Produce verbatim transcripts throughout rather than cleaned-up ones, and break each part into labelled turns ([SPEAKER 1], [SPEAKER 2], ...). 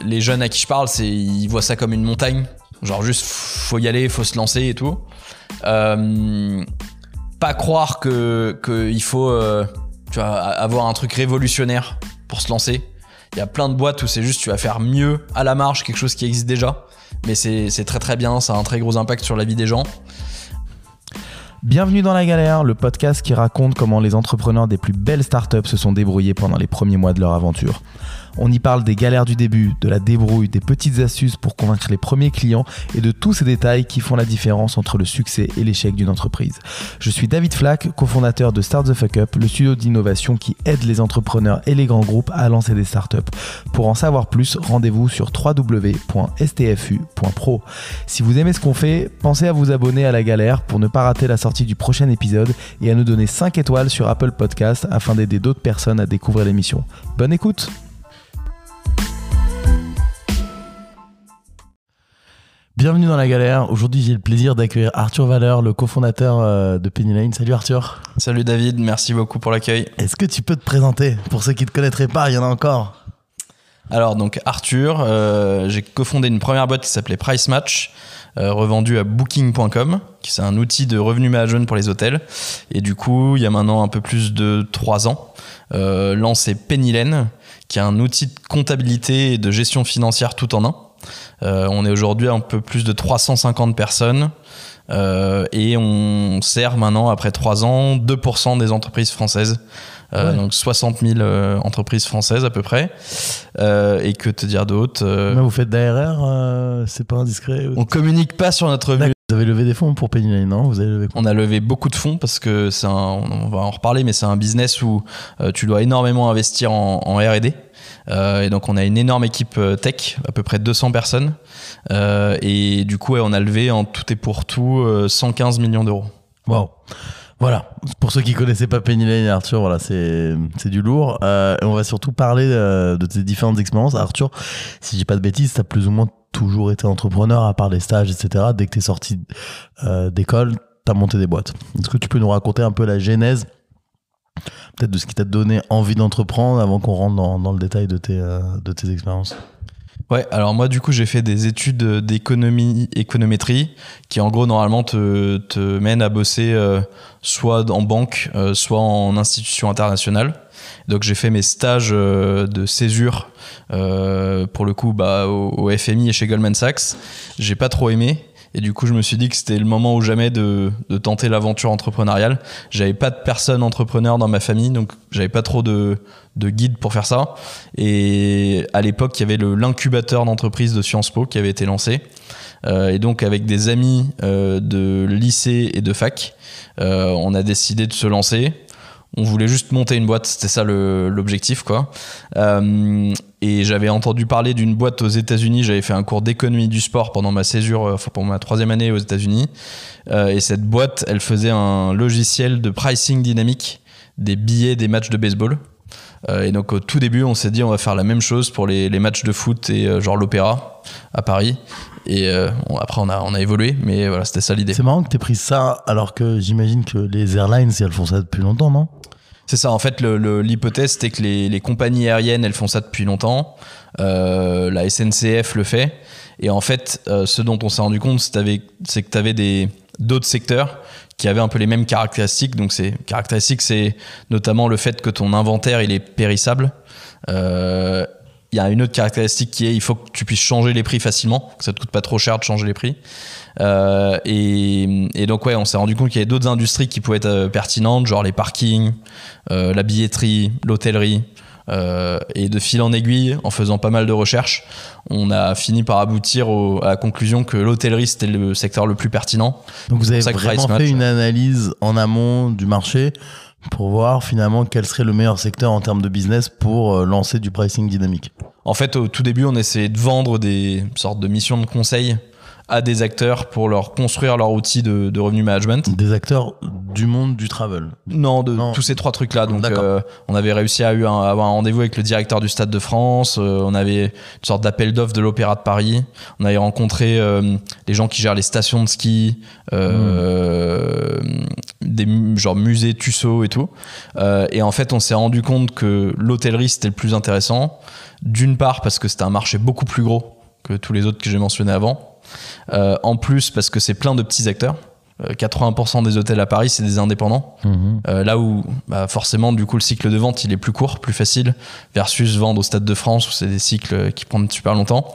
[SPEAKER 1] les jeunes à qui je parle, c'est, ils voient ça comme une montagne. Genre juste, faut y aller, faut se lancer et tout. Euh, pas croire que, que il faut euh, tu vois, avoir un truc révolutionnaire pour se lancer. Il y a plein de boîtes où c'est juste tu vas faire mieux à la marge, quelque chose qui existe déjà. Mais c'est, c'est très très bien, ça a un très gros impact sur la vie des gens.
[SPEAKER 2] Bienvenue dans La Galère, le podcast qui raconte comment les entrepreneurs des plus belles startups se sont débrouillés pendant les premiers mois de leur aventure. On y parle des galères du début, de la débrouille, des petites astuces pour convaincre les premiers clients et de tous ces détails qui font la différence entre le succès et l'échec d'une entreprise. Je suis David Flack, cofondateur de Start the Fuck Up, le studio d'innovation qui aide les entrepreneurs et les grands groupes à lancer des startups. Pour en savoir plus, rendez-vous sur w w w point s t f u point pro. Si vous aimez ce qu'on fait, pensez à vous abonner à La Galère pour ne pas rater la sortie du prochain épisode et à nous donner cinq étoiles sur Apple Podcasts afin d'aider d'autres personnes à découvrir l'émission. Bonne écoute! Bienvenue dans La Galère. Aujourd'hui, j'ai le plaisir d'accueillir Arthur Valeur, le cofondateur de Penny Lane. Salut Arthur.
[SPEAKER 1] Salut David, merci beaucoup pour l'accueil.
[SPEAKER 2] Est-ce que tu peux te présenter pour ceux qui ne te connaîtraient pas? Il y en a encore.
[SPEAKER 1] Alors donc Arthur, euh, j'ai cofondé une première boîte qui s'appelait Price Match, euh, revendue à booking point com, qui c'est un outil de revenu management pour les hôtels. Et du coup, il y a maintenant un peu plus de trois ans, euh, lancé Penny Lane, qui est un outil de comptabilité et de gestion financière tout en un. Euh, on est aujourd'hui un peu plus de trois cent cinquante personnes euh, et on sert maintenant, après trois ans, deux pour cent des entreprises françaises. Euh, ouais. Donc soixante mille euh, entreprises françaises à peu près. Euh, et que te dire d'autre euh...
[SPEAKER 2] Mais vous faites d'A R R, euh, c'est pas indiscret?
[SPEAKER 1] On communique pas sur notre revenu.
[SPEAKER 2] Vous avez levé des fonds pour Penny Lane, non? Vous avez levé quoi?
[SPEAKER 1] On a levé beaucoup de fonds parce que c'est un, on va en reparler, mais c'est un business où euh, tu dois énormément investir en, en R et D. Euh, et donc on a une énorme équipe tech, à peu près deux cents personnes. Euh, et du coup, ouais, on a levé en tout et pour tout euh, cent quinze millions d'euros.
[SPEAKER 2] Wow. Voilà, pour ceux qui connaissaient pas Penny Lane et Arthur, voilà, c'est, c'est du lourd. Euh, on va surtout parler euh, de tes différentes expériences. Arthur, si je dis pas de bêtises, tu as plus ou moins toujours été entrepreneur, à part les stages, et cetera. Dès que tu es sorti euh, d'école, tu as monté des boîtes. Est-ce que tu peux nous raconter un peu la genèse, peut-être de ce qui t'a donné envie d'entreprendre, avant qu'on rentre dans, dans le détail de tes, euh, de tes expériences?
[SPEAKER 1] Ouais, alors moi du coup j'ai fait des études d'économie, économétrie, qui en gros normalement te, te mènent à bosser euh, soit en banque, euh, soit en institution internationale. Donc j'ai fait mes stages euh, de césure euh, pour le coup bah, au, au F M I et chez Goldman Sachs. J'ai pas trop aimé. Et du coup, je me suis dit que c'était le moment ou jamais de, de tenter l'aventure entrepreneuriale. J'avais pas de personne entrepreneur dans ma famille, donc j'avais pas trop de, de guide pour faire ça. Et à l'époque, il y avait le, l'incubateur d'entreprise de Sciences Po qui avait été lancé. Euh, et donc, avec des amis euh, de lycée et de fac, euh, on a décidé de se lancer. On voulait juste monter une boîte, c'était ça le, l'objectif, quoi. Euh, et j'avais entendu parler d'une boîte aux États-Unis. J'avais fait un cours d'économie du sport pendant ma césure, enfin pour ma troisième année aux États-Unis. Euh, et cette boîte, elle faisait un logiciel de pricing dynamique des billets des matchs de baseball. Euh, et donc au tout début, on s'est dit on va faire la même chose pour les, les matchs de foot et euh, genre l'Opéra à Paris. Et euh, on, après on a, on a évolué, mais voilà, c'était ça l'idée.
[SPEAKER 2] C'est marrant que t'aies pris ça alors que j'imagine que les airlines, elles font ça depuis longtemps, non?
[SPEAKER 1] C'est ça, en fait, le, le, l'hypothèse, c'était que les, les compagnies aériennes, elles font ça depuis longtemps. Euh, la S N C F le fait. Et en fait, euh, ce dont on s'est rendu compte, c'est, c'est que tu avais des, d'autres secteurs qui avaient un peu les mêmes caractéristiques. Donc, ces caractéristiques, c'est notamment le fait que ton inventaire, il est périssable. Euh, il y a une autre caractéristique qui est il faut que tu puisses changer les prix facilement, que ça te coûte pas trop cher de changer les prix. Euh, et, et donc ouais, on s'est rendu compte qu'il y avait d'autres industries qui pouvaient être euh, pertinentes, genre les parkings, euh, la billetterie, l'hôtellerie. Euh, et de fil en aiguille, en faisant pas mal de recherches, on a fini par aboutir au, à la conclusion que l'hôtellerie c'était le secteur le plus pertinent.
[SPEAKER 2] Donc vous avez vraiment fait une analyse en amont du marché pour voir finalement quel serait le meilleur secteur en termes de business pour lancer du pricing dynamique.
[SPEAKER 1] En fait, au tout début, on essayait de vendre des sortes de missions de conseil à des acteurs pour leur construire leur outil de, de revenu management.
[SPEAKER 2] Des acteurs du monde du travel?
[SPEAKER 1] Non, de non. tous ces trois trucs-là. Donc, euh, on avait réussi à avoir un rendez-vous avec le directeur du Stade de France. Euh, on avait une sorte d'appel d'offres de l'Opéra de Paris. On avait rencontré euh, les gens qui gèrent les stations de ski, euh, mmh. des genre musées Tussaud et tout. Euh, et en fait, on s'est rendu compte que l'hôtellerie, c'était le plus intéressant. D'une part, parce que c'était un marché beaucoup plus gros que tous les autres que j'ai mentionnés avant. Euh, en plus, parce que c'est plein de petits acteurs. Euh, quatre-vingts pour cent des hôtels à Paris, c'est des indépendants. Mmh. Euh, là où, bah, forcément, du coup, le cycle de vente, il est plus court, plus facile, versus vendre au Stade de France, où c'est des cycles qui prennent super longtemps.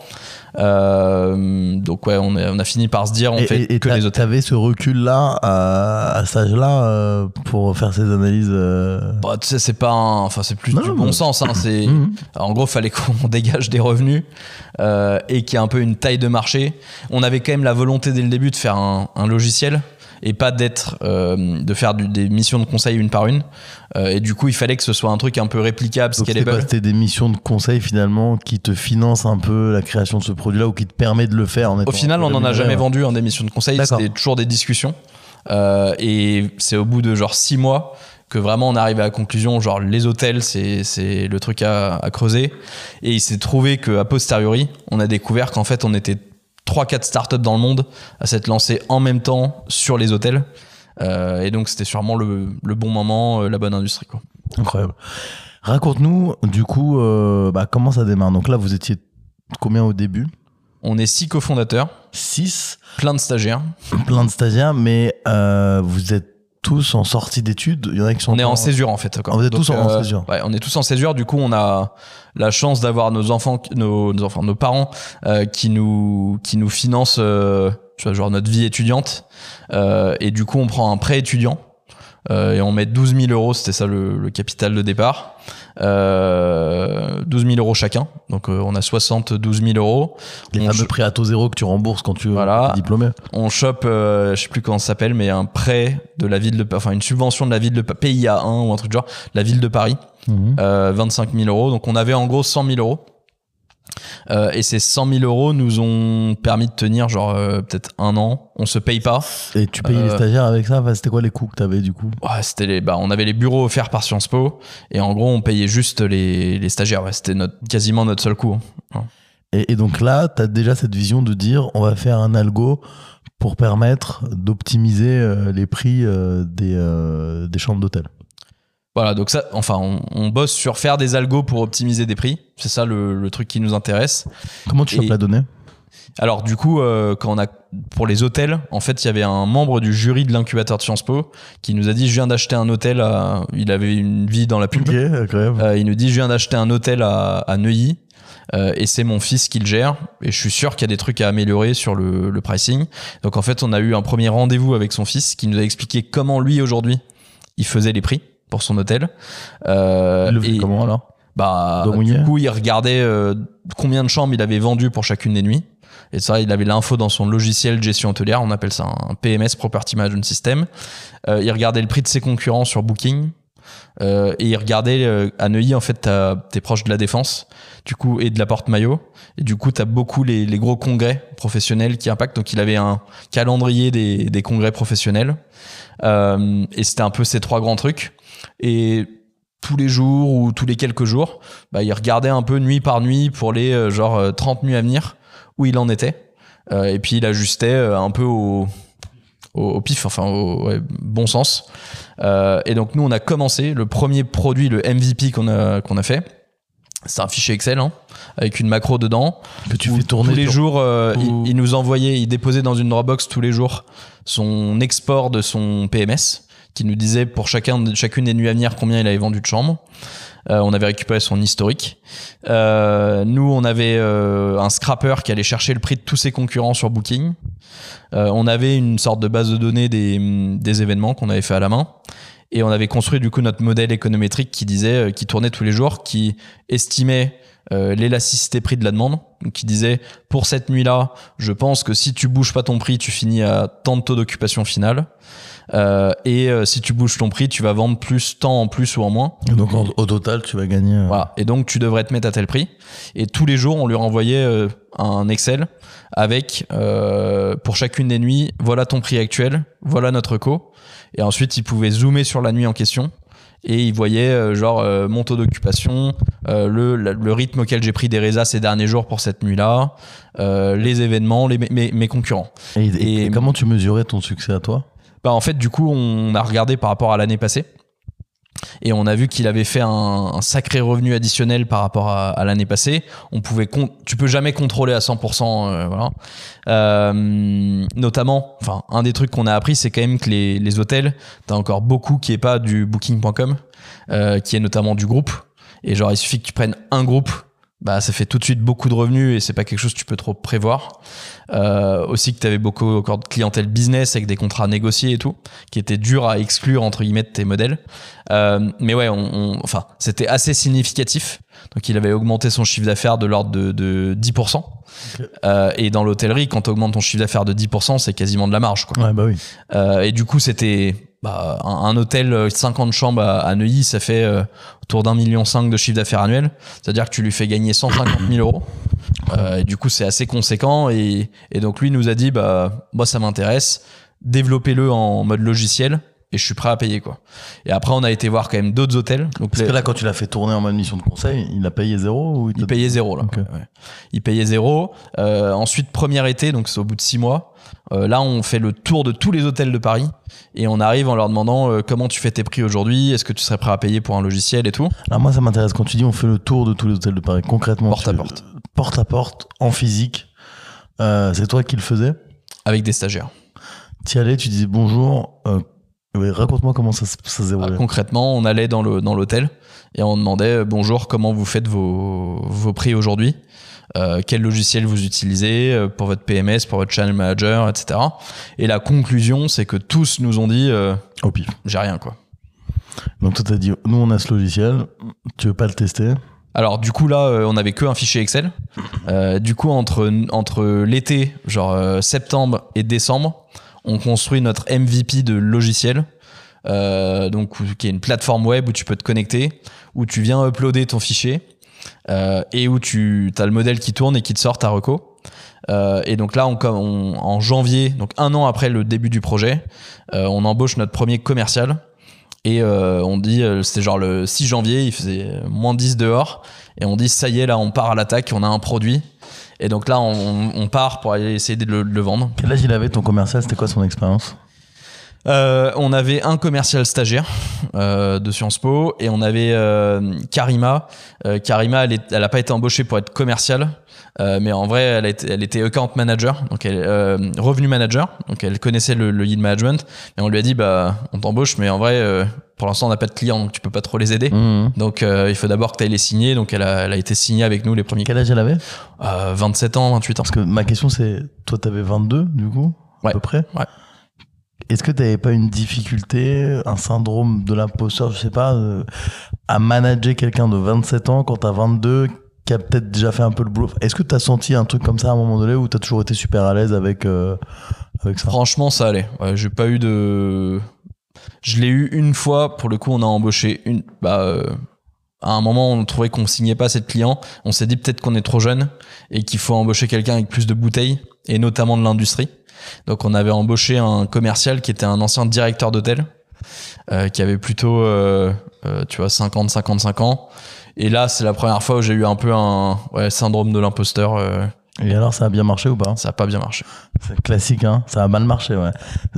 [SPEAKER 1] Euh, donc ouais, on a, on a fini par se dire on
[SPEAKER 2] et,
[SPEAKER 1] fait
[SPEAKER 2] et,
[SPEAKER 1] que
[SPEAKER 2] et
[SPEAKER 1] les hôtels.
[SPEAKER 2] T'avais ce recul-là à, à cet âge-là euh, pour faire ces analyses euh...
[SPEAKER 1] Bah, tu sais, c'est pas un, enfin c'est plus
[SPEAKER 2] non,
[SPEAKER 1] du
[SPEAKER 2] non,
[SPEAKER 1] bon
[SPEAKER 2] mais...
[SPEAKER 1] sens. Hein, c'est
[SPEAKER 2] mmh.
[SPEAKER 1] en gros, fallait qu'on dégage des revenus euh, et qu'il y ait un peu une taille de marché. On avait quand même la volonté dès le début de faire un, un logiciel et pas d'être euh, de faire du, des missions de conseil une par une. Euh, et du coup, il fallait que ce soit un truc un peu réplicable,
[SPEAKER 2] donc
[SPEAKER 1] scalable.
[SPEAKER 2] C'était, c'était des missions de conseil finalement qui te financent un peu la création de ce produit-là ou qui te permet de le faire. En étant
[SPEAKER 1] Au final, on n'en a jamais ouais. vendu en des missions de conseil. D'accord. C'était toujours des discussions. Euh, et c'est au bout de genre six mois que vraiment on est arrivé à la conclusion, genre les hôtels, c'est, c'est le truc à, à creuser. Et il s'est trouvé qu'à posteriori, on a découvert qu'en fait, on était trois quatre startups dans le monde à s'être lancées en même temps sur les hôtels. Euh, et donc, c'était sûrement le, le bon moment, euh, la bonne industrie, quoi.
[SPEAKER 2] Incroyable. Raconte-nous, du coup, euh, bah, comment ça démarre. Donc là, vous étiez combien au début ?
[SPEAKER 1] On est six cofondateurs.
[SPEAKER 2] Six.
[SPEAKER 1] Plein de stagiaires.
[SPEAKER 2] Plein de stagiaires, mais euh, vous êtes tous en sortie d'études. Il y en a qui sont
[SPEAKER 1] on est en césure en fait.
[SPEAKER 2] Ah, vous êtes donc, tous en,
[SPEAKER 1] euh,
[SPEAKER 2] en césure.
[SPEAKER 1] Ouais, on est tous en césure. Du coup, on a la chance d'avoir nos enfants, nos, nos enfants, nos parents euh, qui nous qui nous financent, euh, tu vois, genre notre vie étudiante. Euh, et du coup, on prend un prêt étudiant euh, et on met douze mille euros. C'était ça le, le capital de départ. Euh, douze mille euros chacun. Donc, euh, on a soixante-douze mille euros.
[SPEAKER 2] Les
[SPEAKER 1] on
[SPEAKER 2] fameux ch- prêts à taux zéro que tu rembourses quand tu
[SPEAKER 1] voilà.
[SPEAKER 2] es diplômé.
[SPEAKER 1] On chope, euh, je sais plus comment ça s'appelle, mais un prêt de la ville de, enfin une subvention de la ville de P I A un ou un truc genre, la ville de Paris, mmh. euh, vingt-cinq mille euros. Donc, on avait en gros cent mille euros. Euh, et ces cent mille euros nous ont permis de tenir genre euh, peut-être un an. On se paye pas.
[SPEAKER 2] Et tu payais euh, les stagiaires avec ça? Enfin, c'était quoi les coûts que tu avais du coup?
[SPEAKER 1] Ouais, c'était les, bah, on avait les bureaux offerts par Sciences Po et en gros on payait juste les, les stagiaires. Ouais, c'était notre, quasiment notre seul coût. Hein.
[SPEAKER 2] Et, et donc là, tu as déjà cette vision de dire on va faire un algo pour permettre d'optimiser euh, les prix euh, des, euh, des chambres d'hôtel.
[SPEAKER 1] Voilà, donc ça, enfin, on, on bosse sur faire des algos pour optimiser des prix. C'est ça le, le truc qui nous intéresse.
[SPEAKER 2] Comment tu chopes la donnée ?
[SPEAKER 1] Alors du coup, euh, quand on a pour les hôtels, en fait, il y avait un membre du jury de l'incubateur de Sciences Po qui nous a dit: je viens d'acheter un hôtel. À... Il avait une vie dans la pub.
[SPEAKER 2] Okay, incroyable.
[SPEAKER 1] Euh, il nous dit: je viens d'acheter un hôtel à, à Neuilly. Euh, et c'est mon fils qui le gère et je suis sûr qu'il y a des trucs à améliorer sur le, le pricing. Donc en fait, on a eu un premier rendez-vous avec son fils qui nous a expliqué comment lui aujourd'hui il faisait les prix pour son hôtel.
[SPEAKER 2] Euh, il le fait et, comment alors?
[SPEAKER 1] Bah, du coup, il regardait euh, combien de chambres il avait vendu pour chacune des nuits. Et ça, il avait l'info dans son logiciel de gestion hôtelière. On appelle ça un P M S, Property Management System. Euh, il regardait le prix de ses concurrents sur Booking. Euh, et il regardait euh, à Neuilly, en fait, t'es proche de la Défense, du coup, et de la Porte Maillot. Et du coup, t'as beaucoup les, les gros congrès professionnels qui impactent. Donc, il avait un calendrier des, des congrès professionnels. Euh, et c'était un peu ces trois grands trucs. Et tous les jours ou tous les quelques jours, bah, il regardait un peu nuit par nuit pour les euh, genre trente nuits à venir où il en était. Euh, et puis il ajustait euh, un peu au, au, au pif, enfin au ouais, bon sens. Euh, et donc nous, on a commencé le premier produit, le M V P qu'on a, qu'on a fait. C'est un fichier Excel hein, avec une macro dedans.
[SPEAKER 2] Que tu fais tourner
[SPEAKER 1] tous les
[SPEAKER 2] ton...
[SPEAKER 1] jours, euh, il, il nous envoyait, il déposait dans une Dropbox tous les jours son export de son P M S, qui nous disait pour chacun, chacune des nuits à venir combien il avait vendu de chambres. Euh, on avait récupéré son historique. Euh, nous, on avait euh, un scrapper qui allait chercher le prix de tous ses concurrents sur Booking. Euh, on avait une sorte de base de données des, des événements qu'on avait fait à la main. Et on avait construit du coup notre modèle économétrique qui disait, euh, qui tournait tous les jours, qui estimait euh, l'élasticité prix de la demande. Donc, qui disait, pour cette nuit-là, je pense que si tu bouges pas ton prix, tu finis à tant de taux d'occupation final. Euh, et euh, si tu bouges ton prix, tu vas vendre plus, tant en plus ou en moins.
[SPEAKER 2] Et donc en, au total, tu vas gagner. Euh...
[SPEAKER 1] Voilà. Et donc tu devrais te mettre à tel prix. Et tous les jours, on lui renvoyait euh, un Excel avec euh, pour chacune des nuits, voilà ton prix actuel, voilà notre co. Et ensuite, il pouvait zoomer sur la nuit en question. Et il voyait euh, genre euh, mon taux d'occupation, euh, le, le rythme auquel j'ai pris des résas ces derniers jours pour cette nuit-là, euh, les événements, les, mes, mes concurrents.
[SPEAKER 2] Et, et, et comment tu mesurais ton succès à toi ?
[SPEAKER 1] Bah, en fait, du coup, on a regardé par rapport à l'année passée. Et on a vu qu'il avait fait un, un sacré revenu additionnel par rapport à, à l'année passée. On pouvait con- tu peux jamais contrôler à cent pour cent, euh, voilà. Euh, notamment, enfin, un des trucs qu'on a appris, c'est quand même que les, les hôtels, t'as encore beaucoup qui est pas du booking point com, euh, qui est notamment du groupe. Et genre, il suffit que tu prennes un groupe, bah, ça fait tout de suite beaucoup de revenus et c'est pas quelque chose que tu peux trop prévoir. Euh, aussi que tu avais beaucoup encore de clientèle business avec des contrats négociés et tout, qui étaient durs à exclure entre guillemets de tes modèles. Euh, mais ouais, on, on, enfin, c'était assez significatif. Donc il avait augmenté son chiffre d'affaires de l'ordre de, de dix pour cent. Okay. Euh, et dans l'hôtellerie, quand tu augmentes ton chiffre d'affaires de dix pour cent, c'est quasiment de la marge, quoi.
[SPEAKER 2] Ouais, bah oui.
[SPEAKER 1] Euh, et du coup, c'était bah, un, un hôtel cinquante chambres à, à Neuilly, ça fait euh, autour d'un million cinq de chiffre d'affaires annuel. C'est-à-dire que tu lui fais gagner cent cinquante mille euros. Euh, et du coup, c'est assez conséquent. Et, et donc, lui nous a dit, bah, moi, ça m'intéresse. Développez-le en mode logiciel. Et je suis prêt à payer, quoi. Et après, on a été voir quand même d'autres hôtels. Donc
[SPEAKER 2] Parce
[SPEAKER 1] les...
[SPEAKER 2] que là, quand tu l'as fait tourner en mode mission de conseil, il a payé zéro ou il,
[SPEAKER 1] il payait zéro, là.
[SPEAKER 2] Okay.
[SPEAKER 1] Ouais. Il payait zéro. Euh, ensuite, premier été, donc c'est au bout de six mois. Euh, là, on fait le tour de tous les hôtels de Paris. Et on arrive en leur demandant euh, comment tu fais tes prix aujourd'hui, est-ce que tu serais prêt à payer pour un logiciel et tout.
[SPEAKER 2] Alors moi, ça m'intéresse. Quand tu dis on fait le tour de tous les hôtels de Paris, concrètement.
[SPEAKER 1] Porte
[SPEAKER 2] tu...
[SPEAKER 1] à porte.
[SPEAKER 2] Porte à porte, en physique. Euh, c'est toi qui le faisais ?
[SPEAKER 1] Avec des stagiaires.
[SPEAKER 2] Tu y allais, tu disais bonjour. Euh, oui, raconte-moi comment ça, ça se déroulait.
[SPEAKER 1] Ah, concrètement, on allait dans, le, dans l'hôtel et on demandait bonjour, comment vous faites vos, vos prix aujourd'hui, euh, quel logiciel vous utilisez euh, pour votre P M S, pour votre channel manager, et cetera. Et la conclusion, c'est que tous nous ont dit euh,
[SPEAKER 2] au pif,
[SPEAKER 1] j'ai rien, quoi.
[SPEAKER 2] Donc toi t'as dit nous on a ce logiciel, tu veux pas le tester ?
[SPEAKER 1] Alors du coup là euh, on avait que un fichier Excel. Euh, du coup entre, entre l'été, genre euh, septembre et décembre, on construit notre M V P de logiciel, euh, donc qui est une plateforme web où tu peux te connecter, où tu viens uploader ton fichier euh, et où tu as le modèle qui tourne et qui te sort ta reco. Euh, et donc là, on, on, en janvier, donc un an après le début du projet, euh, on embauche notre premier commercial. Et euh, on dit, euh, c'était genre le six janvier, il faisait moins dix dehors. Et on dit, ça y est, là, on part à l'attaque, on a un produit. Et donc là, on, on part pour aller essayer de le, de le vendre.
[SPEAKER 2] Quel âge il avait ton commercial ? C'était quoi son expérience ?
[SPEAKER 1] euh, On avait un commercial stagiaire euh, de Sciences Po et on avait euh, Karima. Euh, Karima, elle, est, elle a pas été embauchée pour être commerciale, euh, mais en vrai, elle, a été, elle était account manager, donc elle, euh, revenu manager. Donc elle connaissait le, le lead management. Et on lui a dit, bah, on t'embauche, mais en vrai, euh, pour l'instant, on n'a pas de clients, donc tu peux pas trop les aider. Mmh. Donc euh, il faut d'abord que tu ailles les signer. Donc elle a, elle a été signée avec nous les premiers.
[SPEAKER 2] Quel âge elle avait ?
[SPEAKER 1] euh, vingt-sept ans, vingt-huit ans.
[SPEAKER 2] Parce que ma question, c'est, toi, t'avais vingt-deux, du coup, à
[SPEAKER 1] ouais.
[SPEAKER 2] peu près.
[SPEAKER 1] Ouais.
[SPEAKER 2] Est-ce que tu n'avais pas une difficulté, un syndrome de l'imposteur, je sais pas, euh, à manager quelqu'un de vingt-sept ans quand tu as vingt-deux, qui a peut-être déjà fait un peu le boulot ? Est-ce que tu as senti un truc comme ça à un moment donné où tu as toujours été super à l'aise avec, euh, avec ça ?
[SPEAKER 1] Franchement, ça allait. Ouais, j'ai pas eu de... Je l'ai eu une fois, pour le coup, on a embauché une... Bah, euh, à un moment, on trouvait qu'on signait pas assez de clients. On s'est dit peut-être qu'on est trop jeune et qu'il faut embaucher quelqu'un avec plus de bouteilles, et notamment de l'industrie. Donc on avait embauché un commercial qui était un ancien directeur d'hôtel, euh, qui avait plutôt euh, euh, tu vois cinquante à cinquante-cinq ans. Et là c'est la première fois où j'ai eu un peu un ouais, syndrome de l'imposteur. Euh,
[SPEAKER 2] Et alors ça a bien marché ou pas ?
[SPEAKER 1] Ça a pas bien marché.
[SPEAKER 2] C'est classique, hein. Ça a mal marché, ouais.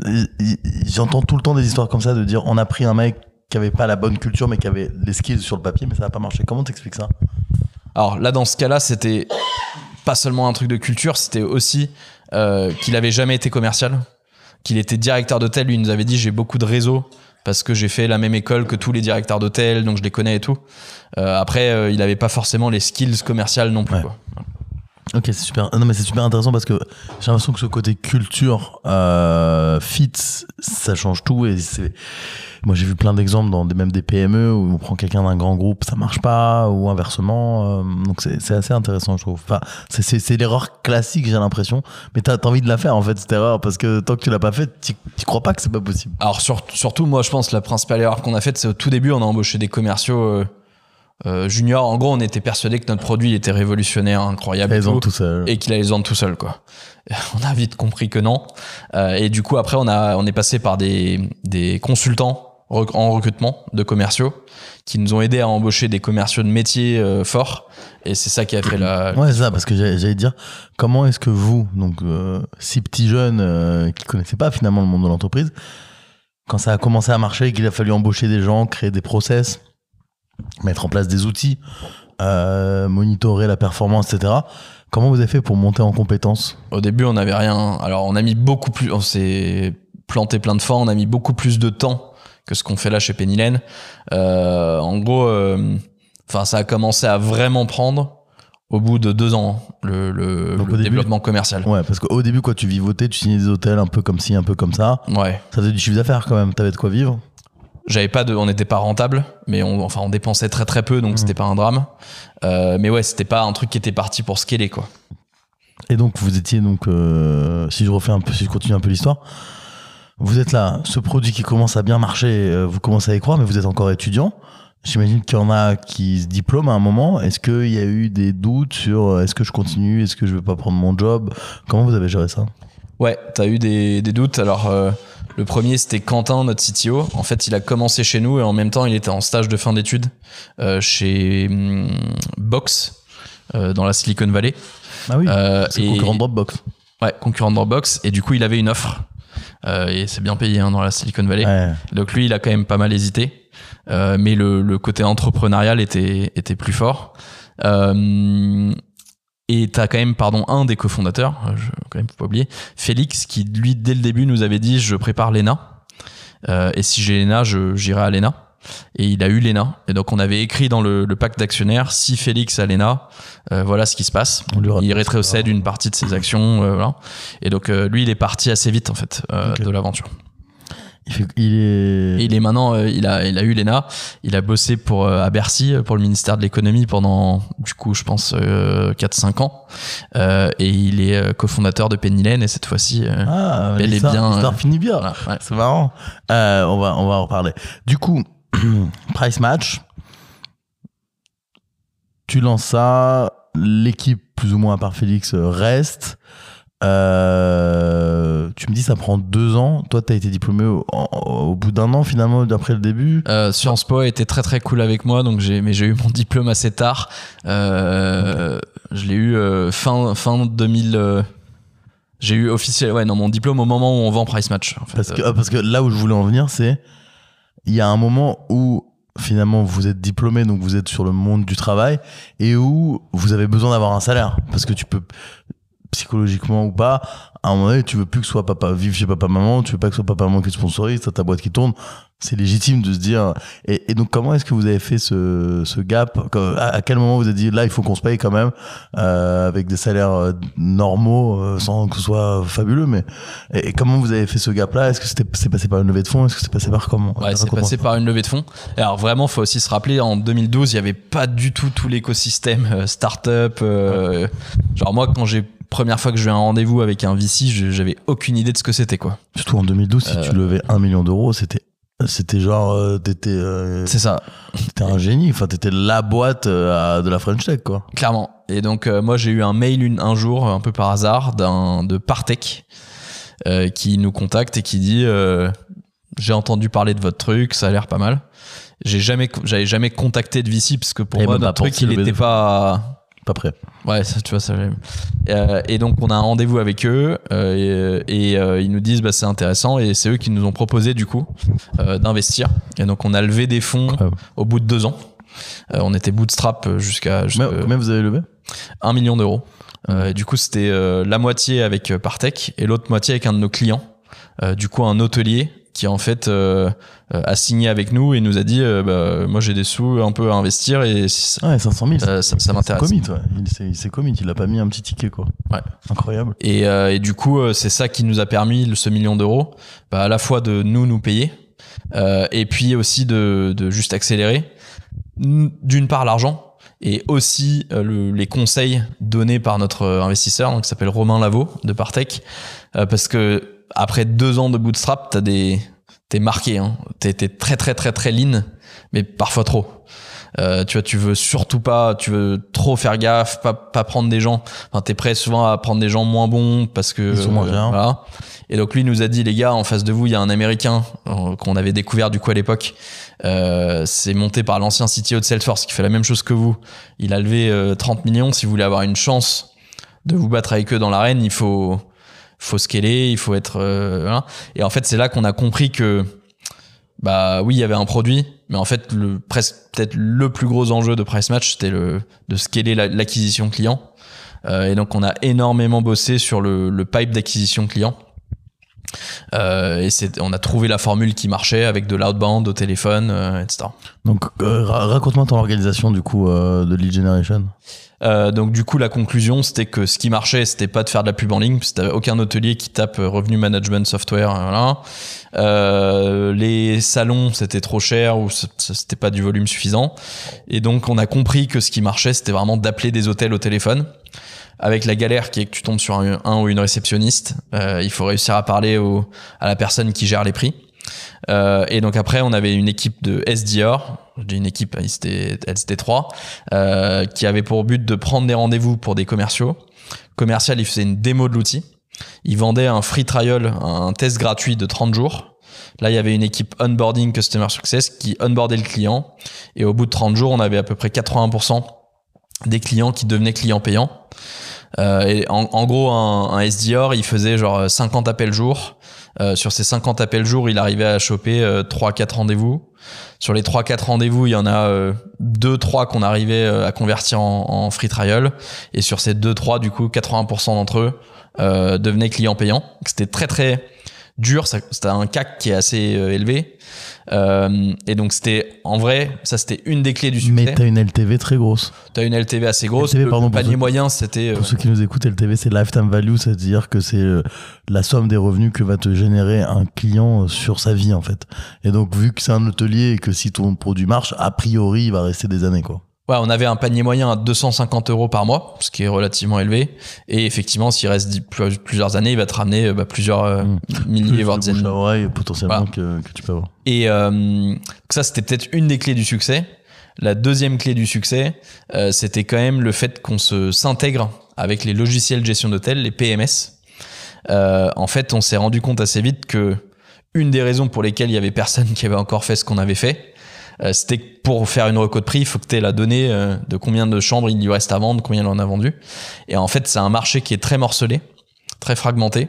[SPEAKER 2] J'entends tout le temps des histoires comme ça de dire on a pris un mec qui avait pas la bonne culture mais qui avait les skills sur le papier mais ça a pas marché. Comment t'expliques ça ?
[SPEAKER 1] Alors là dans ce cas-là c'était pas seulement un truc de culture, c'était aussi Euh, qu'il avait jamais été commercial, qu'il était directeur d'hôtel. Lui il nous avait dit j'ai beaucoup de réseaux parce que j'ai fait la même école que tous les directeurs d'hôtel, donc je les connais et tout. Euh, après euh, il avait pas forcément les skills commerciales non plus, ouais. Quoi.
[SPEAKER 2] Ok, c'est super. Non mais c'est super intéressant parce que j'ai l'impression que ce côté culture euh, fit, ça change tout. Et c'est... moi j'ai vu plein d'exemples dans des, même des P M E où on prend quelqu'un d'un grand groupe, ça marche pas, ou inversement. Euh, donc c'est, c'est assez intéressant, je trouve. Enfin, c'est, c'est, c'est l'erreur classique, j'ai l'impression. Mais t'as, t'as envie de la faire en fait cette erreur parce que tant que tu l'as pas faite, tu, tu crois pas que c'est pas possible.
[SPEAKER 1] Alors sur, surtout moi je pense que la principale erreur qu'on a faite, c'est au tout début on a embauché des commerciaux. Euh, Euh, junior, en gros, on était persuadé que notre produit était révolutionnaire, incroyable, et, tout,
[SPEAKER 2] tout seul.
[SPEAKER 1] et qu'il allait se vendre tout seul, quoi. On a vite compris que non. Euh, et du coup, après, on a, on est passé par des, des consultants rec- en recrutement de commerciaux qui nous ont aidés à embaucher des commerciaux de métier euh, forts. Et c'est ça qui a fait la.
[SPEAKER 2] Ouais, c'est ça, parce que j'allais, j'allais dire, comment est-ce que vous, donc euh, six petits jeunes euh, qui connaissaient pas finalement le monde de l'entreprise, quand ça a commencé à marcher et qu'il a fallu embaucher des gens, créer des process, mettre en place des outils, euh, monitorer la performance, et cetera. Comment vous avez fait pour monter en compétences ?
[SPEAKER 1] Au début, on n'avait rien. Alors, on a mis beaucoup plus. On s'est planté plein de fois. On a mis beaucoup plus de temps que ce qu'on fait là chez Penny Lane. Euh, en gros, euh, enfin, ça a commencé à vraiment prendre au bout de deux ans, le, le,
[SPEAKER 2] Donc,
[SPEAKER 1] le
[SPEAKER 2] au début,
[SPEAKER 1] développement commercial.
[SPEAKER 2] Ouais, parce qu'au début, quoi, tu vivotais, tu signais des hôtels un peu comme ci, un peu comme ça.
[SPEAKER 1] Ouais.
[SPEAKER 2] Ça faisait du chiffre d'affaires quand même. T'avais de quoi vivre.
[SPEAKER 1] J'avais pas de, on n'était pas rentable, mais on, enfin, on dépensait très très peu, donc mmh. c'était pas un drame. Euh, mais ouais, c'était pas un truc qui était parti pour scaler, quoi.
[SPEAKER 2] Et donc, vous étiez donc, euh, si je refais un peu, si je continue un peu l'histoire, vous êtes là, ce produit qui commence à bien marcher, vous commencez à y croire, mais vous êtes encore étudiant. J'imagine qu'il y en a qui se diplôment à un moment. Est-ce qu'il y a eu des doutes sur est-ce que je continue, est-ce que je vais pas prendre mon job ? Comment vous avez géré ça ?
[SPEAKER 1] Ouais, t'as eu des, des doutes. Alors, euh, le premier, c'était Quentin, notre C T O. En fait, il a commencé chez nous et en même temps, il était en stage de fin d'études euh, chez hum, Box, euh, dans la Silicon Valley.
[SPEAKER 2] Ah oui,
[SPEAKER 1] euh,
[SPEAKER 2] c'est
[SPEAKER 1] et,
[SPEAKER 2] concurrent de Dropbox.
[SPEAKER 1] Ouais, concurrent de Dropbox. Et du coup, il avait une offre. Euh, et c'est bien payé hein, dans la Silicon Valley.
[SPEAKER 2] Ouais.
[SPEAKER 1] Donc lui, il a quand même pas mal hésité. Euh, mais le, le côté entrepreneurial était, était plus fort. Euh, et t'as quand même, pardon, un des cofondateurs, je quand même faut pas oublier, Félix, qui lui, dès le début, nous avait dit « je prépare l'E N A euh, et si j'ai l'E N A, je, j'irai à l'E N A ». Et il a eu l'E N A. Et donc, on avait écrit dans le, le pacte d'actionnaires, si Félix a l'E N A, euh, voilà ce qui se passe. Il rétrocède une partie de ses actions. Euh, voilà. Et donc, euh, lui, il est parti assez vite, en fait, euh, okay. de l'aventure.
[SPEAKER 2] Il, fait, il est...
[SPEAKER 1] Et il est maintenant, euh, il a, il a eu l'E N A. Il a bossé pour, euh, à Bercy, pour le ministère de l'économie pendant, du coup, je pense, euh, quatre cinq ans. Euh, et il est euh, cofondateur de Penny Lane. Et cette fois-ci, euh,
[SPEAKER 2] ah,
[SPEAKER 1] elle est bien.
[SPEAKER 2] L'histoire
[SPEAKER 1] euh,
[SPEAKER 2] finit bien.
[SPEAKER 1] Voilà, ouais.
[SPEAKER 2] C'est marrant. Euh, on va, on va en reparler. Du coup, Price Match, tu lances ça, l'équipe plus ou moins à part Félix reste. Euh, tu me dis ça prend deux ans. Toi, t'as été diplômé au, au, au bout d'un an finalement d'après le début.
[SPEAKER 1] Euh, Sciences Po a été très très cool avec moi, donc j'ai mais j'ai eu mon diplôme assez tard. Euh, okay. Je l'ai eu euh, fin fin deux mille. Euh, j'ai eu officiel ouais non mon diplôme au moment où on vend Price Match. En fait.
[SPEAKER 2] Parce que parce que là où je voulais en venir, c'est il y a un moment où finalement vous êtes diplômé, donc vous êtes sur le monde du travail et où vous avez besoin d'avoir un salaire parce que tu peux psychologiquement ou pas, à un moment donné, tu veux plus que ce soit papa, vivre chez papa maman, tu veux pas que ce soit papa maman qui te sponsorise, t'as ta boîte qui tourne, c'est légitime de se dire. Et, et donc, comment est-ce que vous avez fait ce, ce gap? À, à quel moment vous avez dit là, il faut qu'on se paye quand même, euh, avec des salaires normaux, euh, sans que ce soit fabuleux, mais et, et comment vous avez fait ce gap-là? Est-ce que c'était c'est passé par une levée de fonds? Est-ce que c'est passé par comment?
[SPEAKER 1] Ouais, c'est passé par une levée de fonds. Et alors vraiment, faut aussi se rappeler, en deux mille douze, il y avait pas du tout tout l'écosystème euh, startup. Euh, ouais. Genre moi, quand j'ai première fois que je vais à un rendez-vous avec un V C, j'avais aucune idée de ce que c'était, quoi.
[SPEAKER 2] Surtout en deux mille douze, euh... si tu levais un million d'euros, c'était, c'était genre, euh, t'étais, euh,
[SPEAKER 1] c'est ça.
[SPEAKER 2] T'étais un génie. Enfin, t'étais la boîte euh, de la French Tech, quoi.
[SPEAKER 1] Clairement. Et donc, euh, moi, j'ai eu un mail une, un jour, un peu par hasard, d'un, de Partech, euh, qui nous contacte et qui dit, euh, j'ai entendu parler de votre truc, ça a l'air pas mal. J'ai jamais, j'avais jamais contacté de V C parce que pour et moi, notre truc, il était pas,
[SPEAKER 2] pas prêt.
[SPEAKER 1] Ouais, ça, tu vois, ça. Euh, et donc, on a un rendez-vous avec eux euh, et, et euh, ils nous disent, bah, c'est intéressant. Et c'est eux qui nous ont proposé, du coup, euh, d'investir. Et donc, on a levé des fonds ouais. au bout de deux ans. Euh, on était bootstrap jusqu'à.
[SPEAKER 2] jusqu'à Combien vous avez levé?
[SPEAKER 1] Un million d'euros. Euh, et du coup, c'était euh, la moitié avec Partech et l'autre moitié avec un de nos clients. Euh, du coup, un hôtelier qui en fait euh, a signé avec nous et nous a dit euh, bah, moi j'ai des sous un peu à investir et si
[SPEAKER 2] ça, ouais, cinq cent mille,
[SPEAKER 1] euh, ça, ça m'intéresse.
[SPEAKER 2] Commit, ouais. Il s'est, il s'est commit, il a pas mis un petit ticket, quoi.
[SPEAKER 1] Ouais.
[SPEAKER 2] Incroyable.
[SPEAKER 1] Et, euh, et du coup c'est ça qui nous a permis ce million d'euros, bah, à la fois de nous nous payer euh, et puis aussi de, de juste accélérer d'une part l'argent et aussi euh, le, les conseils donnés par notre investisseur donc, qui s'appelle Romain Lavaux de Partech euh, parce que après deux ans de bootstrap, t'as des, t'es marqué, hein. T'es, t'es très, très, très, très lean, mais parfois trop. Euh, tu vois, tu veux surtout pas, tu veux trop faire gaffe, pas, pas prendre des gens, enfin, t'es prêt souvent à prendre des gens moins bons parce que,
[SPEAKER 2] ils sont moins bien.
[SPEAKER 1] Euh, voilà. Et donc, lui, il nous a dit, les gars, en face de vous, il y a un Américain, euh, qu'on avait découvert, du coup, à l'époque. Euh, c'est monté par l'ancien C T O de Salesforce qui fait la même chose que vous. Il a levé, euh, trente millions. Si vous voulez avoir une chance de vous battre avec eux dans l'arène, il faut, faut scaler, il faut être euh, voilà. Et en fait c'est là qu'on a compris que Bah oui, il y avait un produit, mais en fait, le, presque peut-être le plus gros enjeu de Price Match, c'était le, de scaler la, l'acquisition client. Euh, et donc, on a énormément bossé sur le, le pipe d'acquisition client. Euh, et c'est, on a trouvé la formule qui marchait avec de l'outbound au téléphone, euh, et cetera.
[SPEAKER 2] Donc, euh, raconte-moi ton organisation du coup euh, de lead generation.
[SPEAKER 1] Euh, donc du coup la conclusion c'était que ce qui marchait c'était pas de faire de la pub en ligne parce que t'avais aucun hôtelier qui tape revenu management software, voilà. Euh, les salons c'était trop cher ou c'était pas du volume suffisant et donc on a compris que ce qui marchait c'était vraiment d'appeler des hôtels au téléphone. Avec la galère qui est que tu tombes sur un, un ou une réceptionniste, euh, il faut réussir à parler au, à la personne qui gère les prix. Euh, et donc après on avait une équipe de S D R, je dis une équipe, ils étaient, elles étaient trois, euh, qui avait pour but de prendre des rendez-vous pour des commerciaux. Commercial, il faisait une démo de l'outil, il vendait un free trial, un test gratuit de trente jours. Là il y avait une équipe onboarding customer success qui onboardait le client et au bout de trente jours on avait à peu près quatre-vingts pour cent des clients qui devenaient clients payants. Euh, et en, en gros un, un S D R il faisait genre cinquante appels jour. Euh, sur ces cinquante appels jour, il arrivait à choper euh, trois quatre rendez-vous. Sur les trois quatre rendez-vous, il y en a euh, deux trois qu'on arrivait euh, à convertir en, en free trial. Et sur ces deux trois, du coup, quatre-vingts pour cent d'entre eux euh, devenaient clients payants. C'était très très dur. Ça, c'était un C A C qui est assez euh, élevé. Euh, et donc c'était en vrai, ça c'était une des clés du succès.
[SPEAKER 2] Mais t'as une L T V très grosse.
[SPEAKER 1] T'as une L T V assez grosse.
[SPEAKER 2] L T V,
[SPEAKER 1] le
[SPEAKER 2] pardon,
[SPEAKER 1] panier
[SPEAKER 2] ceux,
[SPEAKER 1] moyen c'était.
[SPEAKER 2] Pour
[SPEAKER 1] euh,
[SPEAKER 2] ceux qui nous écoutent, L T V c'est lifetime value, c'est-à-dire que c'est euh, la somme des revenus que va te générer un client sur sa vie en fait. Et donc vu que c'est un hôtelier et que si ton produit marche, a priori il va rester des années quoi.
[SPEAKER 1] Ouais, on avait un panier moyen à deux cent cinquante euros par mois, ce qui est relativement élevé. Et effectivement, s'il reste plusieurs années, il va te ramener bah, plusieurs euh, mmh. milliers, voire dizaines.
[SPEAKER 2] Ouais, potentiellement
[SPEAKER 1] voilà.
[SPEAKER 2] que, que tu peux avoir.
[SPEAKER 1] Et euh, ça, c'était peut-être une des clés du succès. La deuxième clé du succès, euh, c'était quand même le fait qu'on se s'intègre avec les logiciels de gestion d'hôtel, les P M S. Euh, en fait, on s'est rendu compte assez vite que une des raisons pour lesquelles il y avait personne qui avait encore fait ce qu'on avait fait, Euh, c'était que pour faire une reco de prix, il faut que tu aies la donnée euh, de combien de chambres il lui reste à vendre, combien il en a vendu. Et en fait, c'est un marché qui est très morcelé, très fragmenté.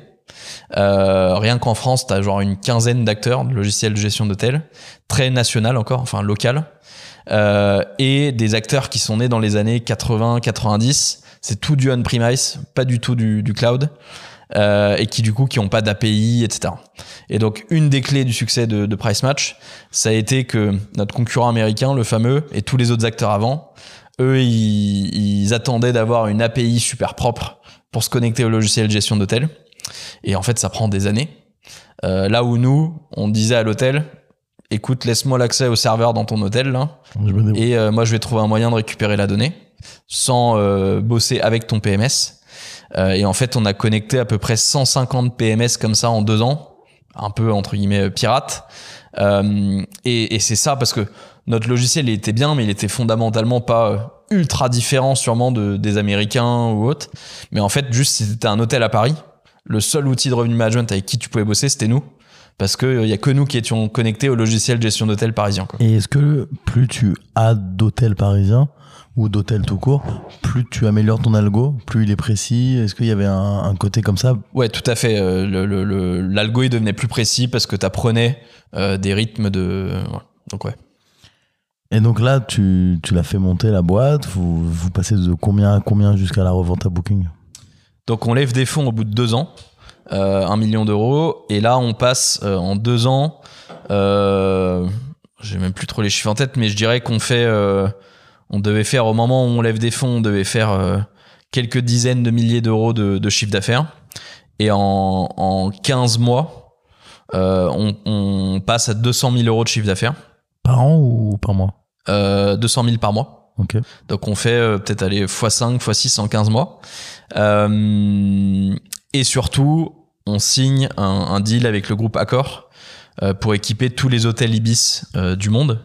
[SPEAKER 1] Euh, rien qu'en France, tu as genre une quinzaine d'acteurs de logiciels de gestion d'hôtel, très national encore, enfin local. Euh, et des acteurs qui sont nés dans les années quatre-vingts quatre-vingt-dix. C'est tout du on-premise, pas du tout du, du cloud. Euh, et qui du coup qui ont pas d'A P I, et cetera. Et donc une des clés du succès de, de Price Match, ça a été que notre concurrent américain, le fameux, et tous les autres acteurs avant, eux ils, ils attendaient d'avoir une A P I super propre pour se connecter au logiciel de gestion d'hôtel. Et en fait ça prend des années. Euh, là où nous, on disait à l'hôtel, écoute, laisse-moi l'accès au serveur dans ton hôtel là, et euh, moi je vais trouver un moyen de récupérer la donnée sans euh, bosser avec ton P M S. Euh, et en fait, on a connecté à peu près cent cinquante P M S comme ça en deux ans, un peu entre guillemets pirate. Euh, et, et c'est ça parce que notre logiciel il était bien, mais il était fondamentalement pas ultra différent sûrement de, des Américains ou autres. Mais en fait, juste si c'était un hôtel à Paris, le seul outil de revenu management avec qui tu pouvais bosser, c'était nous. Parce qu'il n'y a que nous qui étions connectés au logiciel de gestion d'hôtel parisien, quoi.
[SPEAKER 2] Et est-ce que plus tu as d'hôtels parisiens ou d'hôtels tout court, plus tu améliores ton algo, plus il est précis? Est-ce qu'il y avait un, un côté comme ça?
[SPEAKER 1] Ouais, tout à fait. Euh, le, le, le, l'algo, il devenait plus précis parce que tu apprenais euh, des rythmes de... Ouais. Donc ouais.
[SPEAKER 2] Et donc là, tu, tu l'as fait monter la boîte, vous, vous passez de combien à combien jusqu'à la revente à Booking?
[SPEAKER 1] Donc on lève des fonds au bout de deux ans, euh, un million d'euros, et là on passe euh, en deux ans, euh, j'ai même plus trop les chiffres en tête, mais je dirais qu'on fait... Euh, on devait faire, au moment où on lève des fonds, on devait faire euh, quelques dizaines de milliers d'euros de, de chiffre d'affaires. Et en, en quinze mois, euh, on, on passe à deux cent mille euros de chiffre d'affaires.
[SPEAKER 2] Par an ou par mois?
[SPEAKER 1] euh, deux cent mille par mois.
[SPEAKER 2] Okay.
[SPEAKER 1] Donc on fait euh, peut-être aller fois cinq, fois six en quinze mois. Euh, et surtout, on signe un, un deal avec le groupe Accor euh, pour équiper tous les hôtels Ibis euh, du monde.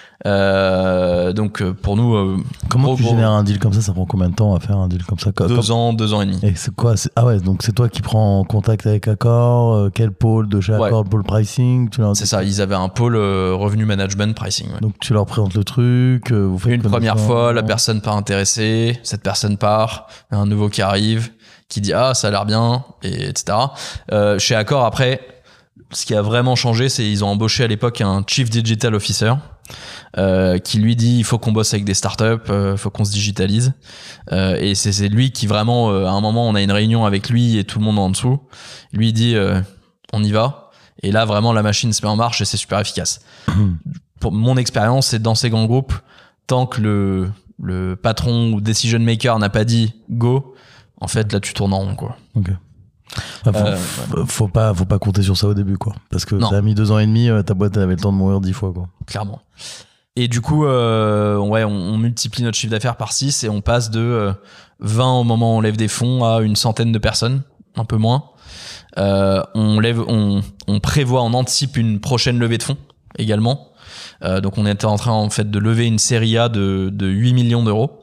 [SPEAKER 1] Euh, donc pour nous, euh,
[SPEAKER 2] comment
[SPEAKER 1] gros,
[SPEAKER 2] tu
[SPEAKER 1] gros,
[SPEAKER 2] génères un deal comme ça? Ça prend combien de temps à faire un deal comme ça?
[SPEAKER 1] Deux comme... ans, deux ans et demi.
[SPEAKER 2] Et c'est quoi? C'est... Ah ouais, donc c'est toi qui prends contact avec Accor. Euh, quel pôle de chez Accor? Ouais. Pôle pricing? Tu leur...
[SPEAKER 1] C'est ça. Ils avaient un pôle euh, revenu management pricing. Ouais.
[SPEAKER 2] Donc tu leur présentes le truc. Euh, vous faites
[SPEAKER 1] une première fois, la personne pas intéressée, cette personne part, un nouveau qui arrive, qui dit ah ça a l'air bien, et etc. Euh, chez Accor après. ce qui a vraiment changé, c'est ils ont embauché à l'époque un Chief Digital Officer euh, qui lui dit il faut qu'on bosse avec des startups, il euh, faut qu'on se digitalise. Euh, et c'est, c'est lui qui vraiment, euh, à un moment, on a une réunion avec lui et tout le monde en dessous. Lui dit euh, on y va. Et là, vraiment, la machine se met en marche et c'est super efficace. Pour mon expérience, c'est dans ces grands groupes, tant que le, le patron ou decision maker n'a pas dit go, en fait, là, tu tournes en rond, quoi.
[SPEAKER 2] Ok. Bah, faut,
[SPEAKER 1] Euh,
[SPEAKER 2] faut, faut pas, faut pas compter sur ça au début, quoi. Parce que
[SPEAKER 1] Non.
[SPEAKER 2] t'as mis deux ans et demi, euh, ta boîte elle avait le temps de mourir dix fois, quoi.
[SPEAKER 1] Clairement. Et du coup, euh, ouais, on, on multiplie notre chiffre d'affaires par six et on passe de euh, vingt au moment où on lève des fonds à une centaine de personnes, un peu moins. Euh, on lève, on, on prévoit, on anticipe une prochaine levée de fonds également. Euh, donc on était en train en fait de lever une série A de, de huit millions d'euros.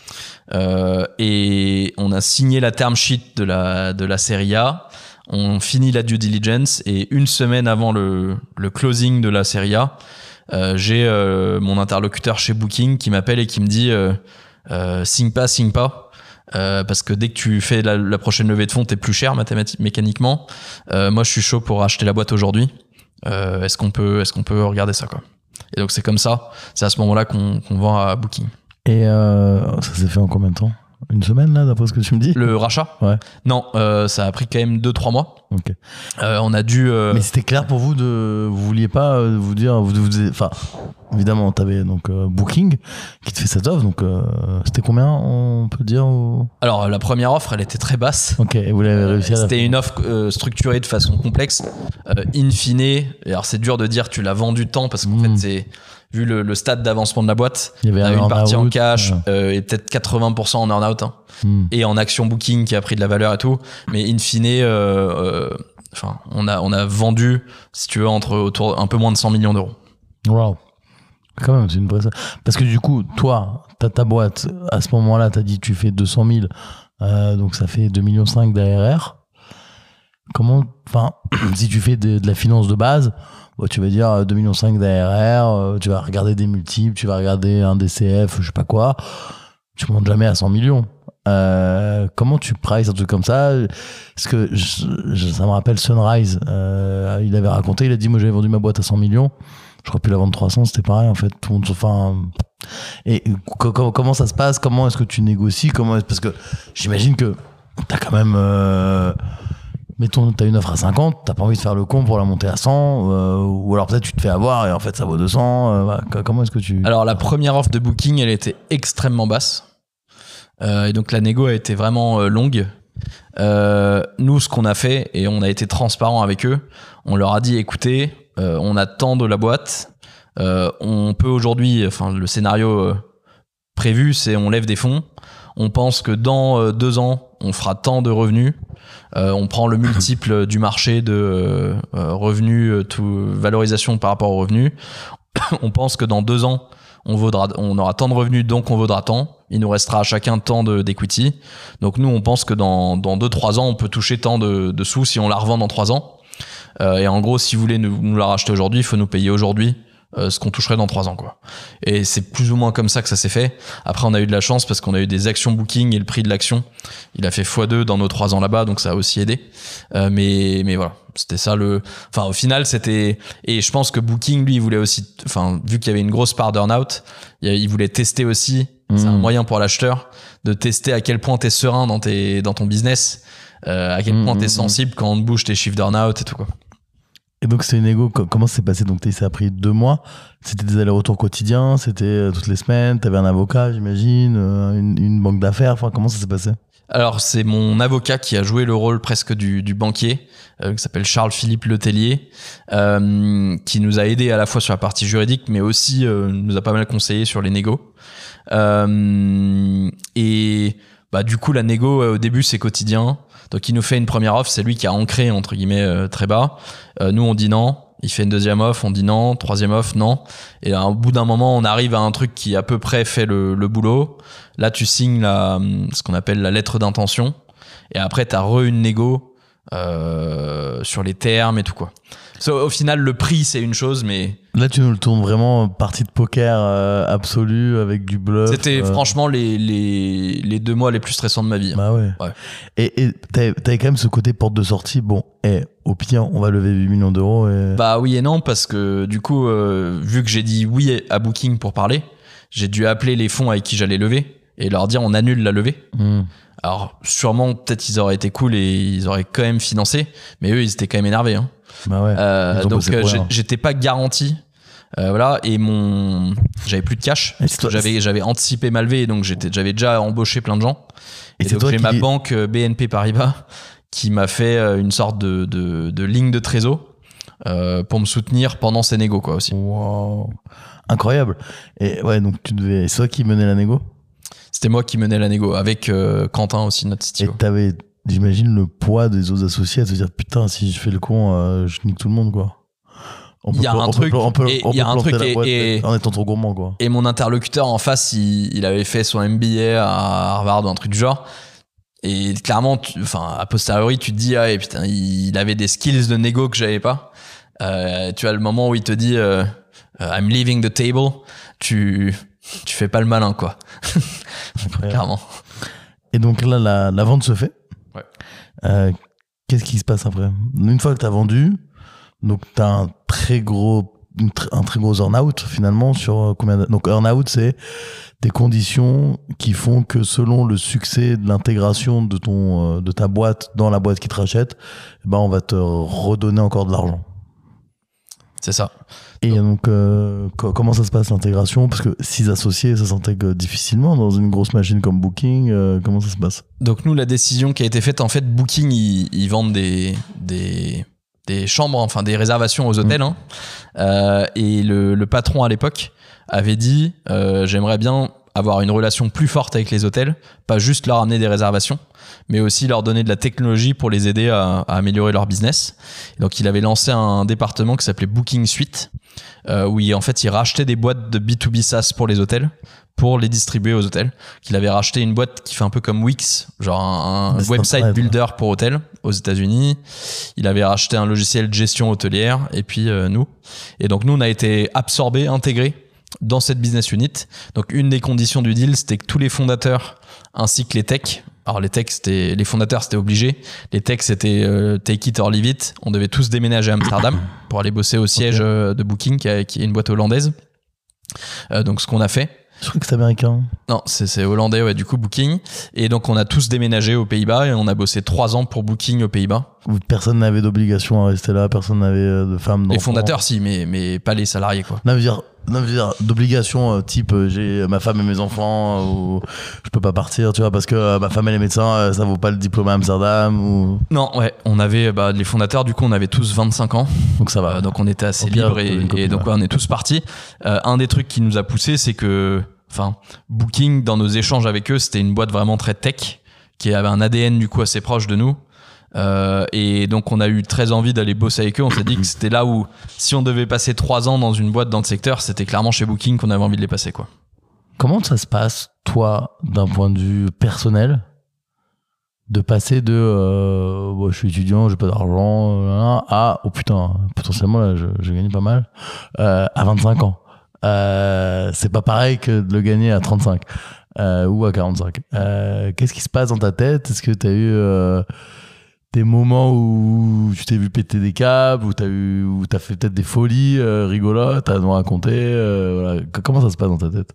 [SPEAKER 1] Euh, et on a signé la term sheet de la, de la série A. On finit la due diligence et une semaine avant le, le closing de la série A, euh, j'ai euh, mon interlocuteur chez Booking qui m'appelle et qui me dit euh, euh, signe pas, signe pas. Euh, parce que dès que tu fais la, la prochaine levée de fonds, t'es plus cher mathématiquement, mécaniquement. Euh, moi, je suis chaud pour acheter la boîte aujourd'hui. Euh, est-ce qu'on peut, est-ce qu'on peut regarder ça, quoi. Et donc c'est comme ça. C'est à ce moment-là qu'on, qu'on vend à Booking.
[SPEAKER 2] Et euh, ça s'est fait en combien de temps? Une semaine, là, d'après ce que tu me dis?
[SPEAKER 1] Le rachat?
[SPEAKER 2] Ouais.
[SPEAKER 1] Non, euh, ça a pris quand même deux trois mois.
[SPEAKER 2] Ok.
[SPEAKER 1] Euh, on a dû. Euh...
[SPEAKER 2] Mais c'était clair pour vous de, vous vouliez pas euh, vous dire, vous, vous enfin, évidemment, t'avais donc euh, Booking qui te fait cette offre, donc euh, c'était combien, on peut dire ou...
[SPEAKER 1] Alors la première offre, elle était très basse.
[SPEAKER 2] Ok, et vous l'avez réussi à la
[SPEAKER 1] C'était
[SPEAKER 2] faire.
[SPEAKER 1] une offre euh, structurée de façon complexe. Euh, in fine, et alors c'est dur de dire tu l'as vendu tant parce qu'en
[SPEAKER 2] Mm.
[SPEAKER 1] fait c'est vu le, le stade d'avancement de la boîte,
[SPEAKER 2] Il y avait
[SPEAKER 1] on a
[SPEAKER 2] un
[SPEAKER 1] eu une partie en
[SPEAKER 2] earn-out,
[SPEAKER 1] cash
[SPEAKER 2] ouais.
[SPEAKER 1] euh, et peut-être quatre-vingts pour cent en earn-out hein,
[SPEAKER 2] Hmm.
[SPEAKER 1] et en action Booking qui a pris de la valeur et tout. Mais in fine, euh, euh, enfin on a on a vendu si tu veux entre autour un peu moins de cent millions d'euros.
[SPEAKER 2] Wow. Quand même, c'est une vraie... Parce que du coup, toi, t'as ta boîte, à ce moment-là, t'as dit tu fais deux cent mille, euh, donc ça fait deux virgule cinq millions d'A R R. Comment, enfin, si tu fais de, de la finance de base, bon, tu vas dire deux virgule cinq millions d'A R R, euh, tu vas regarder des multiples, tu vas regarder un D C F, je sais pas quoi, tu montes jamais à cent millions. Euh, comment tu prices un truc comme ça? Parce que je, je, ça me rappelle Sunrise, euh, il avait raconté, il a dit moi j'avais vendu ma boîte à cent millions, j'aurais pu la vendre trois cents, c'était pareil en fait, tout le monde, enfin, et co- comment ça se passe, comment est-ce que tu négocies, comment est-ce, parce que j'imagine que t'as quand même euh, mettons t'as une offre à cinquante, t'as pas envie de faire le con pour la monter à cent, euh, ou alors peut-être tu te fais avoir et en fait ça vaut deux cents, euh, voilà. Comment est-ce que tu...
[SPEAKER 1] Alors la première offre de Booking, elle était extrêmement basse. Euh, et donc la négo a été vraiment euh, longue. Euh, nous, ce qu'on a fait, et on a été transparent avec eux, on leur a dit écoutez, euh, on a tant de la boîte, euh, on peut aujourd'hui, enfin le scénario euh, prévu, c'est on lève des fonds, on pense que dans euh, deux ans, on fera tant de revenus, euh, on prend le multiple du marché de euh, euh, revenus, euh, tout, valorisation par rapport aux revenus, on pense que dans deux ans, on vaudra, on aura tant de revenus, donc on vaudra tant. Il nous restera à chacun tant de, d'equity. Donc nous, on pense que dans, dans deux trois ans, on peut toucher tant de, de sous si on la revend dans trois ans. Euh, et en gros, si vous voulez nous, nous la racheter aujourd'hui, il faut nous payer aujourd'hui euh, ce qu'on toucherait dans trois ans, quoi. Et c'est plus ou moins comme ça que ça s'est fait. Après, on a eu de la chance parce qu'on a eu des actions Booking et le prix de l'action, il a fait fois deux dans nos trois ans là-bas, donc ça a aussi aidé. Euh, mais, mais voilà. C'était ça le, enfin, au final, c'était, et je pense que Booking, lui, il voulait aussi, enfin, vu qu'il y avait une grosse part d'earn-out, il voulait tester aussi. Mmh. C'est un moyen pour l'acheteur de tester à quel point t'es serein dans tes, dans ton business, euh, à quel mmh, point t'es sensible quand on te bouge tes chiffres d'earn-out et tout, quoi.
[SPEAKER 2] Et donc, c'est une égo, comment ça s'est passé? Donc, ça a pris deux mois. C'était des allers-retours quotidiens, c'était toutes les semaines, t'avais un avocat, j'imagine, une, une banque d'affaires, enfin, comment ça s'est passé?
[SPEAKER 1] Alors, c'est mon avocat qui a joué le rôle presque du, du banquier, euh, qui s'appelle Charles-Philippe Letellier, euh, qui nous a aidé à la fois sur la partie juridique, mais aussi euh, nous a pas mal conseillé sur les négos. Euh, et bah, du coup, la négo, euh, au début, c'est quotidien. Donc, il nous fait une première offre, c'est lui qui a ancré, entre guillemets, euh, très bas. Euh, nous, on dit non. Il fait une deuxième offre, on dit non. Troisième offre, non. Et au bout d'un moment, on arrive à un truc qui à peu près fait le, le boulot. Là, tu signes la, ce qu'on appelle la lettre d'intention. Et après, t'as re une négo euh, sur les termes et tout quoi. So, au final, le prix c'est une chose, mais
[SPEAKER 2] là tu nous le tournes vraiment partie de poker euh, absolue avec du bluff.
[SPEAKER 1] C'était
[SPEAKER 2] euh...
[SPEAKER 1] franchement les, les, les deux mois les plus stressants de ma vie. Hein.
[SPEAKER 2] Bah ouais.
[SPEAKER 1] ouais.
[SPEAKER 2] Et, et t'avais, t'avais quand même ce côté porte de sortie. Bon, et au pire, on va lever huit millions d'euros. Et...
[SPEAKER 1] Bah oui et non, parce que du coup, euh, vu que j'ai dit oui à Booking pour parler, j'ai dû appeler les fonds avec qui j'allais lever et leur dire on annule la levée. Mmh. Alors sûrement, peut-être ils auraient été cool et ils auraient quand même financé, mais eux ils étaient quand même énervés. Hein.
[SPEAKER 2] Bah ouais.
[SPEAKER 1] Euh, donc euh, j'étais pas garanti. Euh, voilà, et mon j'avais plus de cash parce que j'avais j'avais anticipé ma levée, donc j'étais j'avais déjà embauché plein de gens. Et, et donc j'ai qui... ma banque B N P Paribas qui m'a fait une sorte de de, de ligne de trésor euh, pour me soutenir pendant ces négos quoi aussi.
[SPEAKER 2] Wow. Incroyable. Et ouais, donc tu devais c'est toi qui menais la négo?
[SPEAKER 1] C'était moi qui menais la négo avec euh, Quentin aussi notre C T O.
[SPEAKER 2] Et t'avais, j'imagine, le poids des autres associés à te dire putain si je fais le con euh, je nique tout le monde quoi.
[SPEAKER 1] Il y a un truc, il y a un truc et, et
[SPEAKER 2] en étant trop gourmand quoi.
[SPEAKER 1] Et mon interlocuteur en face, il, il avait fait son M B A à Harvard ou un truc du genre. Et clairement, tu, enfin a posteriori, tu te dis ah et putain, il avait des skills de négo que j'avais pas. Euh, tu as le moment où il te dit euh, I'm leaving the table, tu tu fais pas le malin quoi. Clairement.
[SPEAKER 2] Et donc là, la, la vente se fait.
[SPEAKER 1] Ouais.
[SPEAKER 2] Euh, qu'est-ce qui se passe après? Une fois que t'as vendu. Donc, tu as un très gros, un très gros earn-out finalement sur combien de... Donc, earn-out, c'est des conditions qui font que selon le succès de l'intégration de, ton, de ta boîte dans la boîte qui te rachète, ben, on va te redonner encore de l'argent.
[SPEAKER 1] C'est ça.
[SPEAKER 2] Et donc, euh, comment ça se passe l'intégration? Parce que six associés, ça s'intègre difficilement dans une grosse machine comme Booking. Euh, comment ça se passe?
[SPEAKER 1] Donc, nous, la décision qui a été faite, en fait, Booking, ils, ils vendent des... des... des chambres, enfin des réservations aux hôtels. Mmh. Hein. Euh, et le, le patron à l'époque avait dit euh, j'aimerais bien avoir une relation plus forte avec les hôtels, pas juste leur amener des réservations, mais aussi leur donner de la technologie pour les aider à, à améliorer leur business. Et donc il avait lancé un département qui s'appelait Booking Suite, euh, où il, en fait il rachetait des boîtes de B deux B SaaS pour les hôtels, pour les distribuer aux hôtels. Qu'il avait racheté une boîte qui fait un peu comme Wix, genre un, un website builder pour hôtels aux États-Unis. Il avait racheté un logiciel de gestion hôtelière et puis euh, nous. Et donc nous on a été absorbés, intégrés dans cette business unit. Donc une des conditions du deal, c'était que tous les fondateurs ainsi que les techs, alors les techs c'était les fondateurs c'était obligé, les techs c'était euh, take it or leave it. On devait tous déménager à Amsterdam pour aller bosser au siège okay. euh, de Booking qui, a, qui est une boîte hollandaise. Euh, donc ce qu'on a fait.
[SPEAKER 2] Je crois que c'est américain.
[SPEAKER 1] Non, c'est, c'est hollandais, ouais, du coup, Booking. Et donc, on a tous déménagé aux Pays-Bas et on a bossé trois ans pour Booking aux Pays-Bas.
[SPEAKER 2] Personne n'avait d'obligation à rester là, personne n'avait de femme, d'enfant.
[SPEAKER 1] Les fondateurs, si, mais, mais pas les salariés, quoi.
[SPEAKER 2] Non, je veux dire, non, je veux dire d'obligation euh, type euh, j'ai ma femme et mes enfants, euh, ou je peux pas partir, tu vois, parce que euh, ma femme elle est médecin, euh, ça vaut pas le diplôme à Amsterdam, ou...
[SPEAKER 1] Non, ouais, on avait, bah, les fondateurs, du coup, on avait tous vingt-cinq ans. Donc ça va. Euh, donc on était assez libres et, et donc ouais, on est tous partis. Euh, un des trucs qui nous a poussé, c'est que Enfin, Booking, dans nos échanges avec eux, c'était une boîte vraiment très tech, qui avait un A D N du coup assez proche de nous. Euh, et donc, on a eu très envie d'aller bosser avec eux. On s'est dit que c'était là où, si on devait passer trois ans dans une boîte dans le secteur, c'était clairement chez Booking qu'on avait envie de les passer, quoi.
[SPEAKER 2] Comment ça se passe, toi, d'un point de vue personnel, de passer de euh, bon, je suis étudiant, j'ai pas d'argent, euh, à oh putain, potentiellement là, je, je gagne pas mal, euh, à vingt-cinq ans? Euh, c'est pas pareil que de le gagner à trente-cinq euh, ou à quarante-cinq. Euh, qu'est-ce qui se passe dans ta tête? Est-ce que tu as eu euh, des moments où tu t'es vu péter des câbles, où tu as eu, où t'as fait peut-être des folies euh, rigolotes à nous raconter euh, voilà. Comment ça se passe dans ta tête?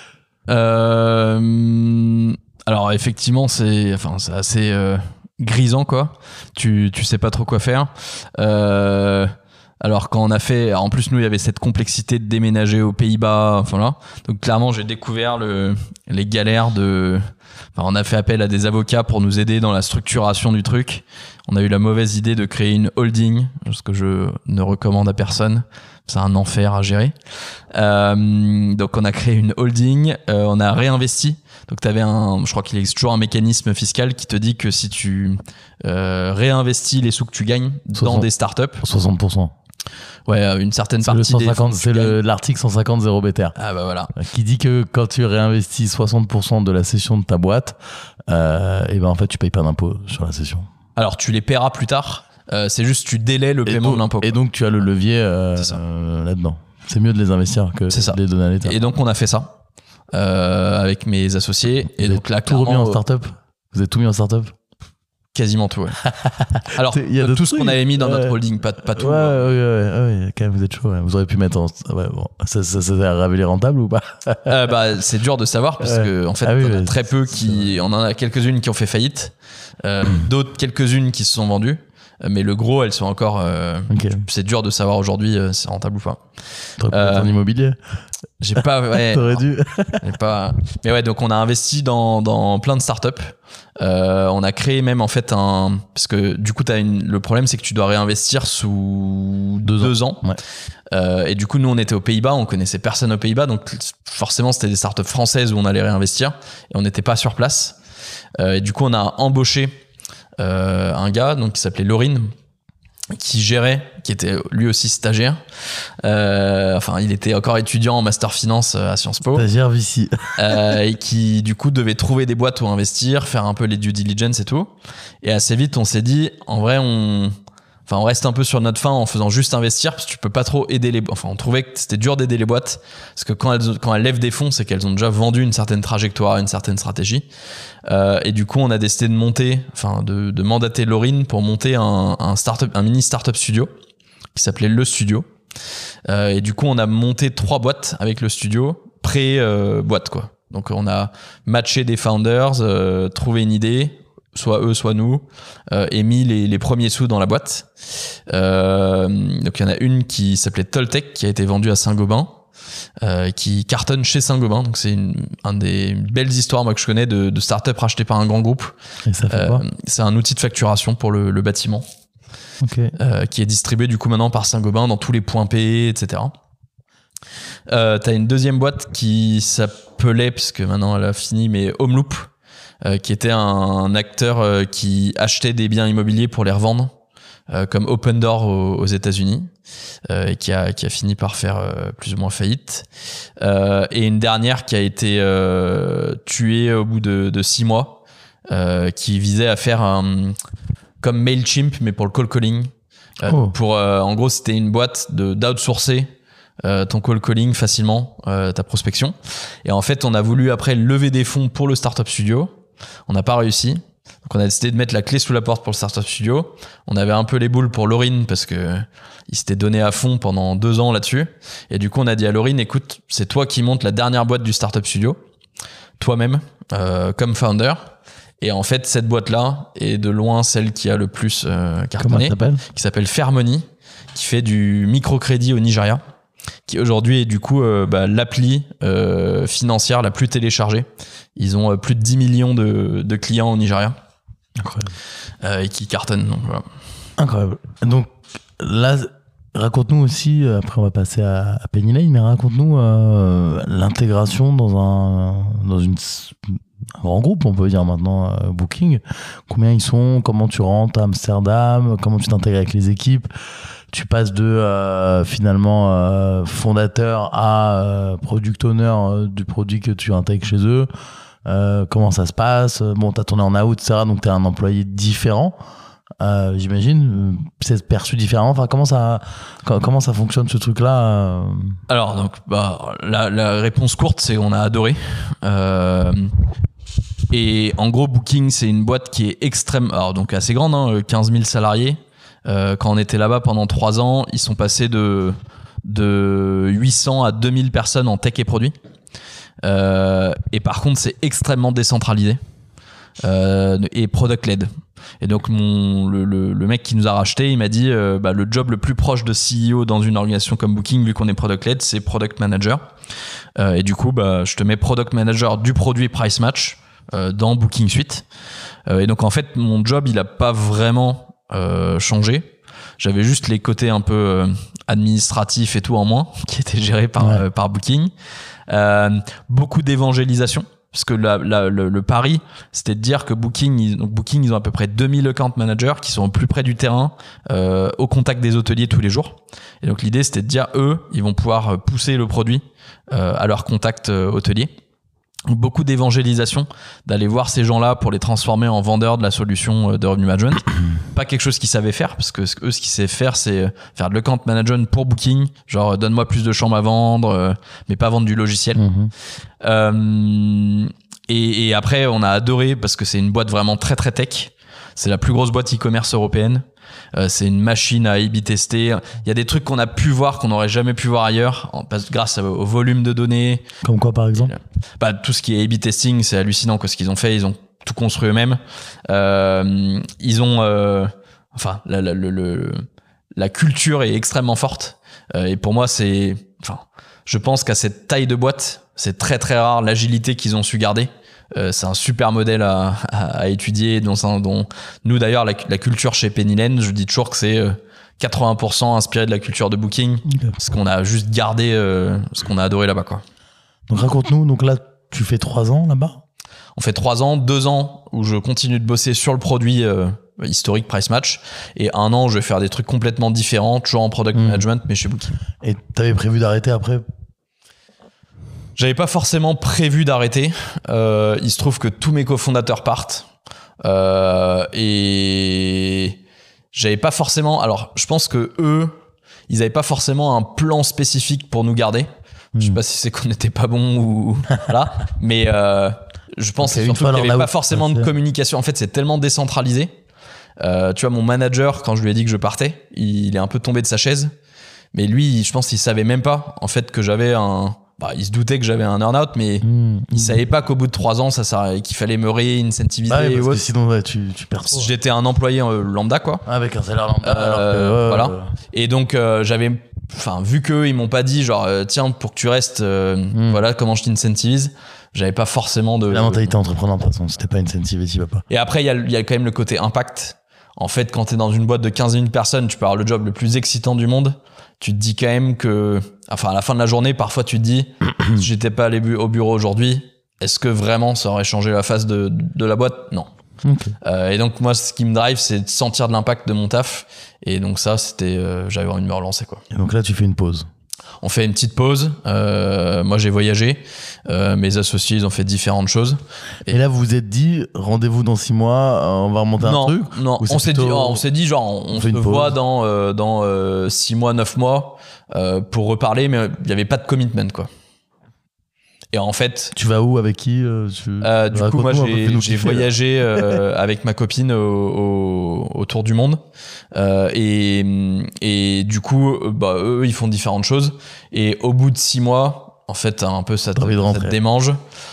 [SPEAKER 1] euh, Alors effectivement, c'est, enfin, c'est assez euh, grisant, quoi. Tu, tu sais pas trop quoi faire. Euh, Alors quand on a fait, en plus nous il y avait cette complexité de déménager aux Pays-Bas, enfin là, donc clairement j'ai découvert le, les galères de, enfin on a fait appel à des avocats pour nous aider dans la structuration du truc. On a eu la mauvaise idée de créer une holding, ce que je ne recommande à personne, c'est un enfer à gérer. Euh, donc on a créé une holding, euh, on a réinvesti. Donc t'avais un, je crois qu'il existe toujours un mécanisme fiscal qui te dit que si tu euh, réinvestis les sous que tu gagnes dans soixante des startups,
[SPEAKER 2] soixante pour cent.
[SPEAKER 1] Ouais, une certaine
[SPEAKER 2] c'est
[SPEAKER 1] partie
[SPEAKER 2] le cent cinquante,
[SPEAKER 1] des
[SPEAKER 2] c'est le, l'article cent cinquante zéro B T R.
[SPEAKER 1] Ah bah voilà.
[SPEAKER 2] Qui dit que quand tu réinvestis soixante pour cent de la cession de ta boîte, euh, et ben en fait tu payes pas d'impôt sur la cession.
[SPEAKER 1] Alors, tu les paieras plus tard. Euh, c'est juste tu délais le
[SPEAKER 2] et
[SPEAKER 1] paiement
[SPEAKER 2] donc,
[SPEAKER 1] de l'impôt.
[SPEAKER 2] Et donc, tu as le levier euh, euh, là-dedans. C'est mieux de les investir que
[SPEAKER 1] c'est ça.
[SPEAKER 2] de les donner à l'État.
[SPEAKER 1] Et donc, on a fait ça euh, avec mes associés.
[SPEAKER 2] Vous
[SPEAKER 1] et donc là,
[SPEAKER 2] tout remis en
[SPEAKER 1] euh,
[SPEAKER 2] start-up. Vous avez tout mis en start-up.
[SPEAKER 1] Quasiment tout, ouais. Alors,
[SPEAKER 2] Il y a
[SPEAKER 1] tout ce qu'on avait mis dans
[SPEAKER 2] ouais.
[SPEAKER 1] notre holding, pas, pas tout.
[SPEAKER 2] Ouais,
[SPEAKER 1] euh,
[SPEAKER 2] ouais, ouais, ouais, quand même, vous êtes chaud. Ouais. Vous auriez pu mettre en. Ouais, bon. Ça, ça, ça s'est révélé rentable ou pas?
[SPEAKER 1] euh, bah, c'est dur de savoir parce
[SPEAKER 2] ouais.
[SPEAKER 1] que, en fait,
[SPEAKER 2] ah oui,
[SPEAKER 1] on a
[SPEAKER 2] ouais,
[SPEAKER 1] très peu qui. On en a quelques-unes qui ont fait faillite, euh, d'autres, quelques-unes qui se sont vendues. Mais le gros, elles sont encore. Euh,
[SPEAKER 2] okay.
[SPEAKER 1] C'est dur de savoir aujourd'hui euh, si c'est rentable ou pas.
[SPEAKER 2] T'aurais pu mettre en immobilier.
[SPEAKER 1] J'ai pas. Ouais,
[SPEAKER 2] T'aurais dû.
[SPEAKER 1] j'ai pas. Mais ouais, donc on a investi dans, dans plein de startups. Euh, on a créé même en fait un. Parce que du coup, t'as une... le problème, c'est que tu dois réinvestir sous deux, deux ans. ans.
[SPEAKER 2] Ouais.
[SPEAKER 1] Euh, et du coup, nous, on était aux Pays-Bas, on connaissait personne aux Pays-Bas. Donc forcément, c'était des startups françaises où on allait réinvestir. Et on n'était pas sur place. Euh, et du coup, on a embauché. Euh, un gars donc qui s'appelait Laurine qui gérait, qui était lui aussi stagiaire, euh, enfin il était encore étudiant en master finance à Sciences Po,
[SPEAKER 2] stagiaire V C,
[SPEAKER 1] euh, et qui du coup devait trouver des boîtes où investir, faire un peu les due diligence et tout. Et assez vite on s'est dit en vrai on Enfin, on reste un peu sur notre faim en faisant juste investir parce que tu peux pas trop aider les. Enfin, on trouvait que c'était dur d'aider les boîtes parce que quand elles quand elles lèvent des fonds, c'est qu'elles ont déjà vendu une certaine trajectoire, une certaine stratégie. Euh, et du coup, on a décidé de monter, enfin, de, de mandater Laurine pour monter un, un startup, un mini startup studio qui s'appelait Le Studio. Euh, et du coup, on a monté trois boîtes avec le studio pré euh, boîte quoi. Donc, on a matché des founders, euh, trouvé une idée. Soit eux, soit nous, euh, et mis les, les premiers sous dans la boîte. Euh, donc il y en a une qui s'appelait Toltec, qui a été vendue à Saint-Gobain, euh, qui cartonne chez Saint-Gobain. Donc c'est une, un des belles histoires moi que je connais de, de start-up rachetées par un grand groupe.
[SPEAKER 2] Et ça fait
[SPEAKER 1] euh,
[SPEAKER 2] quoi?
[SPEAKER 1] C'est un outil de facturation pour le, le bâtiment,
[SPEAKER 2] okay.
[SPEAKER 1] euh, qui est distribué du coup maintenant par Saint-Gobain dans tous les points P, et cetera. Euh, t'as une deuxième boîte qui s'appelait, parce que maintenant elle a fini, mais Homeloop. Euh, qui était un, un acteur euh, qui achetait des biens immobiliers pour les revendre, euh, comme Open Door aux, aux États-Unis, euh, et qui a, qui a fini par faire euh, plus ou moins faillite. Euh, et une dernière qui a été euh, tuée au bout de, de six mois, euh, qui visait à faire un, comme Mailchimp, mais pour le call calling. Euh,
[SPEAKER 2] oh.
[SPEAKER 1] Pour, euh, en gros, c'était une boîte de, d'outsourcer euh, ton call calling facilement, euh, ta prospection. Et en fait, on a voulu après lever des fonds pour le Startup Studio. On n'a pas réussi. Donc on a décidé de mettre la clé sous la porte pour le Startup Studio. On avait un peu les boules pour Laurine parce que il s'était donné à fond pendant deux ans là-dessus. Et du coup, on a dit à Laurine, écoute, c'est toi qui montes la dernière boîte du Startup Studio, toi-même, euh, comme founder. Et en fait, cette boîte-là est de loin celle qui a le plus euh, cartonné.
[SPEAKER 2] Comment elle s'appelle ?
[SPEAKER 1] Qui s'appelle Fairmoney, qui fait du microcrédit au Nigeria, qui aujourd'hui est du coup euh, bah, l'appli euh, financière la plus téléchargée. Ils ont euh, plus de dix millions de, de clients au Nigeria.
[SPEAKER 2] Incroyable.
[SPEAKER 1] Euh, et qui cartonnent. Donc, voilà.
[SPEAKER 2] Incroyable. Donc là, raconte-nous aussi, après on va passer à, à Penny Lane, mais raconte-nous euh, l'intégration dans un, dans une, un grand groupe, on peut dire maintenant, euh, Booking. Combien ils sont ? Comment tu rentres à Amsterdam ? Comment tu t'intègres avec les équipes ? Tu passes de euh, finalement euh, fondateur à euh, product owner euh, du produit que tu intègres chez eux. Euh, comment ça se passe ? Bon, t'as tourné en out, et cetera. Donc t'es un employé différent, euh, j'imagine. C'est perçu différemment. Enfin, comment ça, comment ça fonctionne ce truc-là ? euh...
[SPEAKER 1] Alors, donc, bah, la, la réponse courte, c'est on a adoré. Euh, et en gros, Booking, c'est une boîte qui est extrême, alors donc assez grande, hein, quinze mille salariés. Euh, quand on était là-bas pendant trois ans, ils sont passés de, de huit cents à deux mille personnes en tech et produits. Euh, et par contre, c'est extrêmement décentralisé euh, et product-led. Et donc, mon, le, le, le mec qui nous a racheté, il m'a dit euh, bah, le job le plus proche de C E O dans une organisation comme Booking, vu qu'on est product-led, c'est product manager. Euh, et du coup, bah, je te mets product manager du produit Price Match euh, dans Booking Suite. Euh, et donc, en fait, mon job, il n'a pas vraiment Euh, changé. J'avais juste les côtés un peu euh, administratifs et tout en moins qui étaient gérés par,
[SPEAKER 2] ouais.
[SPEAKER 1] euh, par Booking. Euh, beaucoup d'évangélisation parce que la, la, le, le pari c'était de dire que Booking ils, donc Booking ils ont à peu près deux mille account managers qui sont au plus près du terrain, euh, au contact des hôteliers tous les jours. Et donc l'idée c'était de dire eux ils vont pouvoir pousser le produit euh, à leur contact euh, hôtelier. beaucoup d'évangélisation, d'aller voir ces gens-là pour les transformer en vendeurs de la solution de revenue management. Pas quelque chose qu'ils savaient faire, parce que eux, ce qu'ils savaient faire, c'est faire de l'account management pour Booking, genre donne-moi plus de chambres à vendre, mais pas vendre du logiciel. Mmh. Euh, et, et après, on a adoré parce que c'est une boîte vraiment très très tech. C'est la plus grosse boîte e-commerce européenne. Euh, c'est une machine à A B tester. Il y a des trucs qu'on a pu voir qu'on n'aurait jamais pu voir ailleurs grâce au volume de données.
[SPEAKER 2] Comme quoi par exemple?
[SPEAKER 1] Bah, tout ce qui est A B testing, c'est hallucinant quoi, ce qu'ils ont fait. Ils ont tout construit eux-mêmes. Euh, ils ont, euh, enfin, la, la, le, le, la culture est extrêmement forte. Euh, et pour moi, c'est, enfin, je pense qu'à cette taille de boîte, c'est très très rare l'agilité qu'ils ont su garder. Euh, c'est un super modèle à, à, à étudier, dont, dont nous d'ailleurs la, la culture chez Penny Lane, je dis toujours que c'est quatre-vingts pour cent inspiré de la culture de Booking, okay. Parce qu'on a juste gardé euh, ce qu'on a adoré là-bas quoi.
[SPEAKER 2] Donc raconte-nous, donc là tu fais trois ans là-bas?
[SPEAKER 1] On fait trois ans, deux ans où je continue de bosser sur le produit euh, historique Price Match, et un an où je vais faire des trucs complètement différents, toujours en product mmh. management mais chez Booking.
[SPEAKER 2] Et t'avais prévu d'arrêter après?
[SPEAKER 1] J'avais pas forcément prévu d'arrêter. Euh, il se trouve que tous mes cofondateurs partent. Euh, et j'avais pas forcément... Alors, je pense que eux, ils avaient pas forcément un plan spécifique pour nous garder. Mmh. Je sais pas si c'est qu'on n'était pas bon ou... voilà. Mais euh, je pense okay, surtout qu'il n'y avait pas forcément de communication. En fait, c'est tellement décentralisé. Euh, tu vois, mon manager, quand je lui ai dit que je partais, il est un peu tombé de sa chaise. Mais lui, je pense qu'il savait même pas, en fait, que j'avais un... Bah, il se doutait que j'avais un earn-out, mais mmh, il mmh. savait pas qu'au bout de trois ans, ça, ça qu'il fallait me réincentiviser.
[SPEAKER 2] Bah ouais, parce que sinon, ouais, tu, tu perds trop.
[SPEAKER 1] J'étais un employé euh, lambda, quoi.
[SPEAKER 2] Avec un salaire lambda.
[SPEAKER 1] Euh,
[SPEAKER 2] alors que, ouais,
[SPEAKER 1] voilà.
[SPEAKER 2] Ouais.
[SPEAKER 1] Et donc, euh, j'avais, enfin, vu qu'eux, ils m'ont pas dit, genre, euh, tiens, pour que tu restes, euh, mmh. voilà comment je t'incentivise. J'avais pas forcément de.
[SPEAKER 2] La mentalité entrepreneur, de toute façon, c'était pas incentivé, tu vas pas.
[SPEAKER 1] Et après, il y a, il y a quand même le côté impact. En fait, quand t'es dans une boîte de quinze mille personnes, tu peux avoir le job le plus excitant du monde. Tu te dis quand même que, enfin, à la fin de la journée, parfois tu te dis, si j'étais pas allé au bureau aujourd'hui, est-ce que vraiment ça aurait changé la face de, de la boîte? Non. Okay. Euh, et donc, moi, ce qui me drive, c'est de sentir de l'impact de mon taf. Et donc, ça, c'était, euh, j'avais envie de me relancer, quoi.
[SPEAKER 2] Et donc là, tu fais une pause.
[SPEAKER 1] On fait une petite pause. Euh, moi, j'ai voyagé. Euh, mes associés, ils ont fait différentes choses.
[SPEAKER 2] Et, et là, vous vous êtes dit, rendez-vous dans six mois, on va remonter
[SPEAKER 1] non,
[SPEAKER 2] un truc?
[SPEAKER 1] Non, on s'est, plutôt... dit, on s'est dit, genre, on, on se voit dans, euh, dans euh, six mois, neuf mois euh, pour reparler, mais il n'y avait pas de commitment, quoi. Et en fait...
[SPEAKER 2] Tu vas où? Avec qui? euh, tu...
[SPEAKER 1] euh, Du coup, moi, j'ai, j'ai voyagé euh, avec ma copine au, au, autour du monde. Euh, et, et du coup, bah, eux, ils font différentes choses. Et au bout de six mois, en fait, un peu, ça te, ça te démange.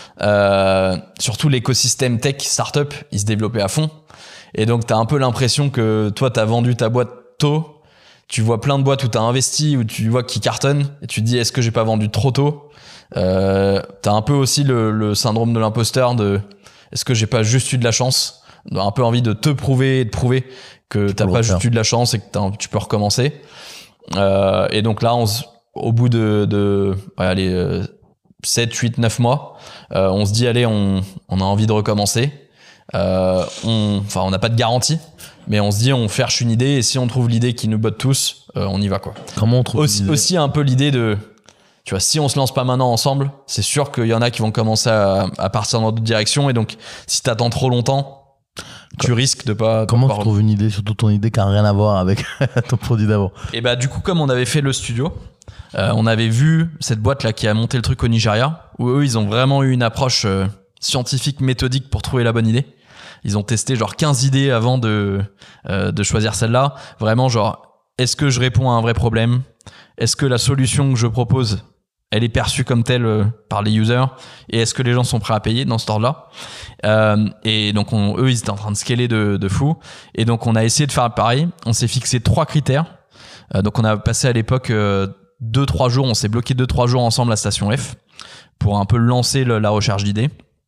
[SPEAKER 1] Euh, surtout l'écosystème tech, startup, il se développait à fond. Et donc, t'as un peu l'impression que toi, t'as vendu ta boîte tôt. Tu vois plein de boîtes où t'as investi, où tu vois qu'ils cartonnent. Et tu te dis, est-ce que j'ai pas vendu trop tôt? Euh, t'as un peu aussi le, le syndrome de l'imposteur de est-ce que j'ai pas juste eu de la chance, un peu envie de te prouver et de prouver que tu t'as pas juste eu de la chance et que tu peux recommencer. Euh, et donc là, on se, au bout de, de ouais, allez, euh, sept, huit, neuf mois, euh, on se dit allez, on, on a envie de recommencer. Euh, on, enfin, on n'a pas de garantie, mais on se dit on cherche une idée et si on trouve l'idée qui nous botte tous, euh, on y va quoi.
[SPEAKER 2] Comment on trouve
[SPEAKER 1] aussi, aussi un peu l'idée de tu vois, si on se lance pas maintenant ensemble, c'est sûr qu'il y en a qui vont commencer à, à partir dans d'autres directions. Et donc, si t'attends trop longtemps, tu Comme, risques de pas...
[SPEAKER 2] Comment
[SPEAKER 1] de
[SPEAKER 2] tu trouves une idée, surtout ton idée qui n'a rien à voir avec ton produit d'avant?
[SPEAKER 1] Et bah, du coup, comme on avait fait le studio, euh, on avait vu cette boîte-là qui a monté le truc au Nigeria, où eux, ils ont vraiment eu une approche euh, scientifique, méthodique pour trouver la bonne idée. Ils ont testé genre quinze idées avant de, euh, de choisir celle-là. Vraiment, genre, est-ce que je réponds à un vrai problème? Est-ce que la solution que je propose, elle est perçue comme telle euh, par les users? Et est-ce que les gens sont prêts à payer dans ce ordre-là? euh, Et donc, on, eux, ils étaient en train de scaler de, de fou. Et donc, on a essayé de faire pareil. On s'est fixé trois critères. Euh, donc, on a passé à l'époque euh, deux, trois jours. On s'est bloqué deux, trois jours ensemble à Station F pour un peu lancer le, la recherche d'idées.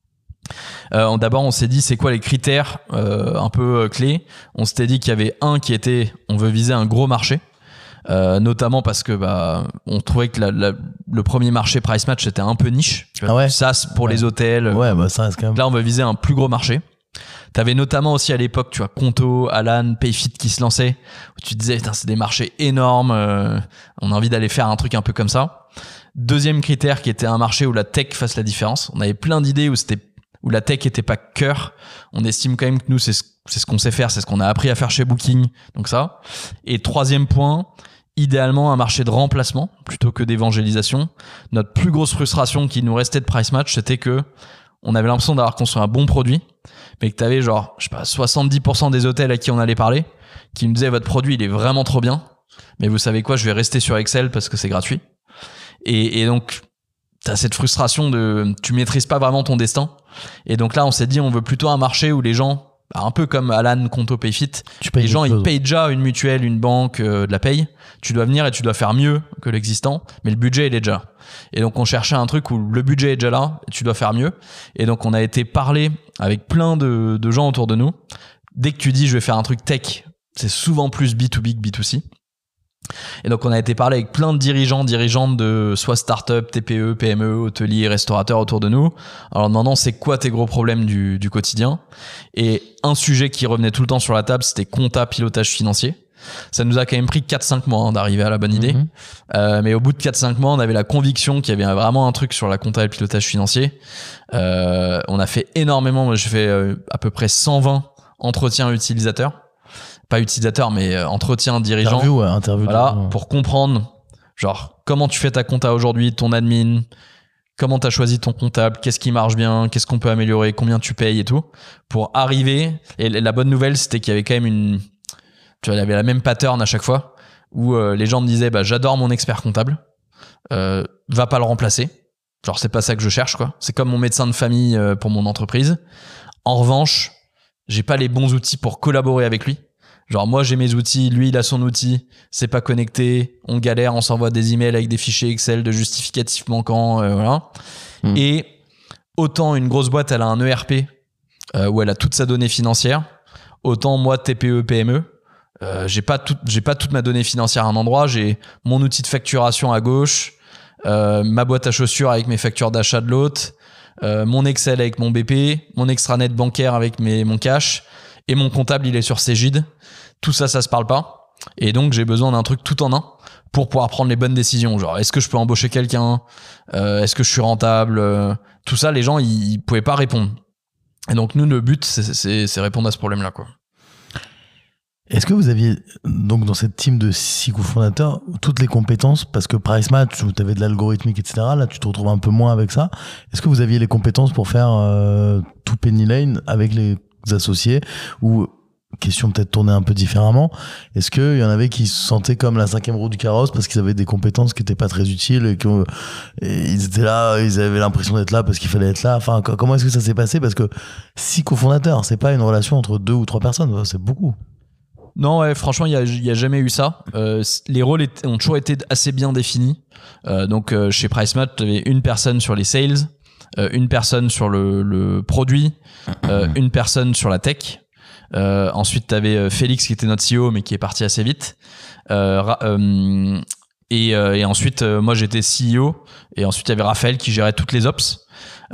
[SPEAKER 1] Euh, d'abord, on s'est dit, c'est quoi les critères euh, un peu euh, clés? On s'était dit qu'il y avait un qui était, on veut viser un gros marché. Euh, notamment parce que bah on trouvait que la, la, le premier marché Price Match était un peu niche. Tu vois,
[SPEAKER 2] ah ouais.
[SPEAKER 1] SaaS pour ouais. les hôtels.
[SPEAKER 2] Ouais, bah ça reste quand même.
[SPEAKER 1] Là, on va viser un plus gros marché. T'avais notamment aussi à l'époque, tu vois, Conto, Alan, Payfit qui se lançaient, où tu te disais, putain, c'est des marchés énormes, euh, on a envie d'aller faire un truc un peu comme ça. Deuxième critère qui était un marché où la tech fasse la différence. On avait plein d'idées où c'était où la tech était pas cœur. On estime quand même que nous c'est ce, c'est ce qu'on sait faire, c'est ce qu'on a appris à faire chez Booking. Donc ça. Et troisième point, idéalement un marché de remplacement plutôt que d'évangélisation. Notre plus grosse frustration qui nous restait de Price Match, c'était que on avait l'impression d'avoir construit un bon produit, mais que t'avais genre, je sais pas, soixante-dix pour cent des hôtels à qui on allait parler, qui nous disaient votre produit il est vraiment trop bien, mais vous savez quoi, je vais rester sur Excel parce que c'est gratuit. Et, et donc, t'as cette frustration de, tu maîtrises pas vraiment ton destin. Et donc là, on s'est dit, on veut plutôt un marché où les gens, un peu comme Alan, Conto, Payfit, les gens, ils payent déjà une mutuelle, une banque, euh, de la paye. Tu dois venir et tu dois faire mieux que l'existant, mais le budget, il est déjà là. Et donc, on cherchait un truc où le budget est déjà là, et tu dois faire mieux. Et donc, on a été parler avec plein de, de gens autour de nous. Dès que tu dis, je vais faire un truc tech, c'est souvent plus B deux B que B deux C. Et donc on a été parler avec plein de dirigeants, dirigeantes de soit start-up, T P E, P M E, hôteliers, restaurateurs autour de nous. Alors demandant c'est quoi tes gros problèmes du, du quotidien. Et un sujet qui revenait tout le temps sur la table, c'était compta, pilotage financier. Ça nous a quand même pris quatre cinq mois hein, d'arriver à la bonne idée. Mmh. Euh, mais au bout de quatre cinq mois, on avait la conviction qu'il y avait vraiment un truc sur la compta et le pilotage financier. Euh, on a fait énormément, moi j'ai fait euh, à peu près cent vingt entretiens utilisateurs. Pas utilisateur, mais entretien dirigeant.
[SPEAKER 2] Interview, ouais, interview.
[SPEAKER 1] Voilà, de... pour comprendre, genre, comment tu fais ta compta aujourd'hui, ton admin, comment tu as choisi ton comptable, qu'est-ce qui marche bien, qu'est-ce qu'on peut améliorer, combien tu payes et tout, pour arriver. Et la bonne nouvelle, c'était qu'il y avait quand même une, tu vois, il y avait la même pattern à chaque fois, où euh, les gens me disaient, bah, j'adore mon expert comptable, euh, va pas le remplacer. Genre, c'est pas ça que je cherche, quoi. C'est comme mon médecin de famille euh, pour mon entreprise. En revanche, j'ai pas les bons outils pour collaborer avec lui. Genre moi j'ai mes outils, lui il a son outil, c'est pas connecté, on galère, on s'envoie des emails avec des fichiers Excel de justificatifs manquants, euh, voilà. Mmh. Et autant une grosse boîte elle a un E R P euh, où elle a toute sa donnée financière, autant moi T P E, P M E, euh, j'ai pas tout, j'ai pas toute ma donnée financière à un endroit, j'ai mon outil de facturation à gauche, euh, ma boîte à chaussures avec mes factures d'achat de l'autre, euh, mon Excel avec mon B P, mon extranet bancaire avec mes, mon cash, et mon comptable il est sur Cegid. Tout ça, ça se parle pas. Et donc, j'ai besoin d'un truc tout en un pour pouvoir prendre les bonnes décisions. Genre, est-ce que je peux embaucher quelqu'un ? euh, Est-ce que je suis rentable ? euh, Tout ça, les gens, ils, ils pouvaient pas répondre. Et donc, nous, le but, c'est, c'est, c'est répondre à ce problème-là, quoi.
[SPEAKER 2] Est-ce que vous aviez, donc, dans cette team de six cofondateurs, toutes les compétences, parce que Price Match, où tu avais de l'algorithmique, et cetera, là, tu te retrouves un peu moins avec ça. Est-ce que vous aviez les compétences pour faire euh, tout Penny Lane avec les associés ou question peut-être tournée un peu différemment, est-ce qu'il y en avait qui se sentaient comme la cinquième roue du carrosse parce qu'ils avaient des compétences qui n'étaient pas très utiles et qu'ils étaient là, ils avaient l'impression d'être là parce qu'il fallait être là. Enfin, comment est-ce que ça s'est passé? Parce que six cofondateurs, c'est pas une relation entre deux ou trois personnes, c'est beaucoup.
[SPEAKER 1] Non, ouais, franchement, il n'y a, y a jamais eu ça. Euh, les rôles étaient, ont toujours été assez bien définis. Euh, donc, euh, chez PriceMatch, tu avais une personne sur les sales, euh, une personne sur le, le produit, euh, une personne sur la tech. Euh, ensuite, tu avais Félix qui était notre C E O mais qui est parti assez vite. Euh, euh, et, euh, et ensuite, euh, moi j'étais C E O. Et ensuite, il y avait Raphaël qui gérait toutes les ops.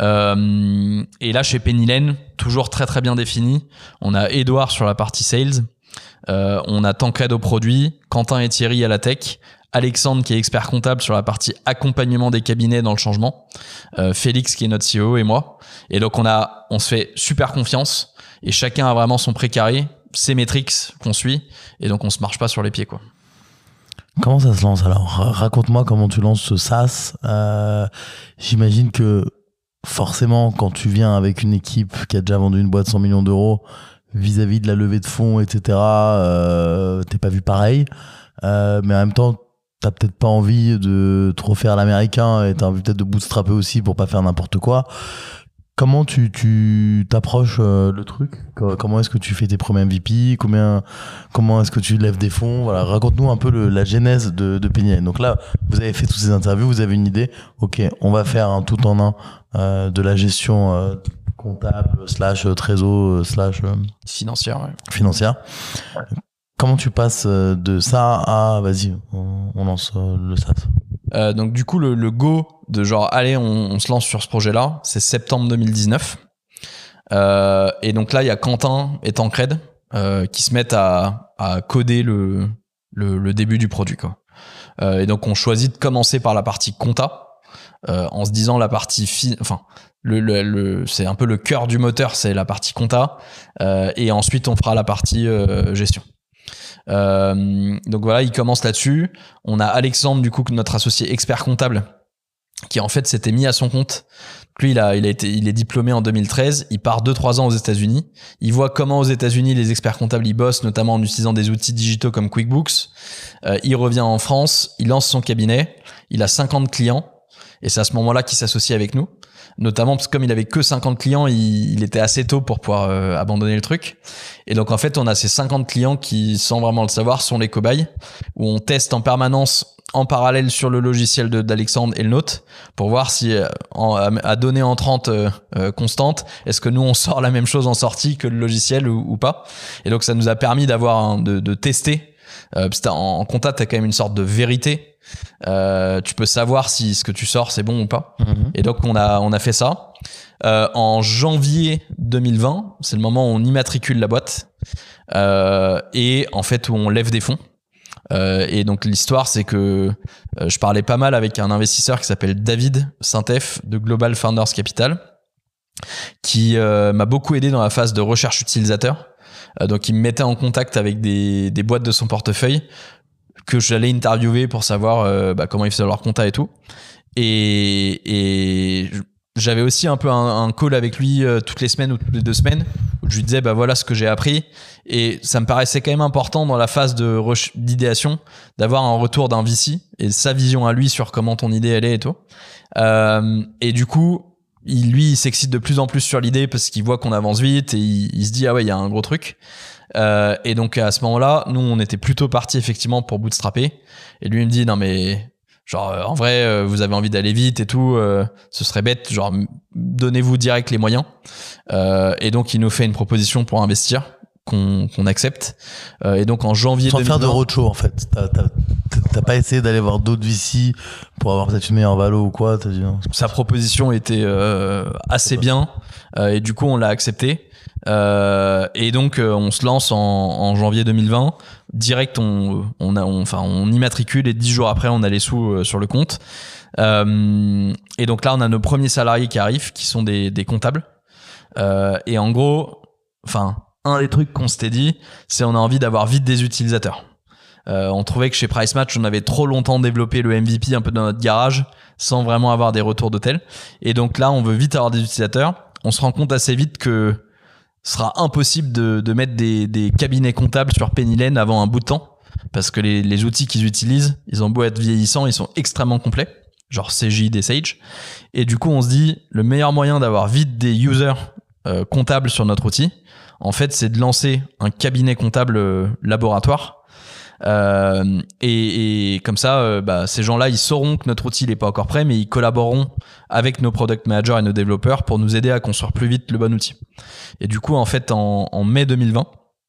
[SPEAKER 1] Euh, et là, chez Penny Lane, toujours très très bien défini. On a Edouard sur la partie sales. Euh, on a Tancred au produit, Quentin et Thierry à la tech, Alexandre qui est expert comptable sur la partie accompagnement des cabinets dans le changement, euh, Félix qui est notre C E O et moi. Et donc, on a, on se fait super confiance. Et chacun a vraiment son précaré, ses métriques qu'on suit, et donc on se marche pas sur les pieds, quoi.
[SPEAKER 2] Comment ça se lance alors ? Raconte-moi comment tu lances ce SaaS. Euh, j'imagine que forcément, quand tu viens avec une équipe qui a déjà vendu une boîte cent millions d'euros, vis-à-vis de la levée de fonds, et cetera, euh, t'es pas vu pareil. Euh, mais en même temps, t'as peut-être pas envie de trop faire l'américain et t'as envie peut-être de bootstrapper aussi pour pas faire n'importe quoi. Comment tu, tu t'approches euh, le truc ? Comment est-ce que tu fais tes premiers M V P ? Combien, comment est-ce que tu lèves des fonds ? Voilà, raconte-nous un peu le, la genèse de, de Penny Lane. Donc là, vous avez fait toutes ces interviews, vous avez une idée. Ok, on va faire un tout en un euh, de la gestion euh, comptable slash trésor slash euh,
[SPEAKER 1] financière. Ouais.
[SPEAKER 2] Financière. Ouais. Comment tu passes de ça à vas-y, on, on lance le SaaS ?
[SPEAKER 1] Euh, donc du coup le, le go de genre allez on, on se lance sur ce projet là c'est septembre deux mille dix-neuf euh, et donc là il y a Quentin et Tancred euh, qui se mettent à, à coder le, le, le début du produit, quoi. Euh, et donc on choisit de commencer par la partie compta euh, en se disant la partie fi- enfin le, le, le c'est un peu le cœur du moteur, c'est la partie compta, euh, et ensuite on fera la partie euh, gestion. Euh, donc voilà, il commence là-dessus. On a Alexandre, du coup, notre associé expert comptable, qui en fait s'était mis à son compte. Lui, il a, il a été, il est diplômé en deux mille treize. Il part deux trois ans aux États-Unis. Il voit comment aux États-Unis les experts comptables ils bossent, notamment en utilisant des outils digitaux comme QuickBooks. Euh, il revient en France, il lance son cabinet. Il a cinquante clients, et c'est à ce moment-là qu'il s'associe avec nous. Notamment parce que comme il avait que cinquante clients, il, il était assez tôt pour pouvoir euh, abandonner le truc. Et donc en fait, on a ces cinquante clients qui, sans vraiment le savoir, sont les cobayes, où on teste en permanence en parallèle sur le logiciel de, d'Alexandre et le nôtre pour voir si en, à données entrantes euh, euh, constantes, est-ce que nous on sort la même chose en sortie que le logiciel ou, ou pas. Et donc ça nous a permis d'avoir un, de, de tester. Euh, parce que en, en compta, t'as quand même une sorte de vérité. Euh, tu peux savoir si ce que tu sors c'est bon ou pas. Mmh. Et donc on a on a fait ça. Euh, en janvier deux mille vingt, c'est le moment où on immatricule la boîte euh, et en fait où on lève des fonds. Euh, et donc l'histoire c'est que euh, je parlais pas mal avec un investisseur qui s'appelle David Saint-Ef de Global Founders Capital, qui euh, m'a beaucoup aidé dans la phase de recherche utilisateur. Euh, donc il me mettait en contact avec des, des boîtes de son portefeuille que j'allais interviewer pour savoir euh, bah, comment ils faisaient leur compta et tout. Et, et j'avais aussi un peu un, un call avec lui euh, toutes les semaines ou toutes les deux semaines où je lui disais bah voilà ce que j'ai appris. Et ça me paraissait quand même important dans la phase de re- d'idéation d'avoir un retour d'un V C et sa vision à lui sur comment ton idée elle est et tout. Euh, et du coup, il, lui, il s'excite de plus en plus sur l'idée parce qu'il voit qu'on avance vite et il, il se dit ah ouais il y a un gros truc. Euh, et donc à ce moment-là, nous on était plutôt partis effectivement pour bootstrapper. Et lui il me dit non mais genre en vrai euh, vous avez envie d'aller vite et tout, euh, ce serait bête, genre donnez-vous direct les moyens. Euh, et donc il nous fait une proposition pour investir qu'on, qu'on accepte. Euh, et donc en janvier
[SPEAKER 2] sans
[SPEAKER 1] deux mille vingt,
[SPEAKER 2] faire de roadshow en fait. T'as, t'as, t'as pas essayé d'aller voir d'autres V C pour avoir peut-être une meilleure valo ou quoi? T'as dit non.
[SPEAKER 1] Sa proposition était euh, assez bien euh, et du coup on l'a accepté. Euh, et donc euh, on se lance en, en janvier deux mille vingt. Direct on on a on, enfin on immatricule et dix jours après on a les sous euh, sur le compte. Euh, et donc là on a nos premiers salariés qui arrivent, qui sont des des comptables. Euh, et en gros, enfin un des trucs qu'on s'était dit, c'est on a envie d'avoir vite des utilisateurs. Euh, on trouvait que chez Price Match, on avait trop longtemps développé le M V P un peu dans notre garage sans vraiment avoir des retours d'hôtel. Et donc là, on veut vite avoir des utilisateurs. On se rend compte assez vite que ce sera impossible de, de mettre des, des cabinets comptables sur Penny Lane avant un bout de temps parce que les, les outils qu'ils utilisent, ils ont beau être vieillissants, ils sont extrêmement complets, genre C J D, Sage. Et du coup, on se dit, le meilleur moyen d'avoir vite des users euh, comptables sur notre outil, en fait, c'est de lancer un cabinet comptable euh, laboratoire. Euh, et, et comme ça, euh, bah, ces gens-là, ils sauront que notre outil n'est pas encore prêt, mais ils collaboreront avec nos product managers et nos développeurs pour nous aider à construire plus vite le bon outil. Et du coup, en fait, en, en mai deux mille vingt,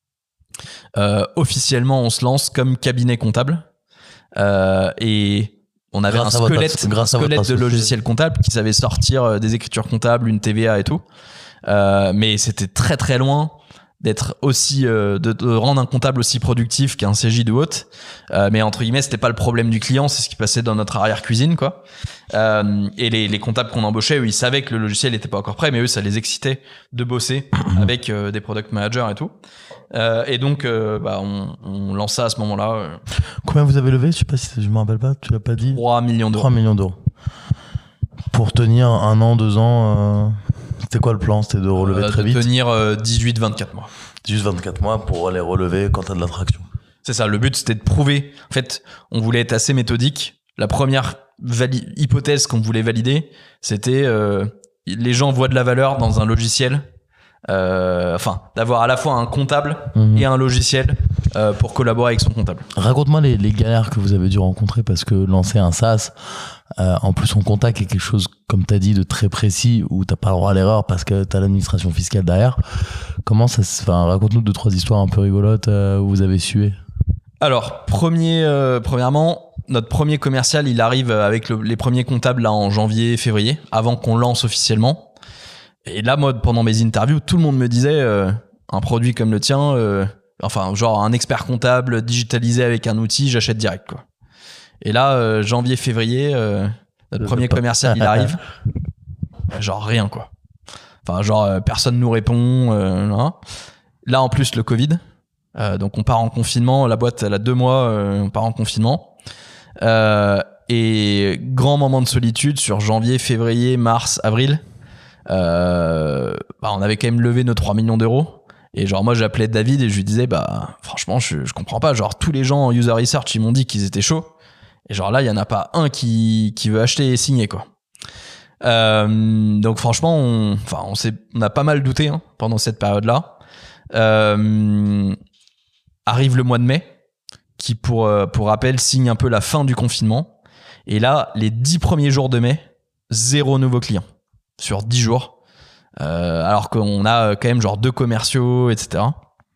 [SPEAKER 1] euh, officiellement, on se lance comme cabinet comptable. Euh, et on avait grâce un squelette, votre, un squelette de logiciel comptable qui savait sortir des écritures comptables, une T V A et tout. Euh, mais c'était très très loin d'être aussi euh, de, de rendre un comptable aussi productif qu'un C J de haute, euh, mais entre guillemets c'était pas le problème du client, c'est ce qui passait dans notre arrière cuisine quoi. Euh, et les, les comptables qu'on embauchait, eux, ils savaient que le logiciel était pas encore prêt, mais eux ça les excitait de bosser avec euh, des product managers et tout. Euh, et donc euh, bah on, on lance ça à ce moment-là. Euh.
[SPEAKER 2] Combien vous avez levé? Je sais pas si je me rappelle pas, tu l'as pas dit.
[SPEAKER 1] trois millions d'euros.
[SPEAKER 2] trois millions d'euros. Pour tenir un an, deux ans. Euh... C'était quoi le plan? C'était de relever euh, très
[SPEAKER 1] de
[SPEAKER 2] vite?
[SPEAKER 1] De tenir euh, dix-huit vingt-quatre mois.
[SPEAKER 2] dix-huit vingt-quatre mois pour aller relever quand t'as de l'attraction.
[SPEAKER 1] C'est ça, le but c'était de prouver. En fait, on voulait être assez méthodique. La première vali- hypothèse qu'on voulait valider, c'était euh, les gens voient de la valeur dans un logiciel. Euh, enfin, d'avoir à la fois un comptable mmh. et un logiciel euh, pour collaborer avec son comptable.
[SPEAKER 2] Raconte-moi les, les galères que vous avez dû rencontrer parce que lancer un SaaS, euh, en plus en contact est quelque chose, comme tu as dit, de très précis où t'as pas le droit à l'erreur parce que t'as l'administration fiscale derrière. Comment ça se... Enfin, raconte-nous deux, trois histoires un peu rigolotes euh, où vous avez sué.
[SPEAKER 1] Alors, premier, euh, premièrement, notre premier commercial, il arrive avec le, les premiers comptables là en janvier, février, avant qu'on lance officiellement. Et là, moi, pendant mes interviews, tout le monde me disait euh, un produit comme le tien, euh, enfin, genre un expert comptable digitalisé avec un outil, j'achète direct, quoi. Et là, euh, janvier, février, euh, Notre premier commercial, il arrive. Genre rien, quoi. Enfin, genre, euh, personne nous répond. Euh, là. là, en plus, le Covid. Euh, donc, on part en confinement. La boîte, elle a deux mois. Euh, on part en confinement. Euh, et grand moment de solitude sur janvier, février, mars, avril. Euh, bah, on avait quand même levé nos trois millions d'euros. Et genre, moi, j'appelais David et je lui disais, bah, franchement, je, je comprends pas. Genre, tous les gens en user research, ils m'ont dit qu'ils étaient chauds. Et genre, là, il y en a pas un qui, qui veut acheter et signer, quoi. Euh, donc franchement, on, enfin, on, s'est, on a pas mal douté hein, pendant cette période-là. Euh, arrive le mois de mai, qui pour, euh, pour rappel signe un peu la fin du confinement. Et là, les dix premiers jours de mai, zéro nouveau client sur dix jours. Euh, alors qu'on a quand même genre deux commerciaux, et cetera.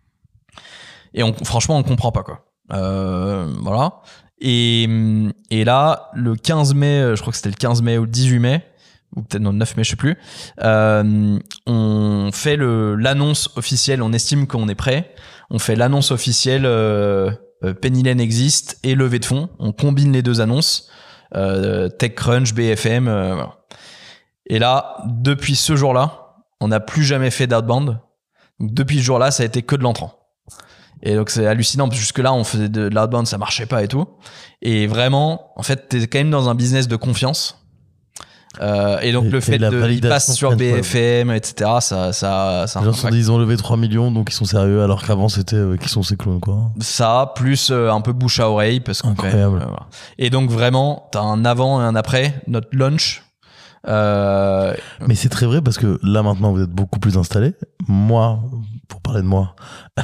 [SPEAKER 1] Et on, franchement, on comprend pas quoi. Euh, voilà. Et, et là, le quinze mai, je crois que c'était le quinze mai ou le dix-huit mai, ou peut-être non, le neuf mai, je sais plus, euh, on fait le, l'annonce officielle, on estime qu'on est prêt, on fait l'annonce officielle, euh, Penny Lane existe et levée de fonds, on combine les deux annonces, euh, TechCrunch, B F M, euh, voilà. Et là, depuis ce jour-là, on n'a plus jamais fait d'outbound. Donc, depuis ce jour-là, ça a été que de l'entrant. Et donc c'est hallucinant, parce que jusque-là, on faisait de l'outbound, ça marchait pas et tout. Et vraiment, en fait, t'es quand même dans un business de confiance. Euh, et donc et, le fait de ils passent sur B F M, et cetera, ça, ça, ça.
[SPEAKER 2] Les gens sont dit, ils ont levé trois millions, donc ils sont sérieux, alors qu'avant c'était euh, qui sont ces clones, quoi.
[SPEAKER 1] Ça, plus euh, un peu bouche à oreille, parce qu'on
[SPEAKER 2] incroyable.
[SPEAKER 1] Fait, euh, voilà. Et donc vraiment, t'as un avant et un après, notre launch. Euh...
[SPEAKER 2] Mais c'est très vrai parce que là maintenant vous êtes beaucoup plus installé. Moi, pour parler de moi,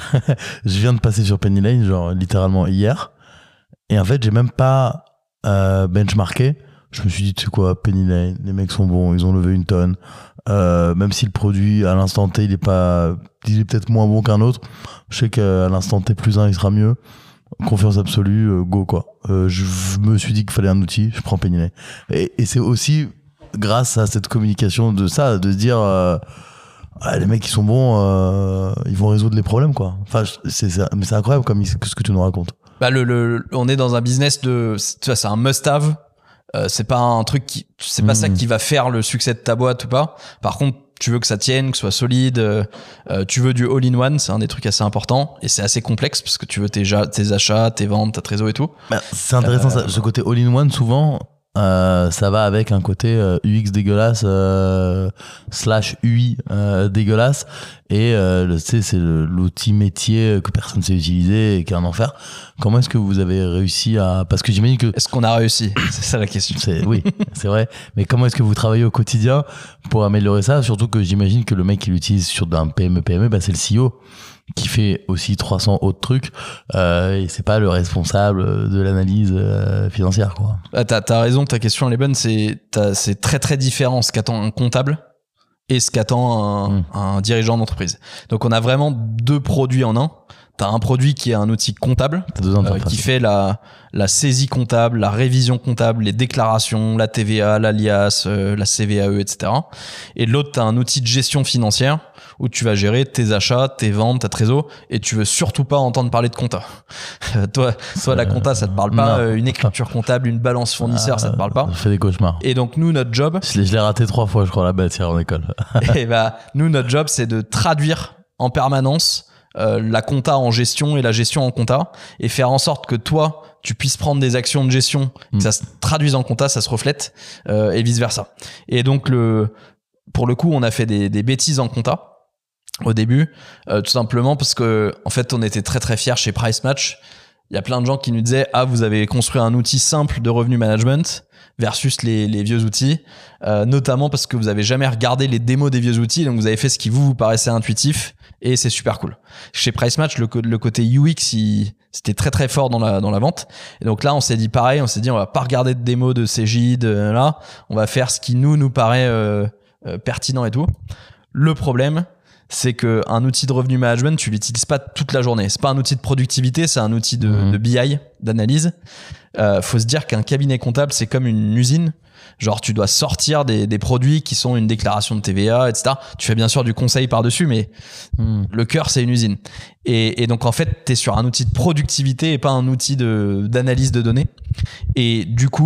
[SPEAKER 2] je viens de passer sur Penny Lane, genre littéralement hier, et en fait j'ai même pas euh, benchmarké. Je me suis dit, tu sais quoi, Penny Lane, les mecs sont bons, ils ont levé une tonne. Euh, même si le produit à l'instant T il est pas, il est peut-être moins bon qu'un autre. Je sais qu'à l'instant T plus un il sera mieux. Confiance absolue, euh, go quoi. Euh, je me suis dit qu'il fallait un outil, je prends Penny Lane. Et, et c'est aussi grâce à cette communication de ça, de se dire euh, ah, les mecs qui sont bons, euh, ils vont résoudre les problèmes quoi. Enfin, c'est, c'est, mais c'est incroyable comme ce que tu nous racontes.
[SPEAKER 1] Bah le, le, on est dans un business de, tu vois, c'est un must-have. Euh, c'est pas un truc qui, c'est pas mmh. ça qui va faire le succès de ta boîte ou pas. Par contre, tu veux que ça tienne, que ce soit solide. Euh, tu veux du all-in-one, c'est un des trucs assez importants et c'est assez complexe parce que tu veux tes, tes achats, tes ventes, ta trésor et tout.
[SPEAKER 2] Bah, c'est intéressant euh, ça. Ce côté all-in-one souvent. Euh, ça va avec un côté euh, U X dégueulasse euh, slash U I euh, dégueulasse et euh, tu sais c'est le, l'outil métier que personne ne sait utiliser et qui est un enfer. Comment est-ce que vous avez réussi à, parce que j'imagine que
[SPEAKER 1] est-ce qu'on a réussi, c'est ça la question.
[SPEAKER 2] C'est oui, c'est vrai, mais comment est-ce que vous travaillez au quotidien pour améliorer ça, surtout que j'imagine que le mec qui l'utilise sur d'un P M E P M E bah c'est le C E O qui fait aussi trois cents autres trucs euh, et c'est pas le responsable de l'analyse euh, financière quoi.
[SPEAKER 1] Ah, t'as, t'as raison, ta question elle est bonne, c'est, c'est très très différent ce qu'attend un comptable et ce qu'attend un, mmh. un dirigeant d'entreprise. Donc on a vraiment deux produits en un. T'as un produit qui est un outil comptable euh, qui fait la, la saisie comptable, la révision comptable, les déclarations, la T V A, l'alias, euh, la C V A E, et cetera. Et de l'autre, t'as un outil de gestion financière où tu vas gérer tes achats, tes ventes, ta trésor, et tu veux surtout pas entendre parler de compta. toi, toi, la compta, ça te parle pas. Euh, une écriture comptable, une balance fournisseur, euh, ça te parle pas.
[SPEAKER 2] Je fais des cauchemars.
[SPEAKER 1] Et donc, nous, notre job...
[SPEAKER 2] Je l'ai, je l'ai raté trois fois, je crois, la bâtire en école.
[SPEAKER 1] et bah, nous, notre job, c'est de traduire en permanence euh, la compta en gestion et la gestion en compta, et faire en sorte que toi, tu puisses prendre des actions de gestion, que mmh. ça se traduise en compta, ça se reflète, euh, et vice-versa. Et donc, le, pour le coup, on a fait des, des bêtises en compta au début, euh, tout simplement parce que en fait on était très très fiers chez PriceMatch. Il y a plein de gens qui nous disaient ah vous avez construit un outil simple de revenu management versus les, les vieux outils, euh, notamment parce que vous avez jamais regardé les démos des vieux outils, donc vous avez fait ce qui vous vous paraissait intuitif et c'est super cool. Chez PriceMatch le, le côté U X il, c'était très très fort dans la dans la vente et donc là on s'est dit pareil, on s'est dit on va pas regarder de démos de C G I de là, on va faire ce qui nous nous paraît euh, euh, pertinent et tout. Le problème c'est qu'un outil de revenu management, tu l'utilises pas toute la journée. C'est pas un outil de productivité, c'est un outil de, mmh. de B I, d'analyse. Euh, faut se dire qu'un cabinet comptable, c'est comme une usine. Genre, tu dois sortir des, des produits qui sont une déclaration de T V A, et cetera. Tu fais bien sûr du conseil par-dessus, mais mmh. le cœur, c'est une usine. Et, et donc, en fait, t'es sur un outil de productivité et pas un outil de, d'analyse de données. Et du coup,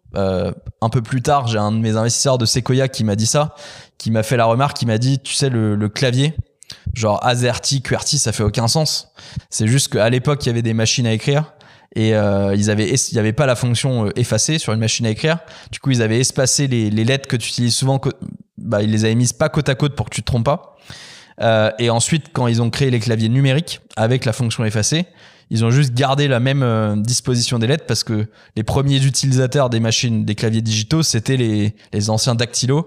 [SPEAKER 1] euh, un peu plus tard, j'ai un de mes investisseurs de Sequoia qui m'a dit ça, qui m'a fait la remarque, qui m'a dit, tu sais, le, le clavier, genre AZERTY, QWERTY, ça fait aucun sens. C'est juste qu'à l'époque, il y avait des machines à écrire et euh, ils avaient, il y avait pas la fonction euh, effacer sur une machine à écrire. Du coup, ils avaient espacé les, les lettres que tu utilises souvent, bah, ils les avaient mises pas côte à côte pour que tu te trompes pas. Euh, et ensuite, quand ils ont créé les claviers numériques avec la fonction effacer, ils ont juste gardé la même euh, disposition des lettres parce que les premiers utilisateurs des machines, des claviers digitaux, c'était les, les anciens dactylos.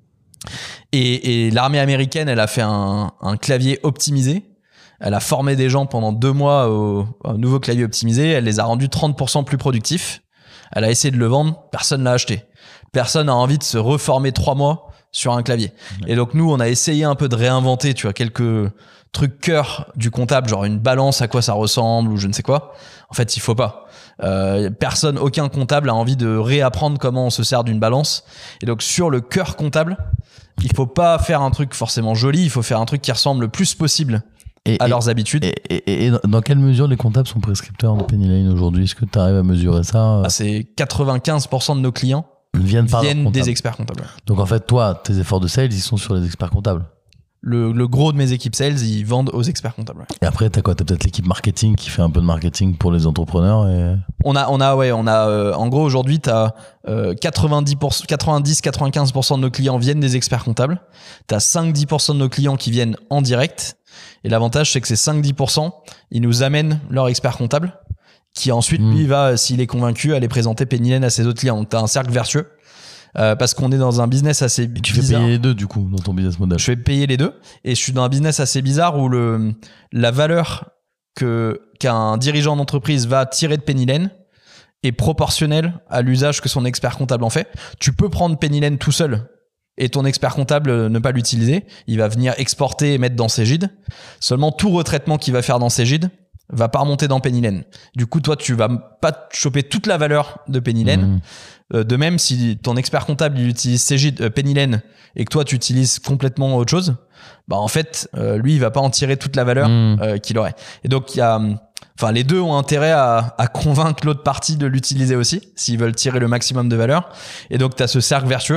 [SPEAKER 1] Et, et l'armée américaine, elle a fait un, un clavier optimisé. Elle a formé des gens pendant deux mois au, au nouveau clavier optimisé. Elle les a rendus trente pour cent plus productifs. Elle a essayé de le vendre. Personne l'a acheté. Personne n'a envie de se reformer trois mois sur un clavier. Ouais. Et donc, nous, on a essayé un peu de réinventer, tu vois, quelques truc cœur du comptable, genre une balance, à quoi ça ressemble ou je ne sais quoi. En fait, il faut pas. Euh, personne, aucun comptable a envie de réapprendre comment on se sert d'une balance. Et donc, sur le cœur comptable, il faut pas faire un truc forcément joli, il faut faire un truc qui ressemble le plus possible et, à et, leurs habitudes.
[SPEAKER 2] Et, et, et dans quelle mesure les comptables sont prescripteurs de Penny Lane aujourd'hui? Est-ce que tu arrives à mesurer ça?
[SPEAKER 1] Ah, c'est quatre-vingt-quinze pour cent de nos clients
[SPEAKER 2] viennent,
[SPEAKER 1] viennent des experts comptables.
[SPEAKER 2] Donc en fait, toi, tes efforts de sales, ils sont sur les experts comptables.
[SPEAKER 1] Le, le gros de mes équipes sales, ils vendent aux experts comptables.
[SPEAKER 2] Et après, t'as quoi? T'as peut-être l'équipe marketing qui fait un peu de marketing pour les entrepreneurs et...
[SPEAKER 1] On a, on a, ouais, on a, euh, en gros, aujourd'hui, t'as euh, quatre-vingt-dix pour cent, quatre-vingt-dix à quatre-vingt-quinze pour cent de nos clients viennent des experts comptables. T'as cinq à dix pour cent de nos clients qui viennent en direct. Et l'avantage, c'est que ces cinq à dix pour cent, ils nous amènent leur expert comptable, qui ensuite, mmh. lui, va, s'il est convaincu, aller présenter Penny Lane à ses autres clients. Donc, t'as un cercle vertueux. Euh, parce qu'on est dans un business assez bizarre.
[SPEAKER 2] Tu fais payer les deux du coup dans ton business model.
[SPEAKER 1] Je fais payer les deux et je suis dans un business assez bizarre où le, la valeur que, qu'un dirigeant d'entreprise va tirer de Penny Lane est proportionnelle à l'usage que son expert comptable en fait. Tu peux prendre Penny Lane tout seul et ton expert comptable ne pas l'utiliser. Il va venir exporter et mettre dans Cegid. Seulement tout retraitement qu'il va faire dans Cegid va pas remonter dans Penny Lane. Du coup, toi, tu vas pas choper toute la valeur de Penny Lane. Mmh. De même, si ton expert comptable il utilise Cegid, euh, Penny Lane et que toi tu utilises complètement autre chose, bah en fait, euh, lui il va pas en tirer toute la valeur mmh. euh, qu'il aurait. Et donc il y a, enfin les deux ont intérêt à, à convaincre l'autre partie de l'utiliser aussi, s'ils veulent tirer le maximum de valeur. Et donc t'as ce cercle vertueux.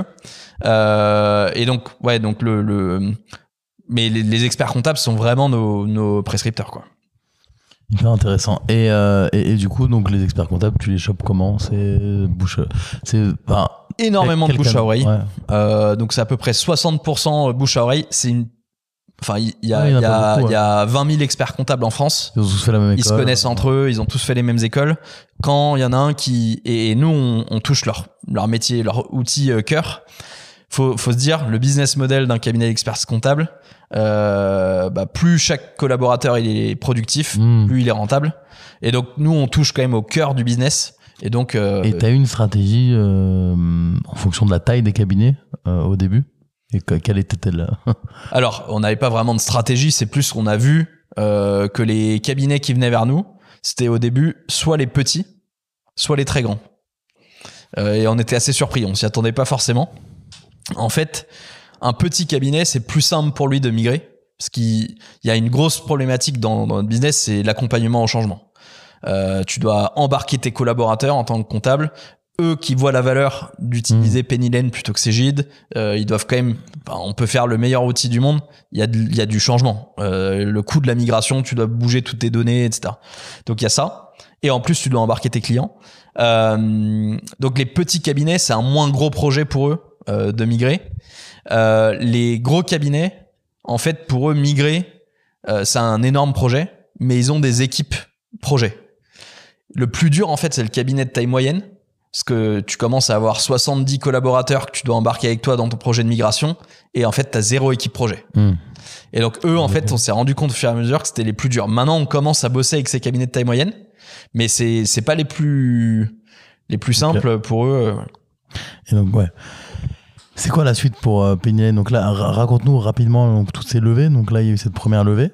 [SPEAKER 1] Euh, et donc ouais, donc le, le mais les, les experts comptables sont vraiment nos, nos prescripteurs quoi.
[SPEAKER 2] Hyper intéressant. Et, euh, et, et du coup, donc les experts comptables, tu les chopes comment? C'est bouche, c'est enfin,
[SPEAKER 1] énormément de bouche à oreille.
[SPEAKER 2] Ouais.
[SPEAKER 1] Euh, donc c'est à peu près soixante pour cent bouche à oreille. C'est une, enfin il y a,
[SPEAKER 2] ouais, il y,
[SPEAKER 1] y, a,
[SPEAKER 2] beaucoup,
[SPEAKER 1] y a vingt mille experts comptables en France.
[SPEAKER 2] Ils ont tous fait la même école.
[SPEAKER 1] Ils se connaissent entre eux. Ils ont tous fait les mêmes écoles. Quand il y en a un qui et, et nous on, on touche leur leur métier, leur outil euh, cœur. Faut faut se dire le business model d'un cabinet d'experts comptables. Euh, bah, plus chaque collaborateur il est productif, mmh. plus il est rentable. Et donc nous on touche quand même au cœur du business. Et donc. Euh,
[SPEAKER 2] et t'as eu une stratégie euh, en fonction de la taille des cabinets euh, au début. Et que, quelle était-elle?
[SPEAKER 1] Alors on n'avait pas vraiment de stratégie. C'est plus qu'on a vu euh, que les cabinets qui venaient vers nous, c'était au début soit les petits, soit les très grands. Euh, et on était assez surpris. On s'y attendait pas forcément. En fait. Un petit cabinet, c'est plus simple pour lui de migrer parce qu'il y a une grosse problématique dans, dans notre business, c'est l'accompagnement au changement. Euh, tu dois embarquer tes collaborateurs en tant que comptable. Eux qui voient la valeur d'utiliser mmh. Penny Lane plutôt que Cegid, euh, ils doivent quand même... Bah, on peut faire le meilleur outil du monde, il y a, de, il y a du changement. Euh, le coût de la migration, tu dois bouger toutes tes données, et cetera. Donc il y a ça. Et en plus, tu dois embarquer tes clients. Euh, donc les petits cabinets, c'est un moins gros projet pour eux euh, de migrer. Euh, les gros cabinets, en fait, pour eux, migrer, euh, c'est un énorme projet, mais ils ont des équipes projets. Le plus dur, en fait, c'est le cabinet de taille moyenne, parce que tu commences à avoir soixante-dix collaborateurs que tu dois embarquer avec toi dans ton projet de migration, et en fait, tu as zéro équipe projet. Mmh. Et donc, eux, en fait, on s'est rendu compte au fur et à mesure que c'était les plus durs. Maintenant, on commence à bosser avec ces cabinets de taille moyenne, mais c'est, c'est pas les plus, les plus simples okay. pour eux.
[SPEAKER 2] Et donc, ouais. C'est quoi la suite pour euh, Penny Lane? Donc là, raconte-nous rapidement donc, toutes ces levées. Donc là, il y a eu cette première levée.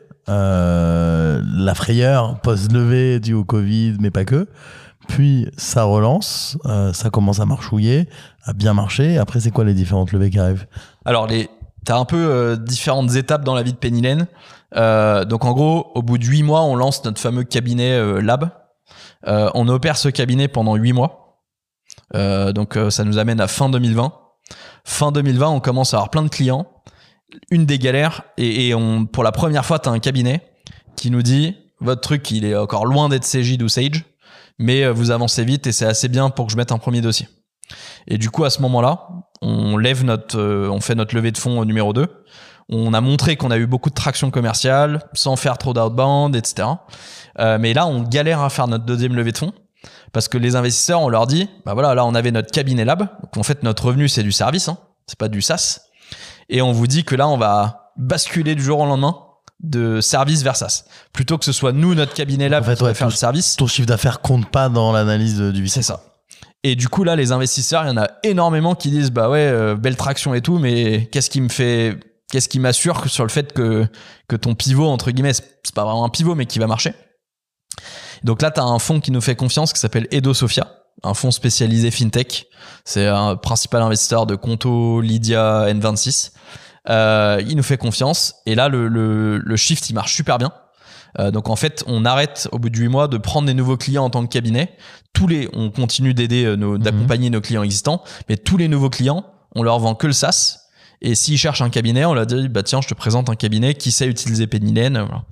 [SPEAKER 2] Euh, la frayeur post-levée due au Covid, mais pas que. Puis ça relance, euh, ça commence à marchouiller, à bien marcher. Après, c'est quoi les différentes levées qui arrivent?
[SPEAKER 1] Alors, les, t'as un peu euh, différentes étapes dans la vie de Penny Lane. Euh, donc en gros, au bout de huit mois, on lance notre fameux cabinet euh, Lab. Euh, on opère ce cabinet pendant huit mois. Euh, donc euh, ça nous amène à fin deux mille vingt. Fin deux mille vingt, on commence à avoir plein de clients. Une des galères, et, et on, pour la première fois, tu as un cabinet qui nous dit votre truc, il est encore loin d'être Cegid ou Sage, mais vous avancez vite et c'est assez bien pour que je mette un premier dossier. Et du coup, à ce moment-là, on lève notre, euh, on fait notre levée de fonds numéro deux. On a montré qu'on a eu beaucoup de traction commerciale, sans faire trop d'outbound, et cetera. Euh, mais là, on galère à faire notre deuxième levée de fonds parce que les investisseurs, on leur dit, bah voilà, là, on avait notre cabinet lab. Donc, en fait, notre revenu, c'est du service, hein, c'est pas du SaaS. Et on vous dit que là, on va basculer du jour au lendemain de service vers SaaS. Plutôt que ce soit nous, notre cabinet lab,
[SPEAKER 2] en fait,
[SPEAKER 1] qui va
[SPEAKER 2] ouais,
[SPEAKER 1] faire
[SPEAKER 2] ton,
[SPEAKER 1] le service.
[SPEAKER 2] Ton chiffre d'affaires compte pas dans l'analyse du V C.
[SPEAKER 1] C'est ça. Et du coup, là, les investisseurs, il y en a énormément qui disent, bah ouais, euh, belle traction et tout, mais qu'est-ce qui me fait, qu'est-ce qui m'assure que sur le fait que, que ton pivot, entre guillemets, c'est pas vraiment un pivot, mais qui va marcher. Donc là, tu as un fonds qui nous fait confiance qui s'appelle Edo Sophia, un fonds spécialisé FinTech. C'est un principal investisseur de Conto, Lydia, N vingt-six. Euh, il nous fait confiance. Et là, le, le, le shift, il marche super bien. Euh, donc en fait, on arrête au bout de huit mois de prendre des nouveaux clients en tant que cabinet. Tous les, on continue d'aider, nos, d'accompagner mmh. nos clients existants, mais tous les nouveaux clients, on leur vend que le SaaS. Et s'ils cherchent un cabinet, on leur dit, bah tiens, je te présente un cabinet qui sait utiliser Pennylen. Voilà.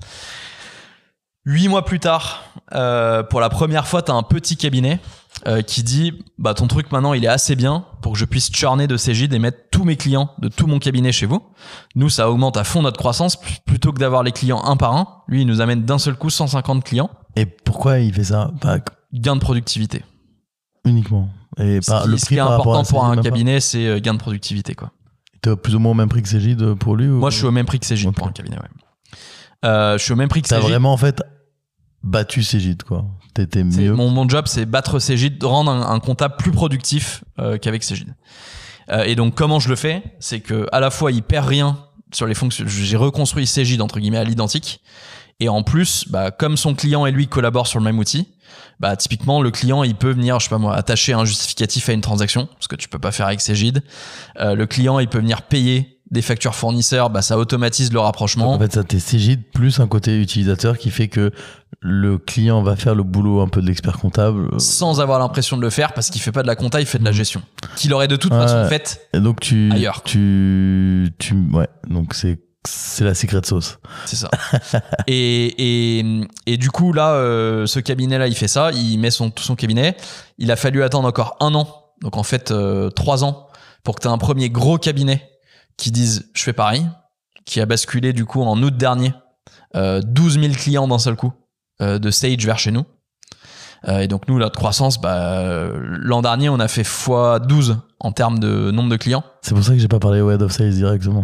[SPEAKER 1] Huit mois plus tard, euh, pour la première fois, tu as un petit cabinet euh, qui dit bah ton truc maintenant il est assez bien pour que je puisse churner de Cegid et mettre tous mes clients de tout mon cabinet chez vous. Nous, ça augmente à fond notre croissance. Plutôt que d'avoir les clients un par un, lui, il nous amène d'un seul coup cent cinquante clients.
[SPEAKER 2] Et pourquoi il fait ça? Bah,
[SPEAKER 1] gain de productivité.
[SPEAKER 2] Uniquement. Et par,
[SPEAKER 1] ce qui,
[SPEAKER 2] le
[SPEAKER 1] ce
[SPEAKER 2] prix
[SPEAKER 1] qui est
[SPEAKER 2] par
[SPEAKER 1] important pour un
[SPEAKER 2] Cegid,
[SPEAKER 1] cabinet, c'est gain de productivité, quoi.
[SPEAKER 2] T'es plus ou moins au même prix que Cegid pour lui ou...
[SPEAKER 1] Moi, je suis au même prix que Cegid okay. pour un cabinet, ouais. Euh, je suis au même prix que Cegid.
[SPEAKER 2] T'as vraiment, en fait, battu Cegid, quoi. T'étais mieux.
[SPEAKER 1] Mon, mon job, c'est battre Cegid, de rendre un, un comptable plus productif euh, qu'avec Cegid. Euh, et donc, comment je le fais? C'est que à la fois, il perd rien sur les fonctions. J'ai reconstruit Cegid, entre guillemets, à l'identique. Et en plus, bah, comme son client et lui collaborent sur le même outil, bah, typiquement, le client, il peut venir, je sais pas moi, attacher un justificatif à une transaction, ce que tu peux pas faire avec Cegid. Euh, le client, il peut venir payer des factures fournisseurs, bah, ça automatise le rapprochement.
[SPEAKER 2] Donc, en fait, ça t'es Cegid plus un côté utilisateur qui fait que le client va faire le boulot un peu de l'expert comptable.
[SPEAKER 1] Sans avoir l'impression de le faire, parce qu'il fait pas de la compta, il fait de la gestion. Qu'il aurait de toute
[SPEAKER 2] ouais.
[SPEAKER 1] façon faite
[SPEAKER 2] et donc tu,
[SPEAKER 1] ailleurs.
[SPEAKER 2] Tu, tu, ouais, donc c'est, c'est la secret sauce.
[SPEAKER 1] C'est ça. et, et, et du coup, là, euh, ce cabinet-là, il fait ça, il met son, tout son cabinet. Il a fallu attendre encore un an, donc en fait, euh, trois ans, pour que tu aies un premier gros cabinet qui dise je fais pareil, qui a basculé du coup en août dernier, euh, douze mille clients d'un seul coup, euh, de Sage vers chez nous. Euh, et donc nous, notre croissance, bah, euh, l'an dernier, on a fait fois douze en termes de nombre de clients.
[SPEAKER 2] C'est pour ça que j'ai pas parlé au Head of Sales directement.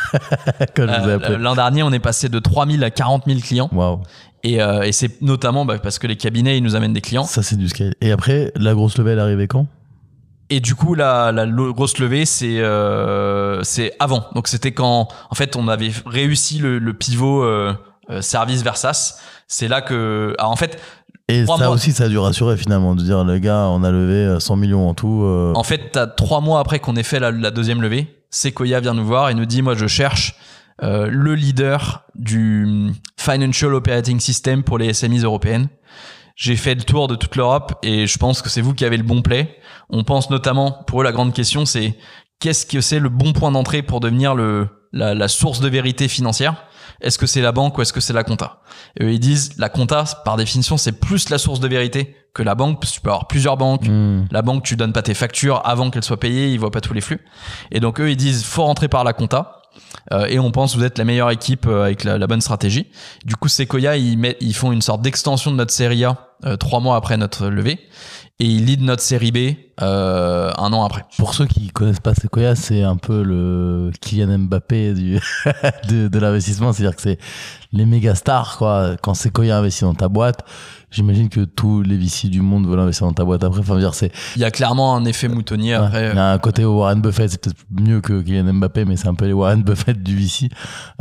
[SPEAKER 2] Quand je vous ai appelé.
[SPEAKER 1] Euh, l'an dernier, on est passé de trois mille à quarante mille clients.
[SPEAKER 2] Waouh.
[SPEAKER 1] Et, euh, et c'est notamment bah, parce que les cabinets, ils nous amènent des clients.
[SPEAKER 2] Ça, c'est du scale. Et après, la grosse levée, elle est arrivée quand?
[SPEAKER 1] Et du coup, la, la grosse levée, c'est euh, c'est avant. Donc, c'était quand, en fait, on avait réussi le, le pivot euh, euh, service vers SaaS. C'est là que... Alors, en fait...
[SPEAKER 2] Et ça
[SPEAKER 1] mois,
[SPEAKER 2] aussi, ça a dû rassurer finalement, de dire, le gars, on a levé cent millions en tout. Euh...
[SPEAKER 1] En fait, t'as trois mois après qu'on ait fait la, la deuxième levée, Sequoia vient nous voir et nous dit, moi, je cherche euh, le leader du Financial Operating System pour les S M I européennes. J'ai fait le tour de toute l'Europe et je pense que c'est vous qui avez le bon play. On pense notamment, pour eux, la grande question, c'est qu'est-ce que c'est le bon point d'entrée pour devenir le, la, la source de vérité financière? Est-ce que c'est la banque ou est-ce que c'est la compta? Et eux, ils disent, la compta, par définition, c'est plus la source de vérité que la banque, parce que tu peux avoir plusieurs banques. Mmh. La banque, tu donnes pas tes factures avant qu'elles soient payées, ils voient pas tous les flux. Et donc, eux, ils disent, faut rentrer par la compta. Euh, et on pense que vous êtes la meilleure équipe euh, avec la, la bonne stratégie. Du coup, Sequoia, ils, met, ils font une sorte d'extension de notre série A euh, trois mois après notre levée. Et ils lead notre série B euh, un an après.
[SPEAKER 2] Pour ceux qui connaissent pas Sequoia, c'est un peu le Kylian Mbappé du de, de l'investissement. C'est-à-dire que c'est les méga stars, quoi. Quand Sequoia investit dans ta boîte, j'imagine que tous les V C du monde veulent investir dans ta boîte après. Enfin, dire, c'est...
[SPEAKER 1] Il y a clairement un effet moutonnier
[SPEAKER 2] ouais,
[SPEAKER 1] après.
[SPEAKER 2] Il y a un côté Warren Buffett, c'est peut-être mieux que Kylian Mbappé, mais c'est un peu les Warren Buffett du V C.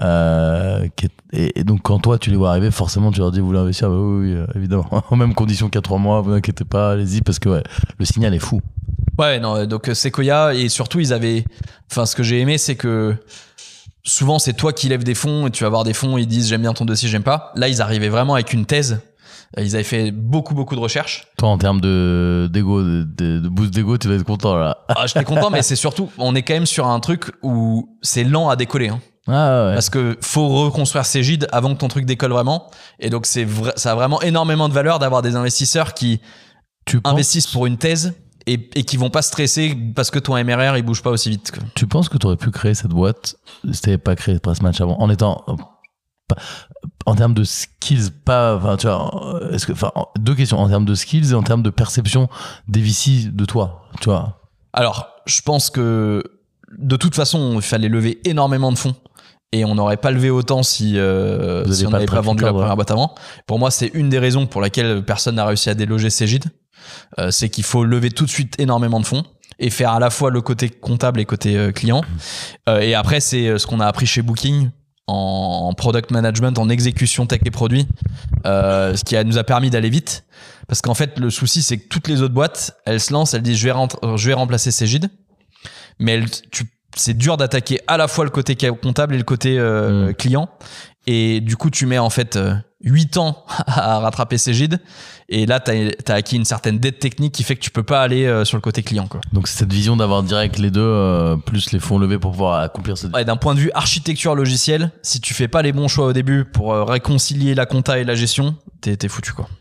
[SPEAKER 2] Euh, qui est... et, et donc, quand toi, tu les vois arriver, forcément, tu leur dis, vous voulez investir? Bah, oui, oui, évidemment. En même condition qu'à trois mois, vous inquiétez pas, allez-y, parce que ouais, le signal est fou.
[SPEAKER 1] Ouais, non, donc Sequoia, et surtout, ils avaient. Enfin, ce que j'ai aimé, c'est que souvent, c'est toi qui lèves des fonds, et tu vas avoir des fonds, ils disent, j'aime bien ton dossier, j'aime pas. Là, ils arrivaient vraiment avec une thèse. Ils avaient fait beaucoup, beaucoup de recherches.
[SPEAKER 2] Toi, en termes de, d'ego, de, de boost d'ego, tu vas être content là.
[SPEAKER 1] Ah, j'étais content, mais c'est surtout, on est quand même sur un truc où c'est lent à décoller. Hein.
[SPEAKER 2] Ah, ouais.
[SPEAKER 1] Parce que faut reconstruire ces G I D avant que ton truc décolle vraiment. Et donc, c'est vrai, ça a vraiment énormément de valeur d'avoir des investisseurs qui
[SPEAKER 2] tu
[SPEAKER 1] investissent
[SPEAKER 2] penses...
[SPEAKER 1] pour une thèse et, et qui vont pas stresser parce que ton M R R il bouge pas aussi vite. Quoi.
[SPEAKER 2] Tu penses que tu aurais pu créer cette boîte si t'avais pas créé Pressmatch avant, en étant pas, en termes de skills, pas, enfin, tu vois, est-ce que, enfin, deux questions, en termes de skills et en termes de perception des V C de toi, tu vois.
[SPEAKER 1] Alors, je pense que de toute façon, il fallait lever énormément de fonds. Et on n'aurait pas levé autant si, euh, si on n'avait pas vendu la première ouais. boîte avant. Pour moi, c'est une des raisons pour laquelle personne n'a réussi à déloger ces G I D. Euh, c'est qu'il faut lever tout de suite énormément de fonds et faire à la fois le côté comptable et côté euh, client. Euh, et après, c'est ce qu'on a appris chez Booking en, en product management, en exécution tech et produits, euh, ce qui a, nous a permis d'aller vite. Parce qu'en fait, le souci, c'est que toutes les autres boîtes, elles se lancent, elles disent je vais, rent- je vais remplacer ces G I D. Mais elles, tu c'est dur d'attaquer à la fois le côté comptable et le côté euh, mmh. client. Et du coup, tu mets en fait euh, huit ans à rattraper ces G I D. Et là, tu as acquis une certaine dette technique qui fait que tu peux pas aller euh, sur le côté client. Quoi.
[SPEAKER 2] Donc, c'est cette vision d'avoir direct les deux, euh, plus les fonds levés pour pouvoir accomplir ce...
[SPEAKER 1] Ouais, d'un point de vue architecture logicielle, si tu fais pas les bons choix au début pour euh, réconcilier la compta et la gestion, t'es, t'es foutu, quoi.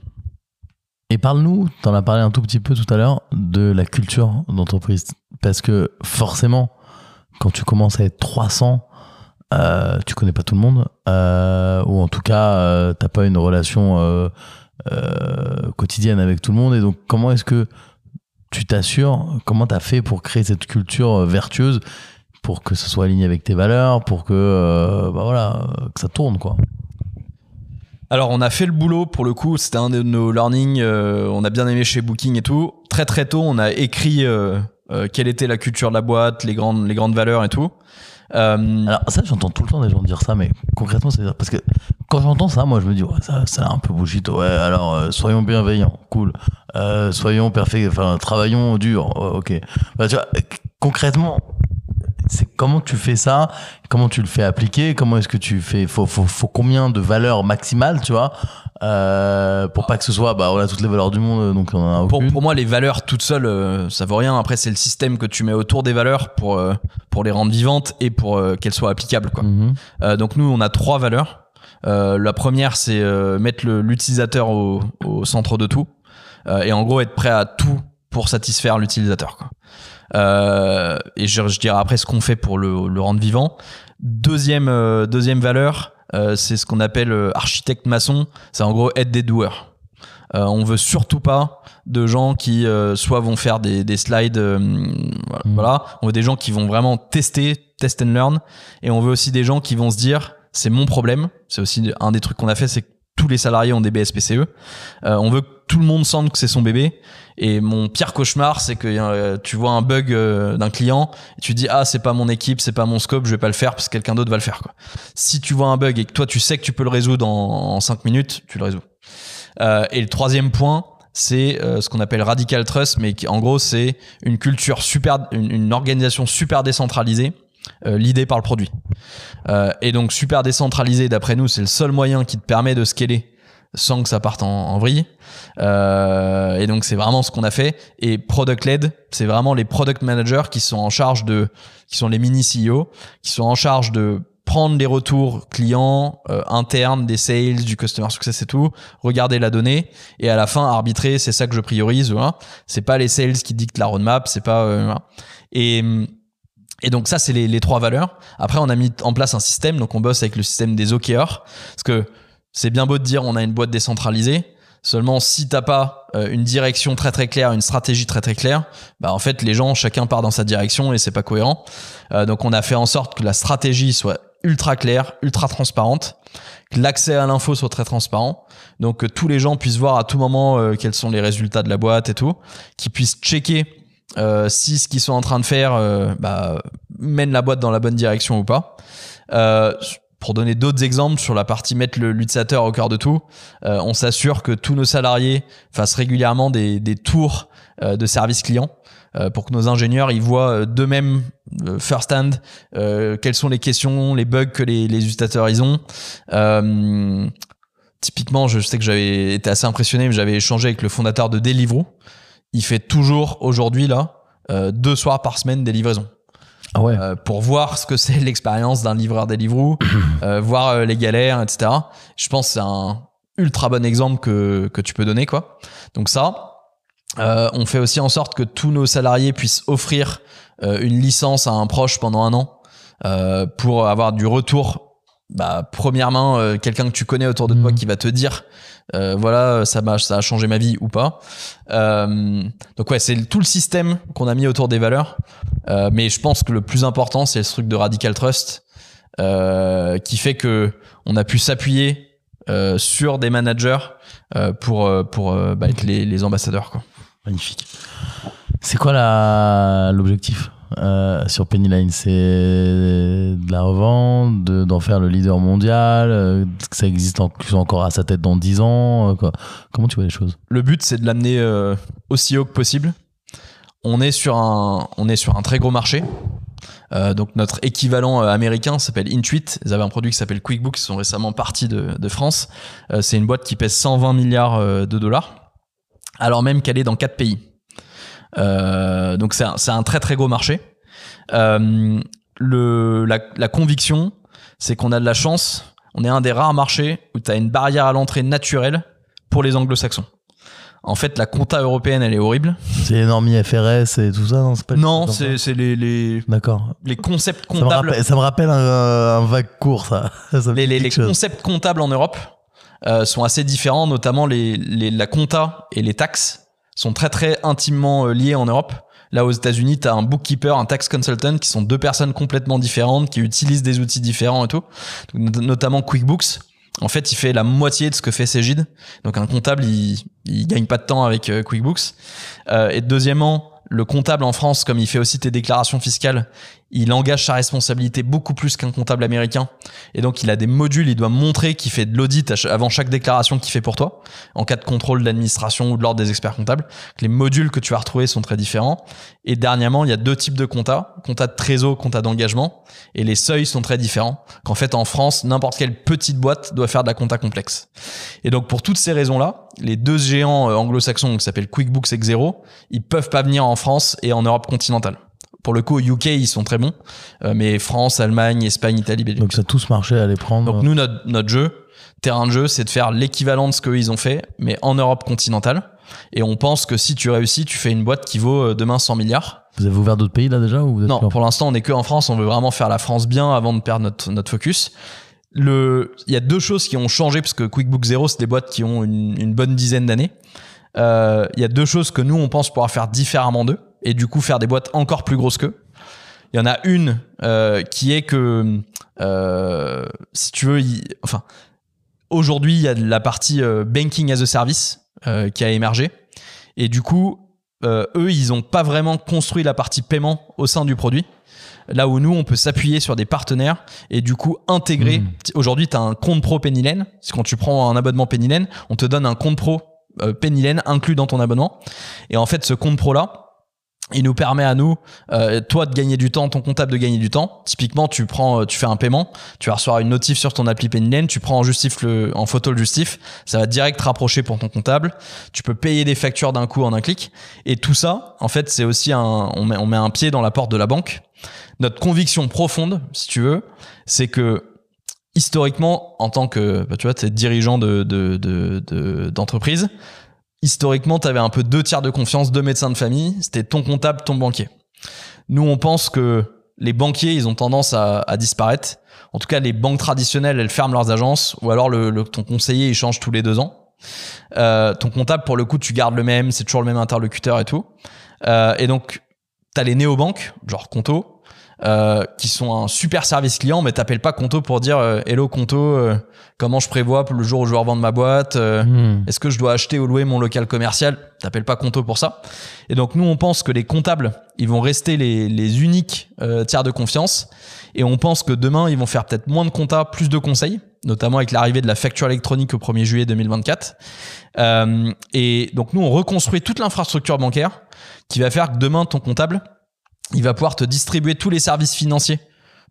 [SPEAKER 2] Et parle-nous, t'en as parlé un tout petit peu tout à l'heure, de la culture d'entreprise. Parce que forcément, quand tu commences à être trois cents, euh, tu connais pas tout le monde, euh, ou en tout cas, euh, t'as pas une relation euh, euh, quotidienne avec tout le monde. Et donc, comment est-ce que tu t'assures, comment t'as fait pour créer cette culture vertueuse, pour que ça soit aligné avec tes valeurs, pour que, euh, bah voilà, que ça tourne, quoi.
[SPEAKER 1] Alors, on a fait le boulot, pour le coup, c'était un de nos learnings, euh, on a bien aimé chez Booking et tout. Très très tôt, on a écrit euh, euh, quelle était la culture de la boîte, les grandes, les grandes valeurs et tout. Euh...
[SPEAKER 2] Alors ça, j'entends tout le temps des gens dire ça, mais concrètement, c'est parce que quand j'entends ça, moi, je me dis, ouais, ça, ça a un peu bullshit. Ouais, alors, euh, soyons bienveillants, cool. Euh, soyons parfaits, enfin, travaillons dur, ouais, ok. Bah, tu vois, concrètement, c'est comment tu fais ça, comment tu le fais appliquer, comment est-ce que tu fais, faut, faut, faut combien de valeurs maximales, tu vois, euh, pour pas que ce soit, bah, on a toutes les valeurs du monde, donc on en a aucune.
[SPEAKER 1] Pour, pour moi, les valeurs toutes seules, euh, ça vaut rien. Après, c'est le système que tu mets autour des valeurs pour, euh, pour les rendre vivantes et pour euh, qu'elles soient applicables, quoi. Mm-hmm. Euh, donc nous, on a trois valeurs. Euh, la première, c'est euh, mettre le, l'utilisateur au, au centre de tout, euh, et en gros être prêt à tout pour satisfaire l'utilisateur, quoi. Euh, et je, je dirais après ce qu'on fait pour le, le rendre vivant. Deuxième, euh, deuxième valeur, euh, c'est ce qu'on appelle euh, architecte maçon. C'est en gros être des doueurs. Euh, on veut surtout pas de gens qui euh, soit vont faire des, des slides, euh, voilà, mmh. voilà. On veut des gens qui vont vraiment tester, test and learn. Et on veut aussi des gens qui vont se dire c'est mon problème. C'est aussi un des trucs qu'on a fait, c'est que tous les salariés ont des B S P C E. Euh, on veut que tout le monde sente que c'est son bébé. Et mon pire cauchemar, c'est que euh, tu vois un bug euh, d'un client et tu dis ah c'est pas mon équipe, c'est pas mon scope, je vais pas le faire parce que quelqu'un d'autre va le faire, quoi. Si tu vois un bug et que toi tu sais que tu peux le résoudre en, en cinq minutes, tu le résous. Euh, et le troisième point, c'est euh, ce qu'on appelle Radical Trust, mais qui en gros c'est une culture super, une, une organisation super décentralisée. Euh, l'idée par le produit. Euh, et donc super décentralisé, d'après nous, c'est le seul moyen qui te permet de scaler sans que ça parte en, en vrille. Euh, et donc c'est vraiment ce qu'on a fait. Et product led, c'est vraiment les product managers qui sont en charge de, qui sont les mini C E O, qui sont en charge de prendre les retours clients euh, internes, des sales, du customer success et tout, regarder la donnée et à la fin arbitrer. C'est ça que je priorise. Voilà. C'est pas les sales qui dictent la roadmap. C'est pas euh, voilà. et Et donc ça, c'est les, les trois valeurs. Après, on a mis en place un système. Donc, on bosse avec le système des O K R. Parce que c'est bien beau de dire on a une boîte décentralisée. Seulement, si t'as pas euh, une direction très très claire, une stratégie très très claire, bah en fait, les gens, chacun part dans sa direction et c'est pas cohérent. Euh, donc, on a fait en sorte que la stratégie soit ultra claire, ultra transparente, que l'accès à l'info soit très transparent. Donc, que tous les gens puissent voir à tout moment euh, quels sont les résultats de la boîte et tout, qu'ils puissent checker Euh, si ce qu'ils sont en train de faire euh, bah, mène la boîte dans la bonne direction ou pas. Euh, pour donner d'autres exemples sur la partie mettre le, l'utilisateur au cœur de tout, euh, on s'assure que tous nos salariés fassent régulièrement des, des tours euh, de service client euh, pour que nos ingénieurs ils voient d'eux-mêmes euh, first hand euh, quelles sont les questions, les bugs que les, les utilisateurs ils ont. Euh, typiquement, je sais que j'avais été assez impressionné, mais j'avais échangé avec le fondateur de Deliveroo. Il fait toujours aujourd'hui là euh, deux soirs par semaine des livraisons.
[SPEAKER 2] Ah ouais.
[SPEAKER 1] Euh, pour voir ce que c'est l'expérience d'un livreur Deliveroo, euh, voir euh, les galères, et cetera. Je pense que c'est un ultra bon exemple que que tu peux donner, quoi. Donc ça, euh, on fait aussi en sorte que tous nos salariés puissent offrir euh, une licence à un proche pendant un an euh, pour avoir du retour. Bah, premièrement, euh, quelqu'un que tu connais autour de toi mmh. qui va te dire euh, voilà, ça m'a ça a changé ma vie ou pas. Euh, donc ouais, c'est tout le système qu'on a mis autour des valeurs. Euh, mais je pense que le plus important, c'est ce truc de Radical Trust euh, qui fait que on a pu s'appuyer euh, sur des managers euh, pour pour euh, bah, être les, les ambassadeurs, quoi.
[SPEAKER 2] Magnifique. C'est quoi la l'objectif euh, sur Pennyline? C'est de la revente, de, d'en faire le leader mondial, euh, que ça existe en, encore à sa tête dans dix ans, euh, quoi. Comment tu vois les choses?
[SPEAKER 1] Le but, c'est de l'amener euh, aussi haut que possible. On est sur un, on est sur un très gros marché. Euh, donc notre équivalent euh, américain s'appelle Intuit. Ils avaient un produit qui s'appelle QuickBooks. Ils sont récemment partis de, de France. Euh, c'est une boîte qui pèse cent vingt milliards euh, de dollars, alors même qu'elle est dans quatre pays. Euh, donc c'est un, c'est un très très gros marché. Euh, le, la, la conviction, c'est qu'on a de la chance. On est un des rares marchés où tu as une barrière à l'entrée naturelle pour les anglo-saxons. En fait, la compta européenne, elle est horrible.
[SPEAKER 2] C'est les normes I F R S et tout ça, non? C'est pas
[SPEAKER 1] non, c'est, c'est les, les,
[SPEAKER 2] D'accord.
[SPEAKER 1] les concepts
[SPEAKER 2] comptables. Ça me rappelle, ça me rappelle un, un vague cours, ça. ça
[SPEAKER 1] les les, les concepts comptables en Europe euh, sont assez différents, notamment les, les, la compta et les taxes sont très très intimement liés en Europe. Là, aux États-Unis, tu as un bookkeeper, un tax consultant qui sont deux personnes complètement différentes, qui utilisent des outils différents et tout. Donc, notamment QuickBooks. En fait, il fait la moitié de ce que fait Cegid. Donc, un comptable, il, il gagne pas de temps avec euh, QuickBooks. Euh, et deuxièmement, le comptable en France, comme il fait aussi tes déclarations fiscales, il engage sa responsabilité beaucoup plus qu'un comptable américain. Et donc, il a des modules, il doit montrer qu'il fait de l'audit avant chaque déclaration qu'il fait pour toi, en cas de contrôle de l'administration ou de l'ordre des experts comptables. Les modules que tu vas retrouver sont très différents. Et dernièrement, il y a deux types de compta, compta de trésor, compta d'engagement. Et les seuils sont très différents. Qu'en fait, en France, n'importe quelle petite boîte doit faire de la compta complexe. Et donc, pour toutes ces raisons-là, les deux géants anglo-saxons qui s'appellent QuickBooks et Xero, ils peuvent pas venir en France et en Europe continentale. Pour le coup, au U K, ils sont très bons, euh, mais France, Allemagne, Espagne, Italie, Belgique.
[SPEAKER 2] Donc ça a tous marché à les prendre.
[SPEAKER 1] Donc nous, notre, notre jeu, terrain de jeu, c'est de faire l'équivalent de ce qu'eux, ils ont fait, mais en Europe continentale. Et on pense que si tu réussis, tu fais une boîte qui vaut demain cent milliards.
[SPEAKER 2] Vous avez ouvert d'autres pays là déjà ou vous êtes
[SPEAKER 1] Non, pour l'instant, on n'est que en France. On veut vraiment faire la France bien avant de perdre notre, notre focus. Le, il y a deux choses qui ont changé parce que QuickBooks Xero, c'est des boîtes qui ont une, une bonne dizaine d'années. Euh, il y a deux choses que nous, on pense pouvoir faire différemment d'eux et du coup faire des boîtes encore plus grosses qu'eux. Il y en a une euh, qui est que, euh, si tu veux, il, enfin, aujourd'hui, il y a la partie euh, banking as a service euh, qui a émergé. Et du coup, euh, eux, ils n'ont pas vraiment construit la partie paiement au sein du produit. Là où nous, on peut s'appuyer sur des partenaires et du coup intégrer. Mmh. Aujourd'hui, tu as un compte pro Pennyline. C'est quand tu prends un abonnement Pennyline, on te donne un compte pro euh, Pennyline inclus dans ton abonnement. Et en fait, ce compte pro-là, il nous permet à nous, euh, toi, de gagner du temps, ton comptable de gagner du temps. Typiquement, tu prends, tu fais un paiement, tu vas recevoir une notif sur ton appli Pennyline, tu prends en justif le, en photo le justif, ça va direct te rapprocher pour ton comptable. Tu peux payer des factures d'un coup en un clic. Et tout ça, en fait, c'est aussi un, on met, on met un pied dans la porte de la banque. Notre conviction profonde, si tu veux, c'est que historiquement, en tant que, bah, tu vois, t'es dirigeant de, de, de, de, d'entreprise, historiquement, tu avais un peu deux tiers de confiance, deux médecins de famille, c'était ton comptable, ton banquier. Nous, on pense que les banquiers, ils ont tendance à, à disparaître. En tout cas, les banques traditionnelles, elles ferment leurs agences, ou alors le, le, ton conseiller, il change tous les deux ans. Euh, ton comptable, pour le coup, tu gardes le même, c'est toujours le même interlocuteur et tout. Euh, et donc, t'as les néobanques, genre Conto, Euh, qui sont un super service client, mais t'appelles pas Conto pour dire euh, hello Conto, euh, comment je prévois pour le jour où je vais revendre ma boîte, euh, mmh. est-ce que je dois acheter ou louer mon local commercial, t'appelles pas Conto pour ça. Et donc nous on pense que les comptables ils vont rester les, les uniques euh, tiers de confiance et on pense que demain ils vont faire peut-être moins de compta, plus de conseils, notamment avec l'arrivée de la facture électronique au premier juillet deux mille vingt-quatre. Euh, et donc nous on reconstruit toute l'infrastructure bancaire qui va faire que demain ton comptable il va pouvoir te distribuer tous les services financiers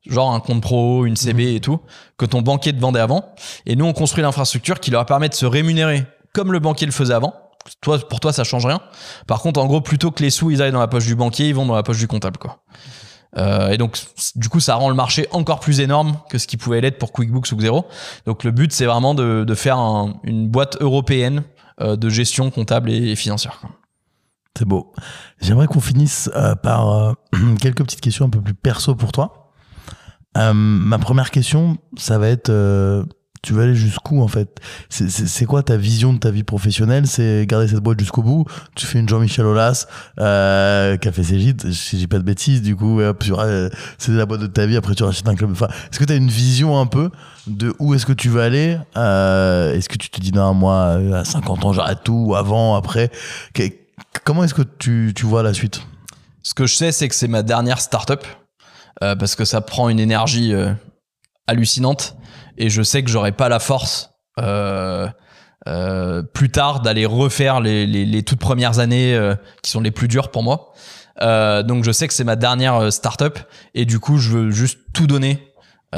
[SPEAKER 1] genre un compte pro, une C B et tout, que ton banquier te vendait avant. Et nous, on construit l'infrastructure qui leur permet de se rémunérer comme le banquier le faisait avant. Toi, pour toi, ça change rien. Par contre, en gros, plutôt que les sous, ils aillent dans la poche du banquier, ils vont dans la poche du comptable, quoi. Euh, et donc, du coup, ça rend le marché encore plus énorme que ce qui pouvait l'être pour QuickBooks ou Xero. Donc, le but, c'est vraiment de, de faire un, une boîte européenne euh, de gestion comptable et, et financière, quoi.
[SPEAKER 2] C'est beau. J'aimerais qu'on finisse euh, par euh, quelques petites questions un peu plus perso pour toi. Euh, ma première question, ça va être, euh, tu veux aller jusqu'où en fait? C'est, c'est, c'est quoi ta vision de ta vie professionnelle? C'est garder cette boîte jusqu'au bout? Tu fais une Jean-Michel Aulas, euh, Café Cégide, si j'ai pas de bêtises, du coup, hop, tu, euh, c'est la boîte de ta vie, après tu rachètes un club. Enfin, est-ce que tu as une vision un peu de où est-ce que tu veux aller? euh, Est-ce que tu te dis, non, moi, à cinquante ans, j'arrête tout, ou avant, après? Comment est-ce que tu, tu vois la suite?
[SPEAKER 1] Ce que je sais, c'est que c'est ma dernière startup euh, parce que ça prend une énergie euh, hallucinante et je sais que j'aurai pas la force euh, euh, plus tard d'aller refaire les, les, les toutes premières années euh, qui sont les plus dures pour moi. Euh, donc je sais que c'est ma dernière startup et du coup je veux juste tout donner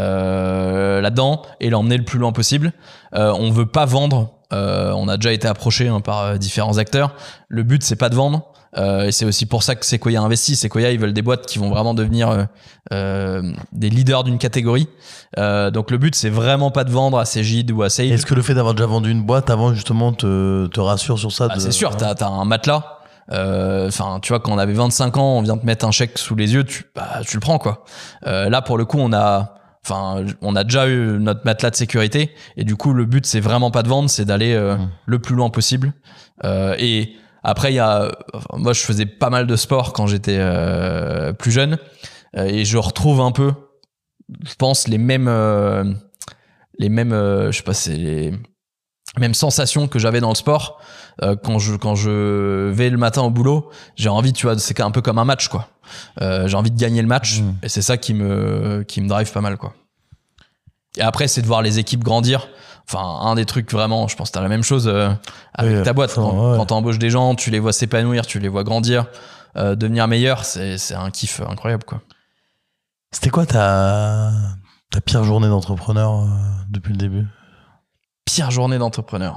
[SPEAKER 1] euh, là-dedans et l'emmener le plus loin possible. Euh, on veut pas vendre. Euh, on a déjà été approché hein, par euh, différents acteurs. Le but, c'est pas de vendre. Euh, et c'est aussi pour ça que Sequoia investit. Sequoia, ils veulent des boîtes qui vont vraiment devenir euh, euh, des leaders d'une catégorie. Euh, donc le but, c'est vraiment pas de vendre à Cégide ou à Sage.
[SPEAKER 2] Est-ce que le fait d'avoir déjà vendu une boîte avant, justement, te, te rassure sur ça?
[SPEAKER 1] Bah,
[SPEAKER 2] de...
[SPEAKER 1] C'est sûr, t'as, t'as un matelas. Enfin, euh, tu vois, quand on avait vingt-cinq ans, on vient te mettre un chèque sous les yeux, tu, bah, tu le prends, quoi. Euh, là, pour le coup, on a... Enfin, on a déjà eu notre matelas de sécurité et du coup, le but, c'est vraiment pas de vendre, c'est d'aller euh, mmh. le plus loin possible. Euh, et après, il y a, enfin, moi, je faisais pas mal de sport quand j'étais euh, plus jeune euh, et je retrouve un peu, je pense, les mêmes, euh, les mêmes, euh, je sais pas, c'est les mêmes sensations que j'avais dans le sport euh, quand je quand je vais le matin au boulot. J'ai envie, tu vois, c'est un peu comme un match, quoi. Euh, j'ai envie de gagner le match mmh. et c'est ça qui me qui me drive pas mal, quoi. Et après, c'est de voir les équipes grandir. Enfin, un des trucs vraiment, je pense que t'as la même chose euh, avec oui, ta boîte. Quand, ouais. quand t'embauches des gens, tu les vois s'épanouir, tu les vois grandir, euh, devenir meilleurs, c'est c'est un kiff incroyable, quoi.
[SPEAKER 2] C'était quoi ta ta pire journée d'entrepreneur euh, depuis le début?
[SPEAKER 1] Pire journée d'entrepreneur.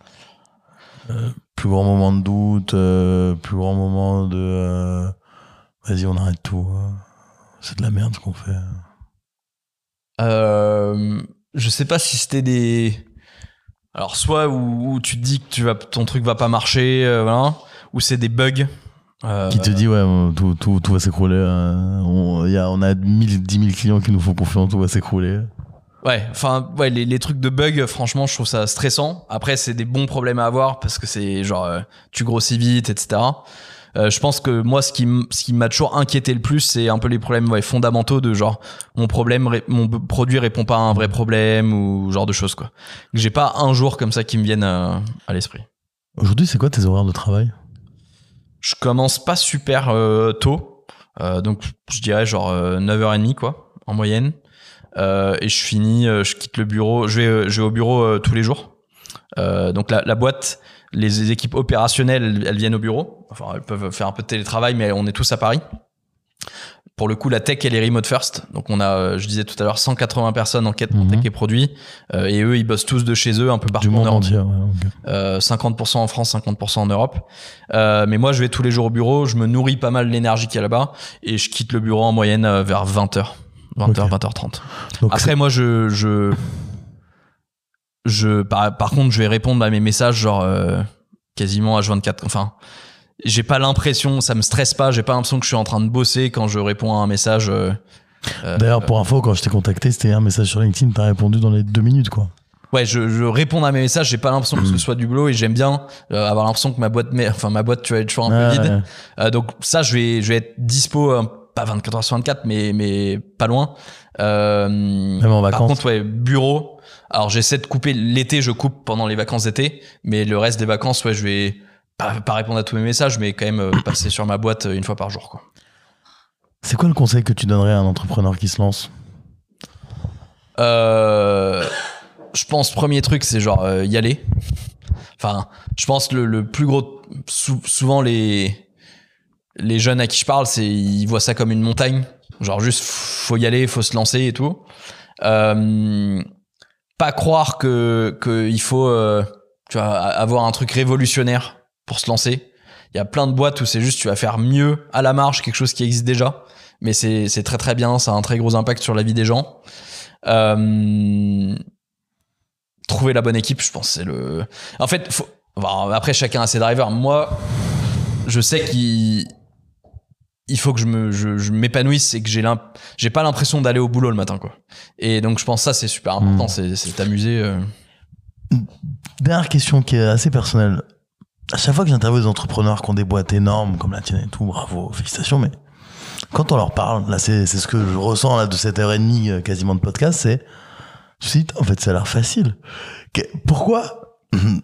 [SPEAKER 2] Euh, plus grand moment de doute, euh, plus grand moment de euh, vas-y, on arrête tout. Hein. C'est de la merde ce qu'on fait.
[SPEAKER 1] Euh, je sais pas si c'était des. Alors, soit où, où tu te dis que tu vas, ton truc va pas marcher, euh, voilà, ou c'est des bugs.
[SPEAKER 2] Euh, qui te dit, ouais, tout, tout, tout va s'écrouler. Euh, on, y a, on a mille, dix mille clients qui nous font confiance, tout va s'écrouler.
[SPEAKER 1] Ouais, enfin, ouais, les, les trucs de bugs, franchement, je trouve ça stressant. Après, c'est des bons problèmes à avoir parce que c'est genre, euh, tu grossis vite, et cetera. Euh, je pense que moi, ce qui, ce qui m'a toujours inquiété le plus, c'est un peu les problèmes ouais, fondamentaux de genre, mon problème, mon produit répond pas à un vrai problème ou genre de choses, quoi. J'ai pas un jour comme ça qui me viennent à, à l'esprit.
[SPEAKER 2] Aujourd'hui, c'est quoi tes horaires de travail?
[SPEAKER 1] Je commence pas super euh, tôt. Euh, donc, je dirais genre euh, neuf heures trente, quoi, en moyenne. Euh, et je finis, euh, je quitte le bureau, je vais, euh, je vais au bureau euh, tous les jours. Euh, donc la, la boîte, les équipes opérationnelles, elles, elles viennent au bureau. Enfin, elles peuvent faire un peu de télétravail, mais on est tous à Paris. Pour le coup, la tech, elle est remote first. Donc on a, je disais tout à l'heure, cent quatre-vingts personnes en, quête, mmh. en tech et produits. Euh, et eux, ils bossent tous de chez eux, un peu partout
[SPEAKER 2] en
[SPEAKER 1] Europe.
[SPEAKER 2] Entier, ouais, okay.
[SPEAKER 1] euh, cinquante pour cent en France, cinquante pour cent en Europe. Euh, mais moi, je vais tous les jours au bureau. Je me nourris pas mal de l'énergie qu'il y a là-bas. Et je quitte le bureau en moyenne euh, vers vingt heures. vingt heures, okay. vingt heures trente. Donc après, c'est... moi, je, je, je, par, par contre, je vais répondre à mes messages, genre, euh, quasiment H vingt-quatre. Enfin, j'ai pas l'impression, ça me stresse pas, j'ai pas l'impression que je suis en train de bosser quand je réponds à un message. Euh,
[SPEAKER 2] D'ailleurs, pour info, quand je t'ai contacté, c'était un message sur LinkedIn, t'as répondu dans les deux minutes, quoi.
[SPEAKER 1] Ouais, je, je réponds à mes messages, j'ai pas l'impression que ce soit du boulot et j'aime bien euh, avoir l'impression que ma boîte, enfin, ma boîte, tu vas être toujours un peu ah, vide. Ouais. Euh, donc, ça, je vais, je vais être dispo, euh, pas vingt-quatre heures sur vingt-quatre, mais, mais pas loin. Euh,
[SPEAKER 2] Même en vacances.
[SPEAKER 1] Par contre, ouais, bureau. Alors, j'essaie de couper l'été, je coupe pendant les vacances d'été, mais le reste des vacances, ouais, je vais pas, pas répondre à tous mes messages, mais quand même euh, passer sur ma boîte une fois par jour, quoi.
[SPEAKER 2] C'est quoi le conseil que tu donnerais à un entrepreneur qui se lance?
[SPEAKER 1] Euh, je pense, premier truc, c'est genre euh, y aller. Enfin, je pense le, le plus gros, sou, souvent les les jeunes à qui je parle, c'est ils voient ça comme une montagne. Genre juste, faut y aller, faut se lancer et tout. Euh, pas croire que, que il faut, euh, tu vois, avoir un truc révolutionnaire pour se lancer. Il y a plein de boîtes où c'est juste, tu vas faire mieux à la marge, quelque chose qui existe déjà. Mais c'est, c'est très très bien, ça a un très gros impact sur la vie des gens. Euh, trouver la bonne équipe, je pense, c'est le... En fait, faut... enfin, après, chacun a ses drivers. Moi, je sais qu'il il faut que je, me, je, je m'épanouisse et que j'ai, l'imp... j'ai pas l'impression d'aller au boulot le matin, quoi. Et donc, je pense que ça, c'est super important, mmh. c'est, c'est t'amuser. Euh...
[SPEAKER 3] Dernière question qui est assez personnelle. À chaque fois que j'interviewe des entrepreneurs qui ont des boîtes énormes comme la tienne et tout, bravo, félicitations, mais quand on leur parle, là, c'est, c'est ce que je ressens là, de cette heure et demie quasiment de podcast, c'est, je me dis, en fait, ça a l'air facile. Pourquoi?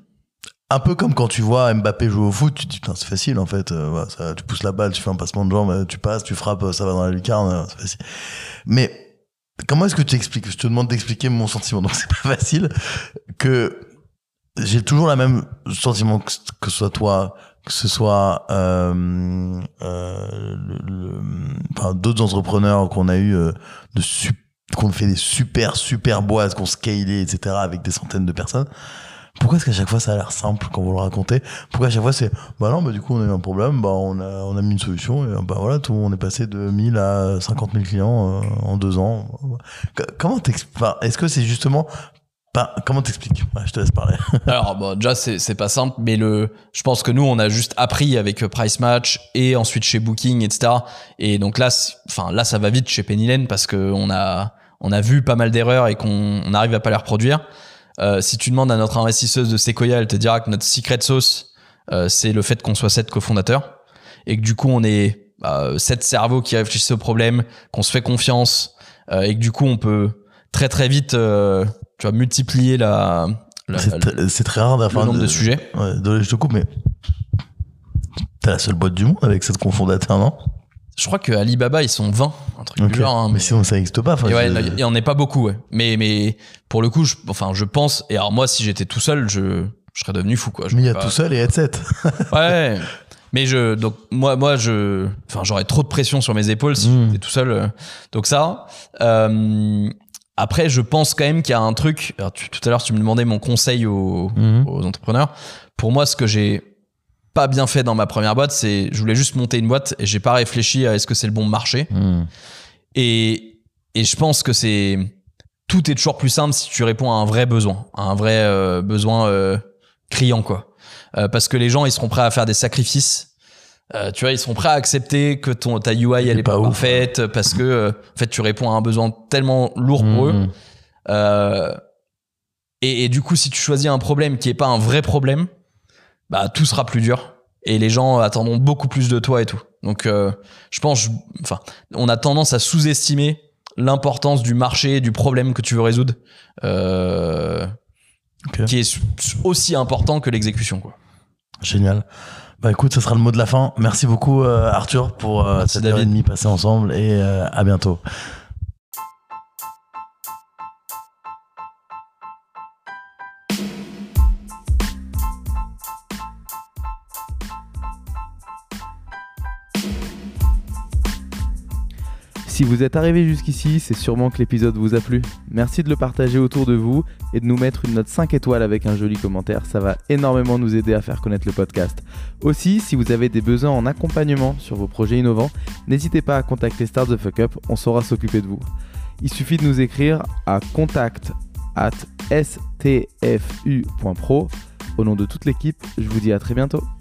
[SPEAKER 3] Un peu comme quand tu vois Mbappé jouer au foot, tu te dis, putain, c'est facile, en fait. Euh, voilà, ça, tu pousses la balle, tu fais un passement de jambes, tu passes, tu frappes, ça va dans la lucarne, c'est facile. Mais comment est-ce que tu expliques? Je te demande d'expliquer mon sentiment, donc c'est pas facile, que j'ai toujours la même sentiment que, que ce soit toi, que ce soit euh, euh, le, le, enfin, d'autres entrepreneurs qu'on a eu euh, de su- qu'on fait des super super boîtes, qu'on scalé, et cetera avec des centaines de personnes. Pourquoi est-ce qu'à chaque fois ça a l'air simple quand vous le racontez? Pourquoi à chaque fois c'est bah non, bah du coup on a eu un problème, bah on a on a mis une solution et bah voilà, tout, on est passé de mille à cinquante mille clients euh, en deux ans. Comment t'expliques? Enfin, est-ce que c'est justement Bah, comment t'expliques? Ouais, je te laisse parler.
[SPEAKER 1] Alors bon, déjà c'est c'est pas simple, mais le, je pense que nous on a juste appris avec Price Match et ensuite chez Booking, et cetera. Et donc là, enfin là ça va vite chez Penny Lane parce que on a on a vu pas mal d'erreurs et qu'on on arrive à pas les reproduire. Euh, si tu demandes à notre investisseuse de Sequoia, elle te dira que notre secret sauce euh, c'est le fait qu'on soit sept cofondateurs et que du coup on est euh, sept cerveaux qui réfléchissent au problème, qu'on se fait confiance euh, et que du coup on peut très très vite euh, tu vas multiplier la, la,
[SPEAKER 3] c'est,
[SPEAKER 1] la
[SPEAKER 3] c'est très rare
[SPEAKER 1] le nombre de, de sujets.
[SPEAKER 3] Ouais, désolé, je te coupe, mais t'es la seule boîte du monde avec sept cofondateurs, non?
[SPEAKER 1] Je crois que Alibaba ils sont vingt, un truc
[SPEAKER 3] okay.
[SPEAKER 1] du genre. Hein,
[SPEAKER 3] mais, mais sinon ça n'existe pas.
[SPEAKER 1] Et ouais, il y en a pas beaucoup. Ouais. Mais mais pour le coup, je, enfin je pense. Et alors moi, si j'étais tout seul, je je serais devenu fou quoi. Je
[SPEAKER 3] mais il y a
[SPEAKER 1] pas...
[SPEAKER 3] tout seul et headset.
[SPEAKER 1] Ouais. Mais je donc moi moi je enfin j'aurais trop de pression sur mes épaules si mmh. j'étais tout seul. Donc ça. Euh, Après, je pense quand même qu'il y a un truc. Alors, tu, tout à l'heure, tu me demandais mon conseil aux, mmh. aux entrepreneurs. Pour moi, ce que j'ai pas bien fait dans ma première boîte, c'est je voulais juste monter une boîte et j'ai pas réfléchi à est-ce que c'est le bon marché. Mmh. Et, et je pense que c'est tout est toujours plus simple si tu réponds à un vrai besoin, à un vrai euh, besoin euh, criant quoi. Euh, parce que les gens, ils seront prêts à faire des sacrifices. Euh, tu vois, ils seront prêts à accepter que ton ta U I elle est pas, pas parfaite parce que euh, en fait tu réponds à un besoin tellement lourd pour mmh. eux. Euh, et, et du coup, si tu choisis un problème qui est pas un vrai problème, bah tout sera plus dur et les gens attendront beaucoup plus de toi et tout. Donc, euh, je pense, je, enfin, on a tendance à sous-estimer l'importance du marché, du problème que tu veux résoudre, euh, okay. qui est aussi important que l'exécution, quoi.
[SPEAKER 3] Génial. Bah écoute, ce sera le mot de la fin. Merci beaucoup euh, Arthur pour euh, cette heure et demie passée ensemble et euh, à bientôt.
[SPEAKER 2] Si vous êtes arrivé jusqu'ici, c'est sûrement que l'épisode vous a plu. Merci de le partager autour de vous et de nous mettre une note cinq étoiles avec un joli commentaire. Ça va énormément nous aider à faire connaître le podcast. Aussi, si vous avez des besoins en accompagnement sur vos projets innovants, n'hésitez pas à contacter Start the Fuck Up, on saura s'occuper de vous. Il suffit de nous écrire à contact at s t f u point pro. Au nom de toute l'équipe, je vous dis à très bientôt.